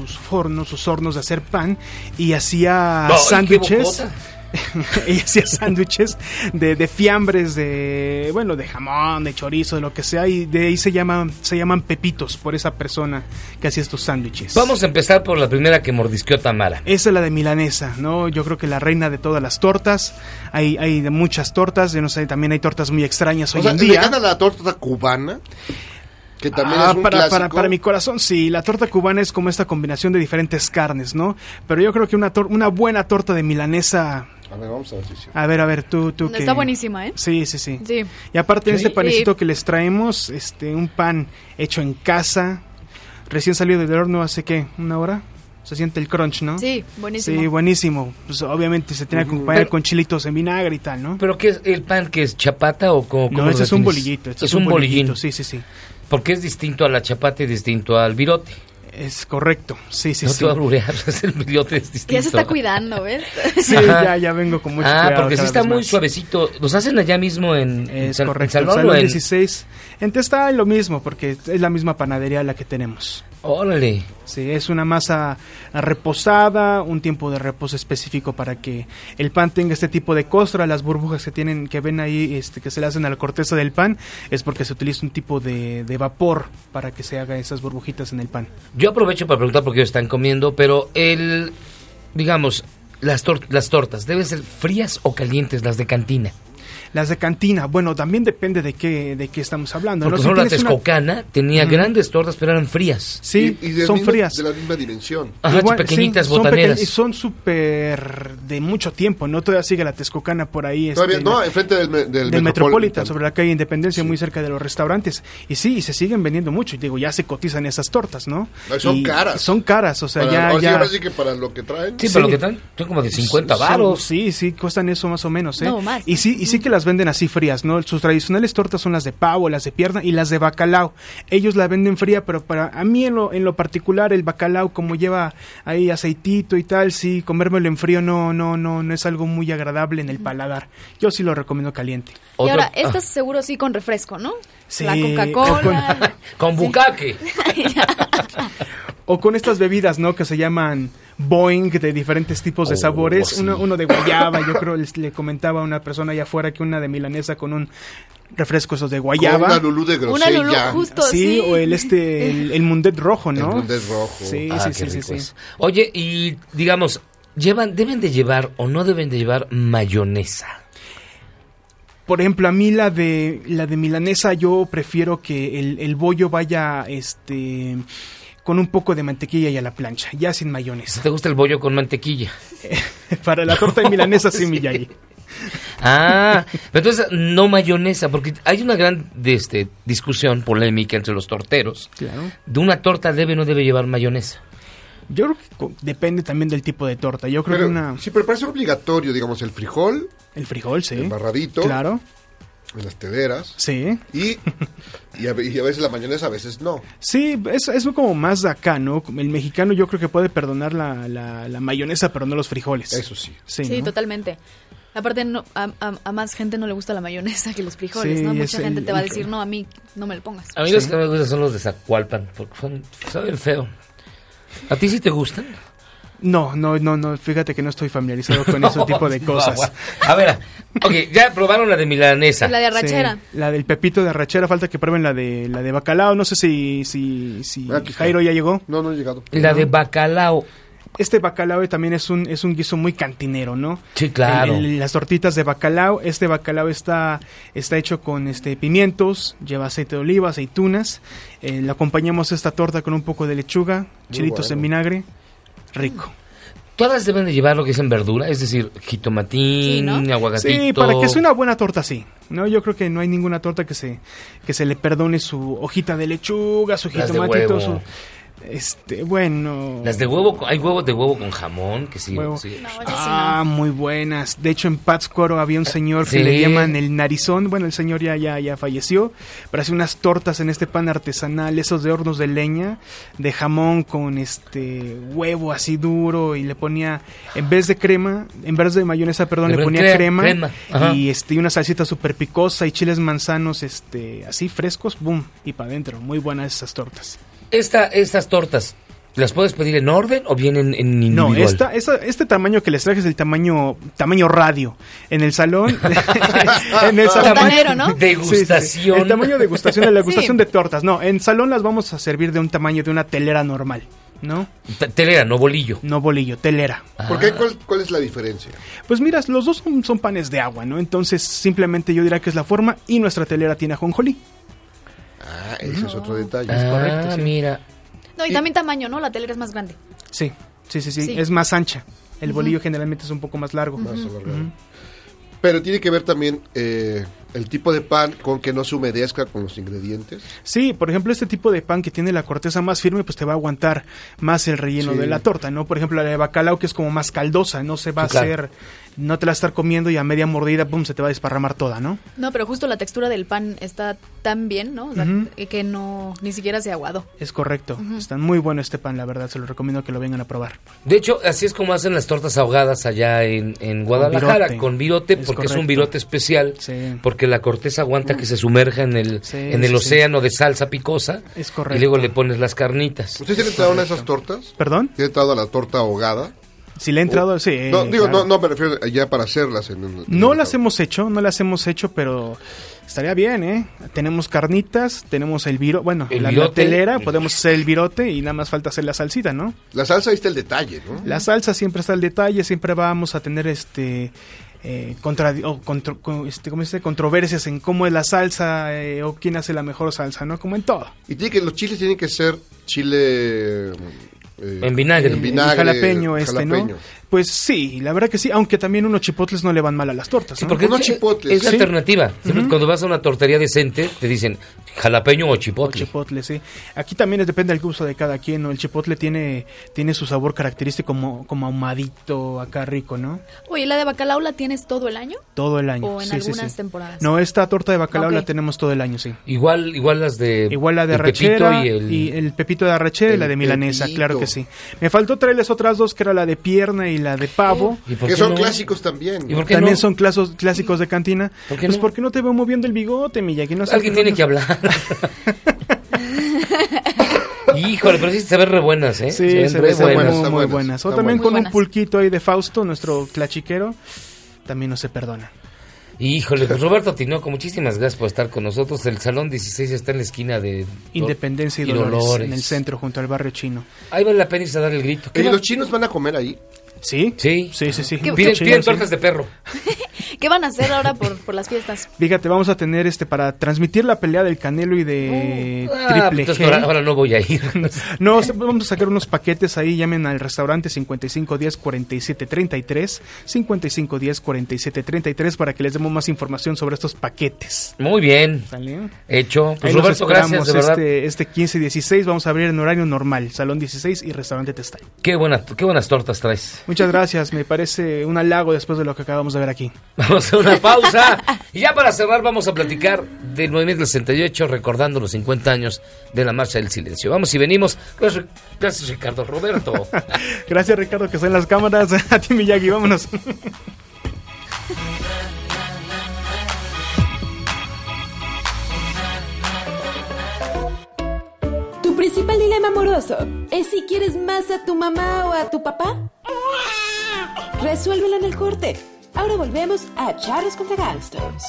hornos de hacer pan, y hacía sándwiches. Ella hacía sándwiches de fiambres, de jamón, de chorizo, de lo que sea, y de ahí se llaman pepitos por esa persona que hacía estos sándwiches. Vamos a empezar por la primera que mordisqueó Tamara. Esa es la de milanesa, ¿no? Yo creo que la reina de todas las tortas. Hay de muchas tortas, yo no sé, también hay tortas muy extrañas hoy en día. ¿Le gana la torta cubana? Que también es un clásico. Para mi corazón, sí, la torta cubana es como esta combinación de diferentes carnes, ¿no? Pero yo creo que una buena torta de milanesa... A ver, vamos a ver si sí. A ver, tú que... Está buenísima, ¿eh? Sí. Y aparte en este panecito que les traemos, un pan hecho en casa, recién salido del horno hace, ¿qué? ¿1 hora? Se siente el crunch, ¿no? Sí, buenísimo. Sí, buenísimo. Pues obviamente se tiene que acompañar con chilitos en vinagre y tal, ¿no? ¿Pero qué es el pan? ¿Que es chapata o cómo? No, este es un bolillito. Es un bolillín. Sí. Porque es distinto a la chapata y distinto al virote. Es correcto, sí. No te voy a blurear, el virote es distinto. Ya se está cuidando, ¿ves? Sí, ya vengo con mucho cuidado. Porque sí está muy suavecito. ¿Los hacen allá mismo en correcto, en Salón 16. Está lo mismo, porque es la misma panadería la que tenemos. ¡Órale! Sí, es una masa reposada, un tiempo de reposo específico para que el pan tenga este tipo de costra. Las burbujas que ven ahí, que se le hacen a la corteza del pan, es porque se utiliza un tipo de vapor para que se haga esas burbujitas en el pan. Yo aprovecho para preguntar por qué están comiendo, pero las tortas, ¿deben ser frías o calientes las de cantina? Las de cantina, bueno, también depende de qué estamos hablando. Porque ¿no? la Texcocana tenía grandes tortas, pero eran frías. Sí, y son frías. De la misma dimensión. Ajá, pequeñitas, botaneras. Son súper de mucho tiempo, ¿no? Todavía sigue la Texcocana por ahí. Todavía enfrente del Metropolitan, sobre la calle Independencia, muy cerca de los restaurantes. Y sí, se siguen vendiendo mucho. Y digo, ya se cotizan esas tortas, ¿no? Son caras. Son caras, o sea, ahora sí que para lo que traen. Sí, para lo que traen, son como de 50 varos. Sí, cuestan eso más o menos, ¿eh? No, más. Y sí que las venden así frías, ¿no? Sus tradicionales tortas son las de pavo, las de pierna y las de bacalao. Ellos la venden fría, pero a mí en lo particular el bacalao, como lleva ahí aceitito y tal, sí, comérmelo en frío no es algo muy agradable en el paladar. Yo sí lo recomiendo caliente. Y ahora, estas seguro sí con refresco, ¿no? Sí. La Coca-Cola. Con bucaque. O con estas bebidas, ¿no? Que se llaman Boing, de diferentes tipos de sabores. Sí. Uno de guayaba, yo creo le comentaba a una persona allá afuera que una de milanesa con un refresco esos de guayaba. Con una lulú de grosella. Una lulú, justo, sí. O el Mundet rojo, ¿no? El Mundet rojo. Sí. Oye, y digamos, ¿deben de llevar o no deben de llevar mayonesa? Por ejemplo, a mí la de milanesa yo prefiero que el bollo vaya con un poco de mantequilla y a la plancha, ya sin mayonesa. ¿Te gusta el bollo con mantequilla? Para la torta de milanesa sí, Miyagi. Ah, pero entonces no mayonesa, porque hay una gran discusión polémica entre los torteros. Claro. De una torta debe o no debe llevar mayonesa. Yo creo que depende también del tipo de torta. Yo creo que Sí, pero parece obligatorio, digamos, el frijol. El frijol, sí. Embarradito. Claro. En las tederas. Sí. Y a veces la mayonesa, a veces no. Sí, es como más de acá, ¿no? El mexicano yo creo que puede perdonar la mayonesa, pero no los frijoles. Eso sí. Sí, ¿no? totalmente. Aparte, a más gente no le gusta la mayonesa que los frijoles, Sí, ¿no? es Mucha gente el- te va a decir, no, a mí no me lo pongas. A mí los que me gustan son los de Zacualpan, porque saben feo. ¿A ti sí te gustan? No, fíjate que no estoy familiarizado con ese tipo de cosas. A ver, ok, ya probaron la de milanesa. La de arrachera. Sí, la del pepito de arrachera, falta que prueben la de bacalao. No sé si Jairo ya llegó. No he llegado. La de bacalao. Este bacalao también es un guiso muy cantinero, ¿no? Sí, claro. Las tortitas de bacalao, este bacalao está hecho con pimientos, lleva aceite de oliva, aceitunas. Le acompañamos esta torta con un poco de lechuga, chilitos en vinagre, rico. Todas deben de llevar lo que es en verdura, es decir, jitomatín, aguacatito. Sí, para que sea una buena torta, sí. No, yo creo que no hay ninguna torta que se le perdone su hojita de lechuga, su Las de jitomatito, huevo. bueno. Las de huevo, hay huevos de huevo con jamón, que sí. Huevo. Sí. Muy buenas. De hecho, en Pátzcuaro había un señor que Sí. le llaman el narizón. Bueno, el señor ya falleció, pero hace unas tortas en este pan artesanal, esos de hornos de leña, de jamón con huevo así duro, y le ponía, en vez de mayonesa, perdón, le ponía crema. Ajá. Y una salsita súper picosa y chiles manzanos así frescos, boom, y para adentro. Muy buenas esas tortas. Estas tortas, ¿las puedes pedir en orden o vienen en No, individual? este tamaño que les traje es el tamaño radio. En el salón, en el salón, Tamaño, ¿no? Degustación. Sí. El tamaño de degustación, la degustación Sí. de tortas. No, en salón las vamos a servir de un tamaño de una telera normal, ¿no? Telera, no bolillo. No bolillo, telera. ¿Por qué? ¿Cuál es la diferencia? Pues mira, los dos son panes de agua, ¿no? Entonces simplemente yo diría que es la forma, y nuestra telera tiene ajonjolí. Ah, ese es otro detalle. Es correcto, sí. Mira. No, y también tamaño, ¿no? La telera es más grande. Sí, Sí. es más ancha. El bolillo generalmente es un poco más largo. Más alargado. Pero tiene que ver también el tipo de pan con que no se humedezca con los ingredientes. Sí, por ejemplo, este tipo de pan que tiene la corteza más firme, pues te va a aguantar más el relleno Sí. de la torta, ¿no? Por ejemplo, la de bacalao, que es como más caldosa, no se va a hacer, no te la vas a estar comiendo y a media mordida, pum, se te va a desparramar toda, ¿no? No, pero justo la textura del pan está tan bien, ¿no? O sea, Ujú. que no, ni siquiera se aguado. Es correcto. Está muy bueno este pan, la verdad, se lo recomiendo que lo vengan a probar. De hecho, así es como hacen las tortas ahogadas allá en Guadalajara, virote. con virote, Es porque es un correcto. virote especial, porque la corteza aguanta que se sumerja en el sí. océano de salsa picosa, Es correcto. y luego le pones las carnitas. ¿Ustedes tienen entrado a esas tortas? ¿Perdón? ¿Tienen entrado a la torta ahogada? Si le he entrado, sí. No, digo, claro. no me refiero ya para hacerlas. No las hemos hecho, pero estaría bien, ¿eh? Tenemos carnitas, tenemos el virote, bueno, El la virote. telera, podemos hacer el virote y nada más falta hacer la salsita, ¿no? La salsa, ahí está el detalle, ¿no? La salsa siempre está el detalle, siempre vamos a tener ¿cómo se dice? Controversias en cómo es la salsa o quién hace la mejor salsa, ¿no? Como en todo. Y los chiles tienen que ser chile... en vinagre. Jalapeño, ¿no? Pues sí, la verdad que sí, aunque también unos chipotles no le van mal a las tortas, Sí, ¿no? porque es la alternativa. Siempre cuando vas a una tortería decente, te dicen jalapeño o chipotle. Chipotle, sí. Aquí también depende del gusto de cada quien, ¿no? El chipotle tiene su sabor característico como ahumadito, acá rico, ¿no? Oye, ¿la de bacalao la tienes todo el año? Todo el año. ¿O en sí, algunas sí. temporadas? No, esta torta de bacalao Ok. la tenemos todo el año, sí. Igual las de... Igual la de el arrachera pepito y el pepito de arrachera y la de milanesa, pepito. claro que sí. Me faltó traerles otras dos, que era la de pierna y la de pavo. ¿Y por Que qué son no? clásicos también. ¿Y por qué También no? son clásicos de cantina. ¿Por qué Pues no? porque no te veo moviendo el bigote, Miyagi. No sé Alguien tiene que hablar. Híjole, pero sí se ven re buenas, ¿eh? Sí, ven se re ven buenas. muy buenas. O están también buenas. con Muy un buenas. pulquito ahí de Fausto, nuestro clachiquero, también no se perdona. Híjole, pues Roberto Tinoco, muchísimas gracias por estar con nosotros. El Salón 16 está en la esquina de Independencia y Dolores, en el centro, junto al barrio chino. Ahí vale la pena irse a dar el grito. ¿Y los chinos van a comer ahí? ¿Sí? Sí. Sí. Piden tortas de perro. ¿Qué van a hacer ahora por las fiestas? Fíjate, vamos a tener para transmitir la pelea del Canelo y de Triple G. Ahora no voy a ir. No, vamos a sacar unos paquetes ahí, llamen al restaurante 5510-4733, 5510-4733 para que les demos más información sobre estos paquetes. Muy bien. ¿Sale? Hecho. Pues Roberto, gracias, de verdad. Este 15-16 vamos a abrir en horario normal, Salón 16 y Restaurante Testay. Qué buenas tortas traes. Muchas gracias, me parece un halago después de lo que acabamos de ver aquí. Vamos a una pausa y ya para cerrar vamos a platicar del movimiento del 68 recordando los 50 años de la Marcha del Silencio. Vamos y venimos. Gracias Ricardo. Roberto. Gracias Ricardo que está en las cámaras. A ti Miyagi, vámonos. ¿Tu principal dilema amoroso es si quieres más a tu mamá o a tu papá? Resuélvelo en el corte. Ahora volvemos a Charros contra Gangsters.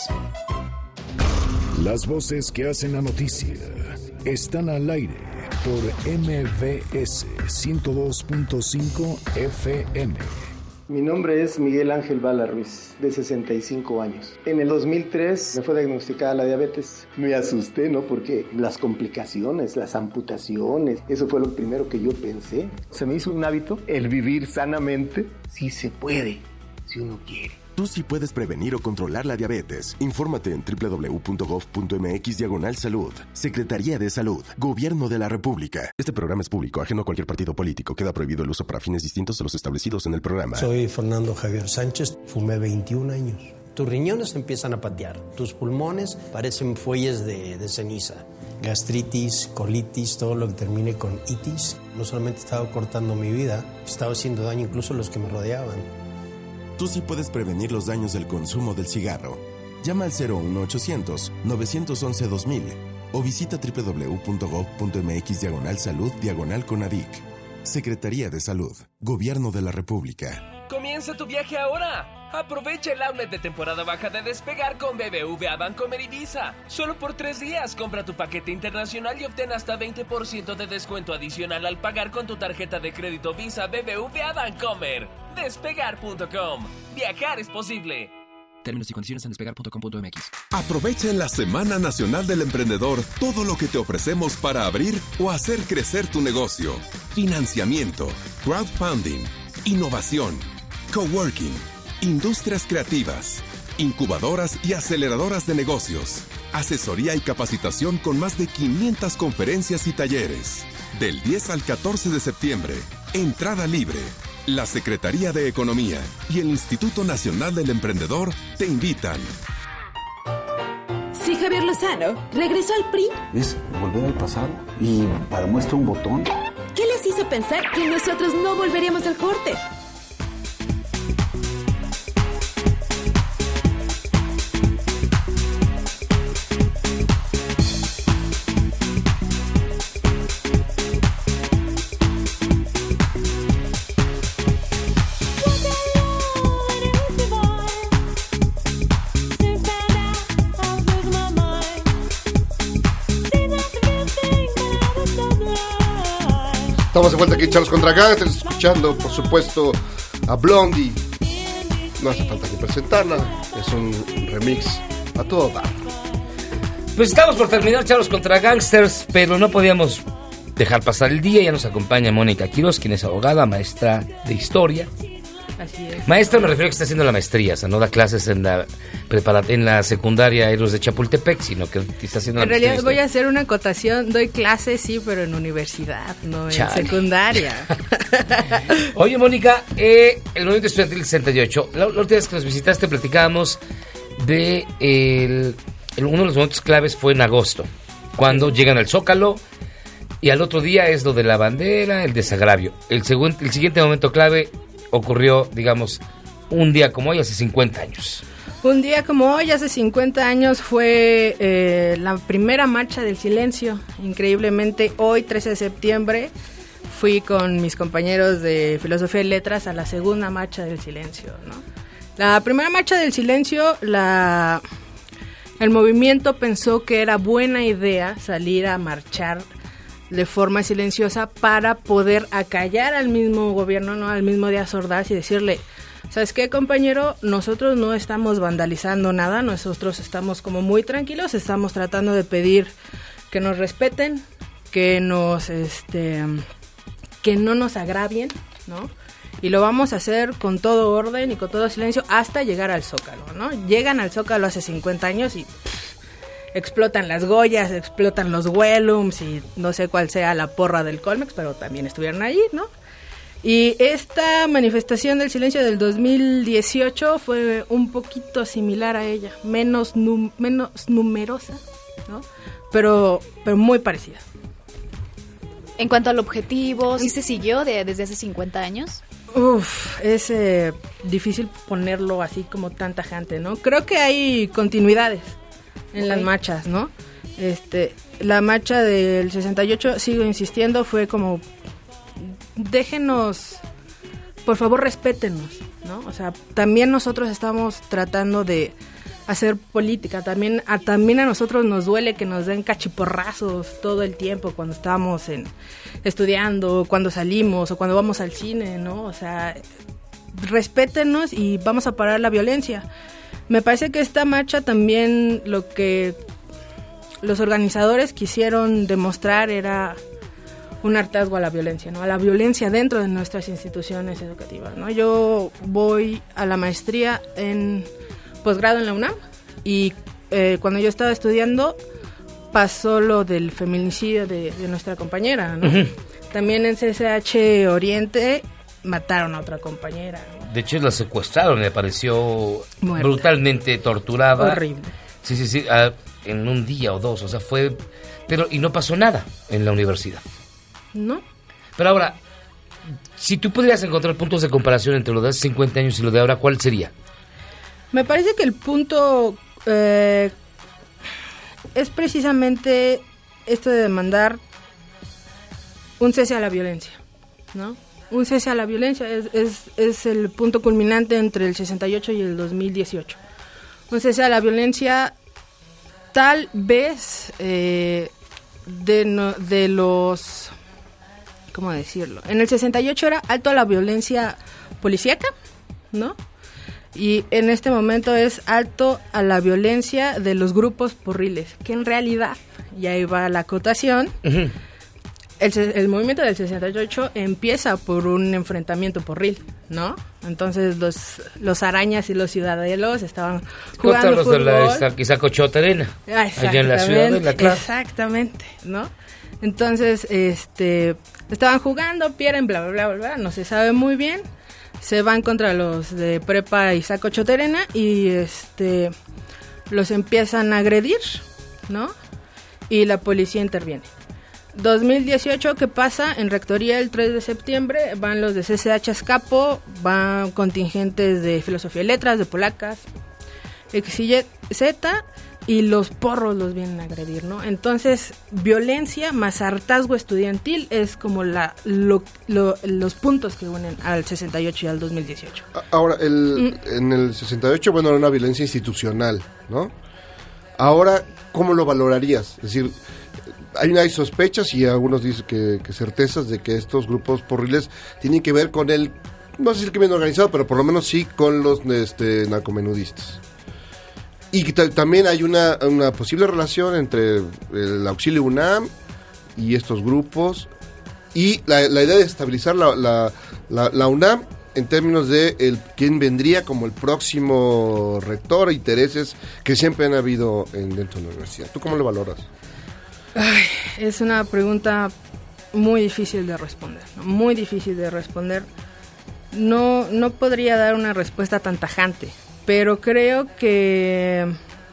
Las voces que hacen la noticia están al aire por MBS 102.5 FM. Mi nombre es Miguel Ángel Bala Ruiz, de 65 años. En el 2003 me fue diagnosticada la diabetes. Me asusté, ¿no? Porque las complicaciones, las amputaciones, eso fue lo primero que yo pensé. Se me hizo un hábito el vivir sanamente. Sí se puede, si uno quiere. Tú sí puedes prevenir o controlar la diabetes. Infórmate en www.gov.mx/salud. Secretaría de Salud. Gobierno de la República. Este programa es público, ajeno a cualquier partido político. Queda prohibido el uso para fines distintos de los establecidos en el programa. Soy Fernando Javier Sánchez. Fumé 21 años. Tus riñones empiezan a patear. Tus pulmones parecen fuelles de ceniza. Gastritis, colitis, todo lo que termine con itis. No solamente estaba cortando mi vida, estaba haciendo daño incluso a los que me rodeaban. Tú sí puedes prevenir los daños del consumo del cigarro. Llama al 01800-911-2000 o visita www.gov.mx/salud/Conadic. Secretaría de Salud. Gobierno de la República. ¡Comienza tu viaje ahora! Aprovecha el outlet de temporada baja de Despegar con BBVA Bancomer Ibiza. Solo por 3 días compra tu paquete internacional y obtén hasta 20% de descuento adicional al pagar con tu tarjeta de crédito Visa BBVA Bancomer. Despegar.com. Viajar es posible. Términos y condiciones en despegar.com.mx. Aprovecha en la Semana Nacional del Emprendedor todo lo que te ofrecemos para abrir o hacer crecer tu negocio. Financiamiento, crowdfunding, innovación, coworking, industrias creativas, incubadoras y aceleradoras de negocios, asesoría y capacitación con más de 500 conferencias y talleres. Del 10 al 14 de septiembre, entrada libre. La Secretaría de Economía y el Instituto Nacional del Emprendedor te invitan. Si Javier Lozano regresó al PRI, es volver al pasado y para muestra un botón. ¿Qué les hizo pensar que nosotros no volveríamos al corte? Estamos de vuelta aquí, Charlos contra Gangsters, escuchando, por supuesto, a Blondie. No hace falta ni presentarla, es un remix a todo dar. Pues estamos por terminar Charlos contra Gangsters, pero no podíamos dejar pasar el día. Ya nos acompaña Mónica Quiroz, quien es abogada, maestra de historia. Así es. Maestra me refiero a que está haciendo la maestría, o sea, no da clases en la secundaria Héroes de Chapultepec, sino que está haciendo la maestría. En realidad voy a hacer una acotación, doy clases sí, pero en universidad, no en secundaria. Oye, Mónica, el movimiento estudiantil 68, la última vez que nos visitaste platicábamos de uno de los momentos claves fue en agosto, cuando llegan al Zócalo y al otro día es lo de la bandera, el desagravio. El siguiente momento clave ocurrió, digamos, un día como hoy, hace 50 años. Un día como hoy, hace 50 años, fue la primera marcha del silencio. Increíblemente, hoy, 13 de septiembre, fui con mis compañeros de Filosofía y Letras a la segunda marcha del silencio, ¿no? La primera marcha del silencio, el movimiento pensó que era buena idea salir a marchar de forma silenciosa para poder acallar al mismo gobierno, ¿no? Al mismo Díaz Ordaz y decirle, ¿sabes qué, compañero? Nosotros no estamos vandalizando nada, nosotros estamos como muy tranquilos, estamos tratando de pedir que nos respeten, que no nos agravien, ¿no? Y lo vamos a hacer con todo orden y con todo silencio hasta llegar al Zócalo, ¿no? Llegan al Zócalo hace 50 años y explotan las Goyas, explotan los Wellums y no sé cuál sea la porra del Colmex, pero también estuvieron allí, ¿no? Y esta manifestación del silencio del 2018 fue un poquito similar a ella, menos numerosa, ¿no? Pero muy parecida. En cuanto al objetivo, ¿sí se siguió desde hace 50 años? Es difícil ponerlo así como tan tajante, ¿no? Creo que hay continuidades en las marchas, ¿no? La marcha del 68, sigo insistiendo, fue como, déjenos, por favor respétenos, ¿no? O sea, también nosotros estamos tratando de hacer política, también a nosotros nos duele que nos den cachiporrazos todo el tiempo cuando estamos estudiando, cuando salimos o cuando vamos al cine, ¿no? O sea, respétenos y vamos a parar la violencia. Me parece que esta marcha también lo que los organizadores quisieron demostrar era un hartazgo a la violencia, ¿no? A la violencia dentro de nuestras instituciones educativas, ¿no? Yo voy a la maestría en posgrado en la UNAM y cuando yo estaba estudiando pasó lo del feminicidio de nuestra compañera, ¿no? Uh-huh. También en CCH Oriente mataron a otra compañera, ¿no? De hecho la secuestraron, me pareció muerta, brutalmente torturada. Horrible. Sí, en un día o dos, o sea, fue... Pero, y no pasó nada en la universidad. No. Pero ahora, si tú pudieras encontrar puntos de comparación entre lo de hace 50 años y lo de ahora, ¿cuál sería? Me parece que el punto es precisamente esto de demandar un cese a la violencia, ¿no? Un cese a la violencia es el punto culminante entre el 68 y el 2018. Un cese a la violencia tal vez de los... ¿Cómo decirlo? En el 68 era alto a la violencia policíaca, ¿no? Y en este momento es alto a la violencia de los grupos porriles, que en realidad, y ahí va la acotación, uh-huh. El movimiento del 68 empieza por un enfrentamiento porril, ¿no? Entonces los arañas y los ciudadelos estaban jugando los fútbol. De la Sacochoterena, allá en la ciudad de la clase. Exactamente, ¿no? Entonces, estaban jugando, pierden, bla, bla, bla, bla, no se sabe muy bien. Se van contra los de Prepa y Sacochoterena y los empiezan a agredir, ¿no? Y la policía interviene. 2018, ¿qué pasa? En Rectoría el 3 de septiembre van los de CCH Azcapo, van contingentes de Filosofía y Letras, de Polacas, X y Z, y los porros los vienen a agredir, ¿no? Entonces, violencia más hartazgo estudiantil es como los puntos que unen al 68 y al 2018. Ahora, en el 68, bueno, era una violencia institucional, ¿no? Ahora, ¿cómo lo valorarías? Es decir, hay sospechas y algunos dicen que certezas de que estos grupos porriles tienen que ver con el, no sé si el crimen organizado, pero por lo menos sí con los narcomenudistas. Y que también hay una posible relación entre el Auxilio UNAM y estos grupos y la idea de estabilizar la UNAM en términos de quién vendría como el próximo rector, intereses que siempre han habido dentro de la universidad. ¿Tú cómo lo valoras? Ay, es una pregunta muy difícil de responder, ¿no? Muy difícil de responder. No podría dar una respuesta tan tajante, pero creo que,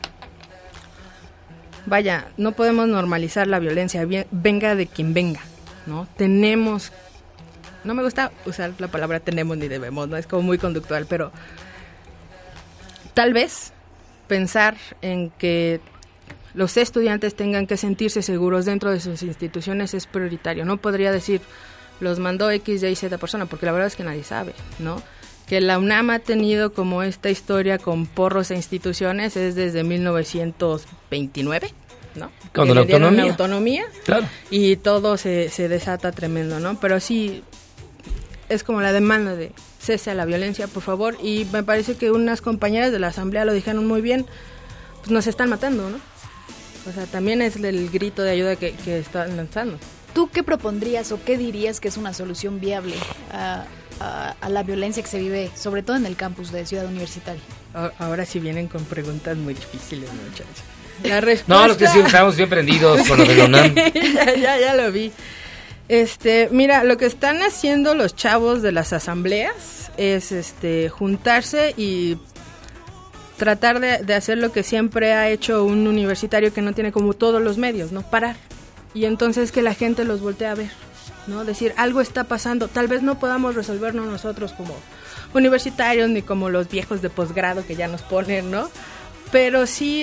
vaya, no podemos normalizar la violencia, venga de quien venga, ¿no? Tenemos, no me gusta usar la palabra tenemos ni debemos, ¿no? Es como muy conductual, pero tal vez pensar en que los estudiantes tengan que sentirse seguros dentro de sus instituciones es prioritario. No podría decir, los mandó X, Y, Z persona, porque la verdad es que nadie sabe, ¿no? Que la UNAM ha tenido como esta historia con porros e instituciones es desde 1929, ¿no? Cuando la autonomía. Claro. Y todo se desata tremendo, ¿no? Pero sí, es como la demanda de cese a la violencia, por favor, y me parece que unas compañeras de la asamblea lo dijeron muy bien, pues nos están matando, ¿no? O sea, también es el grito de ayuda que están lanzando. ¿Tú qué propondrías o qué dirías que es una solución viable a la violencia que se vive, sobre todo en el campus de Ciudad Universitaria? Ahora sí vienen con preguntas muy difíciles, muchachos. La respuesta... No, los que sí estamos bien prendidos con lo de la UNAM. ya lo vi. Mira, lo que están haciendo los chavos de las asambleas es juntarse y tratar de hacer lo que siempre ha hecho un universitario que no tiene como todos los medios, ¿no? Parar. Y entonces que la gente los voltee a ver, ¿no? Decir, algo está pasando. Tal vez no podamos resolverlo nosotros como universitarios ni como los viejos de posgrado que ya nos ponen, ¿no? Pero sí,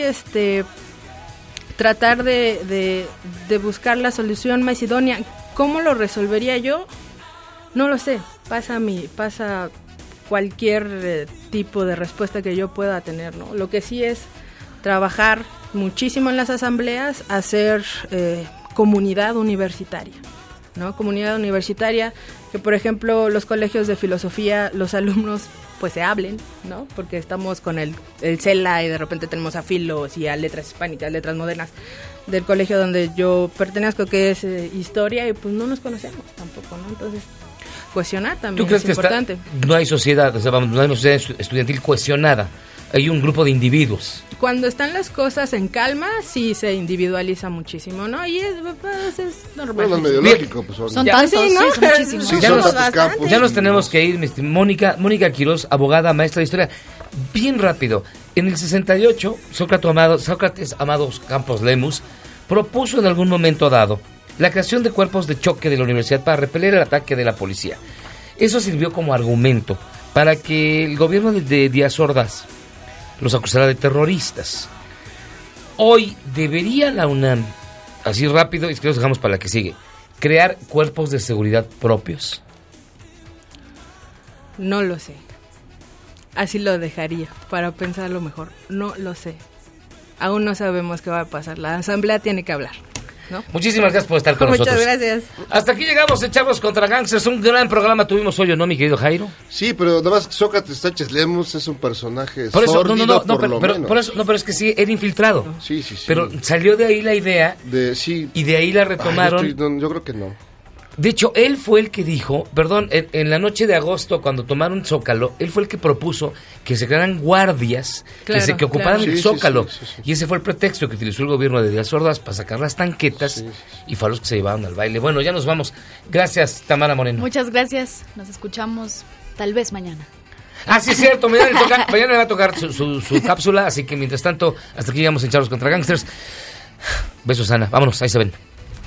tratar de buscar la solución más idónea. ¿Cómo lo resolvería yo? No lo sé. Pasa cualquier tipo de respuesta que yo pueda tener, ¿no? Lo que sí es trabajar muchísimo en las asambleas, hacer comunidad universitaria, ¿no? Comunidad universitaria, que por ejemplo los colegios de filosofía, los alumnos pues se hablen, ¿no? Porque estamos con el CELA y de repente tenemos a Filos y a Letras Hispánicas, Letras Modernas del colegio donde yo pertenezco, que es Historia, y pues no nos conocemos tampoco, ¿no? Entonces, cohesionar también es importante. No hay sociedad, o sea, no hay una sociedad estudiantil cohesionada. Hay un grupo de individuos. Cuando están las cosas en calma, sí se individualiza muchísimo, ¿no? Y es normal. Bueno, es medio lógico, pues. Son tantos, sí, ¿no? Son muchísimos. Sí, ya nos tenemos que ir, Mónica Quirós, abogada, maestra de historia. Bien rápido. En el 68, Sócrates Amados Campos Lemus propuso en algún momento dado la creación de cuerpos de choque de la universidad para repeler el ataque de la policía. Eso sirvió como argumento para que el gobierno de Díaz Ordaz los acusará de terroristas. Hoy debería la UNAM, así rápido, y que los dejamos para la que sigue, crear cuerpos de seguridad propios. No lo sé. Así lo dejaría, para pensarlo mejor. No lo sé. Aún no sabemos qué va a pasar. La asamblea tiene que hablar, ¿no? Muchísimas gracias por estar con nosotros. Muchas gracias. Hasta aquí llegamos en Charlos contra Gangsters. Un gran programa tuvimos hoy, ¿no, mi querido Jairo? Sí, pero nada más Sócrates Sánchez Lemus es un personaje sórdido, pero es que sí, era infiltrado. Sí. Pero salió de ahí la idea y de ahí la retomaron. Yo creo que no. De hecho, él fue el que dijo, en la noche de agosto, cuando tomaron Zócalo, él fue el que propuso que se crearan guardias que ocuparan el Zócalo. Sí. Y ese fue el pretexto que utilizó el gobierno de Díaz Ordaz para sacar las tanquetas y fue a los que se llevaron al baile. Bueno, ya nos vamos. Gracias, Tamara Moreno. Muchas gracias. Nos escuchamos tal vez mañana. Ah, sí, es cierto. Mañana le va a tocar su cápsula, así que mientras tanto, hasta aquí llegamos en Charlos contra Gangsters. Besos, Ana. Vámonos, ahí se ven.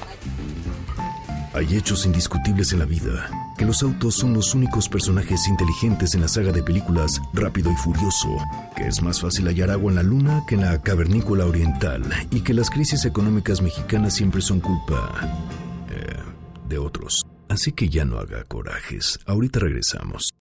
Hay hechos indiscutibles en la vida, que los autos son los únicos personajes inteligentes en la saga de películas Rápido y Furioso, que es más fácil hallar agua en la luna que en la cavernícola oriental, y que las crisis económicas mexicanas siempre son culpa de otros. Así que ya no haga corajes, ahorita regresamos.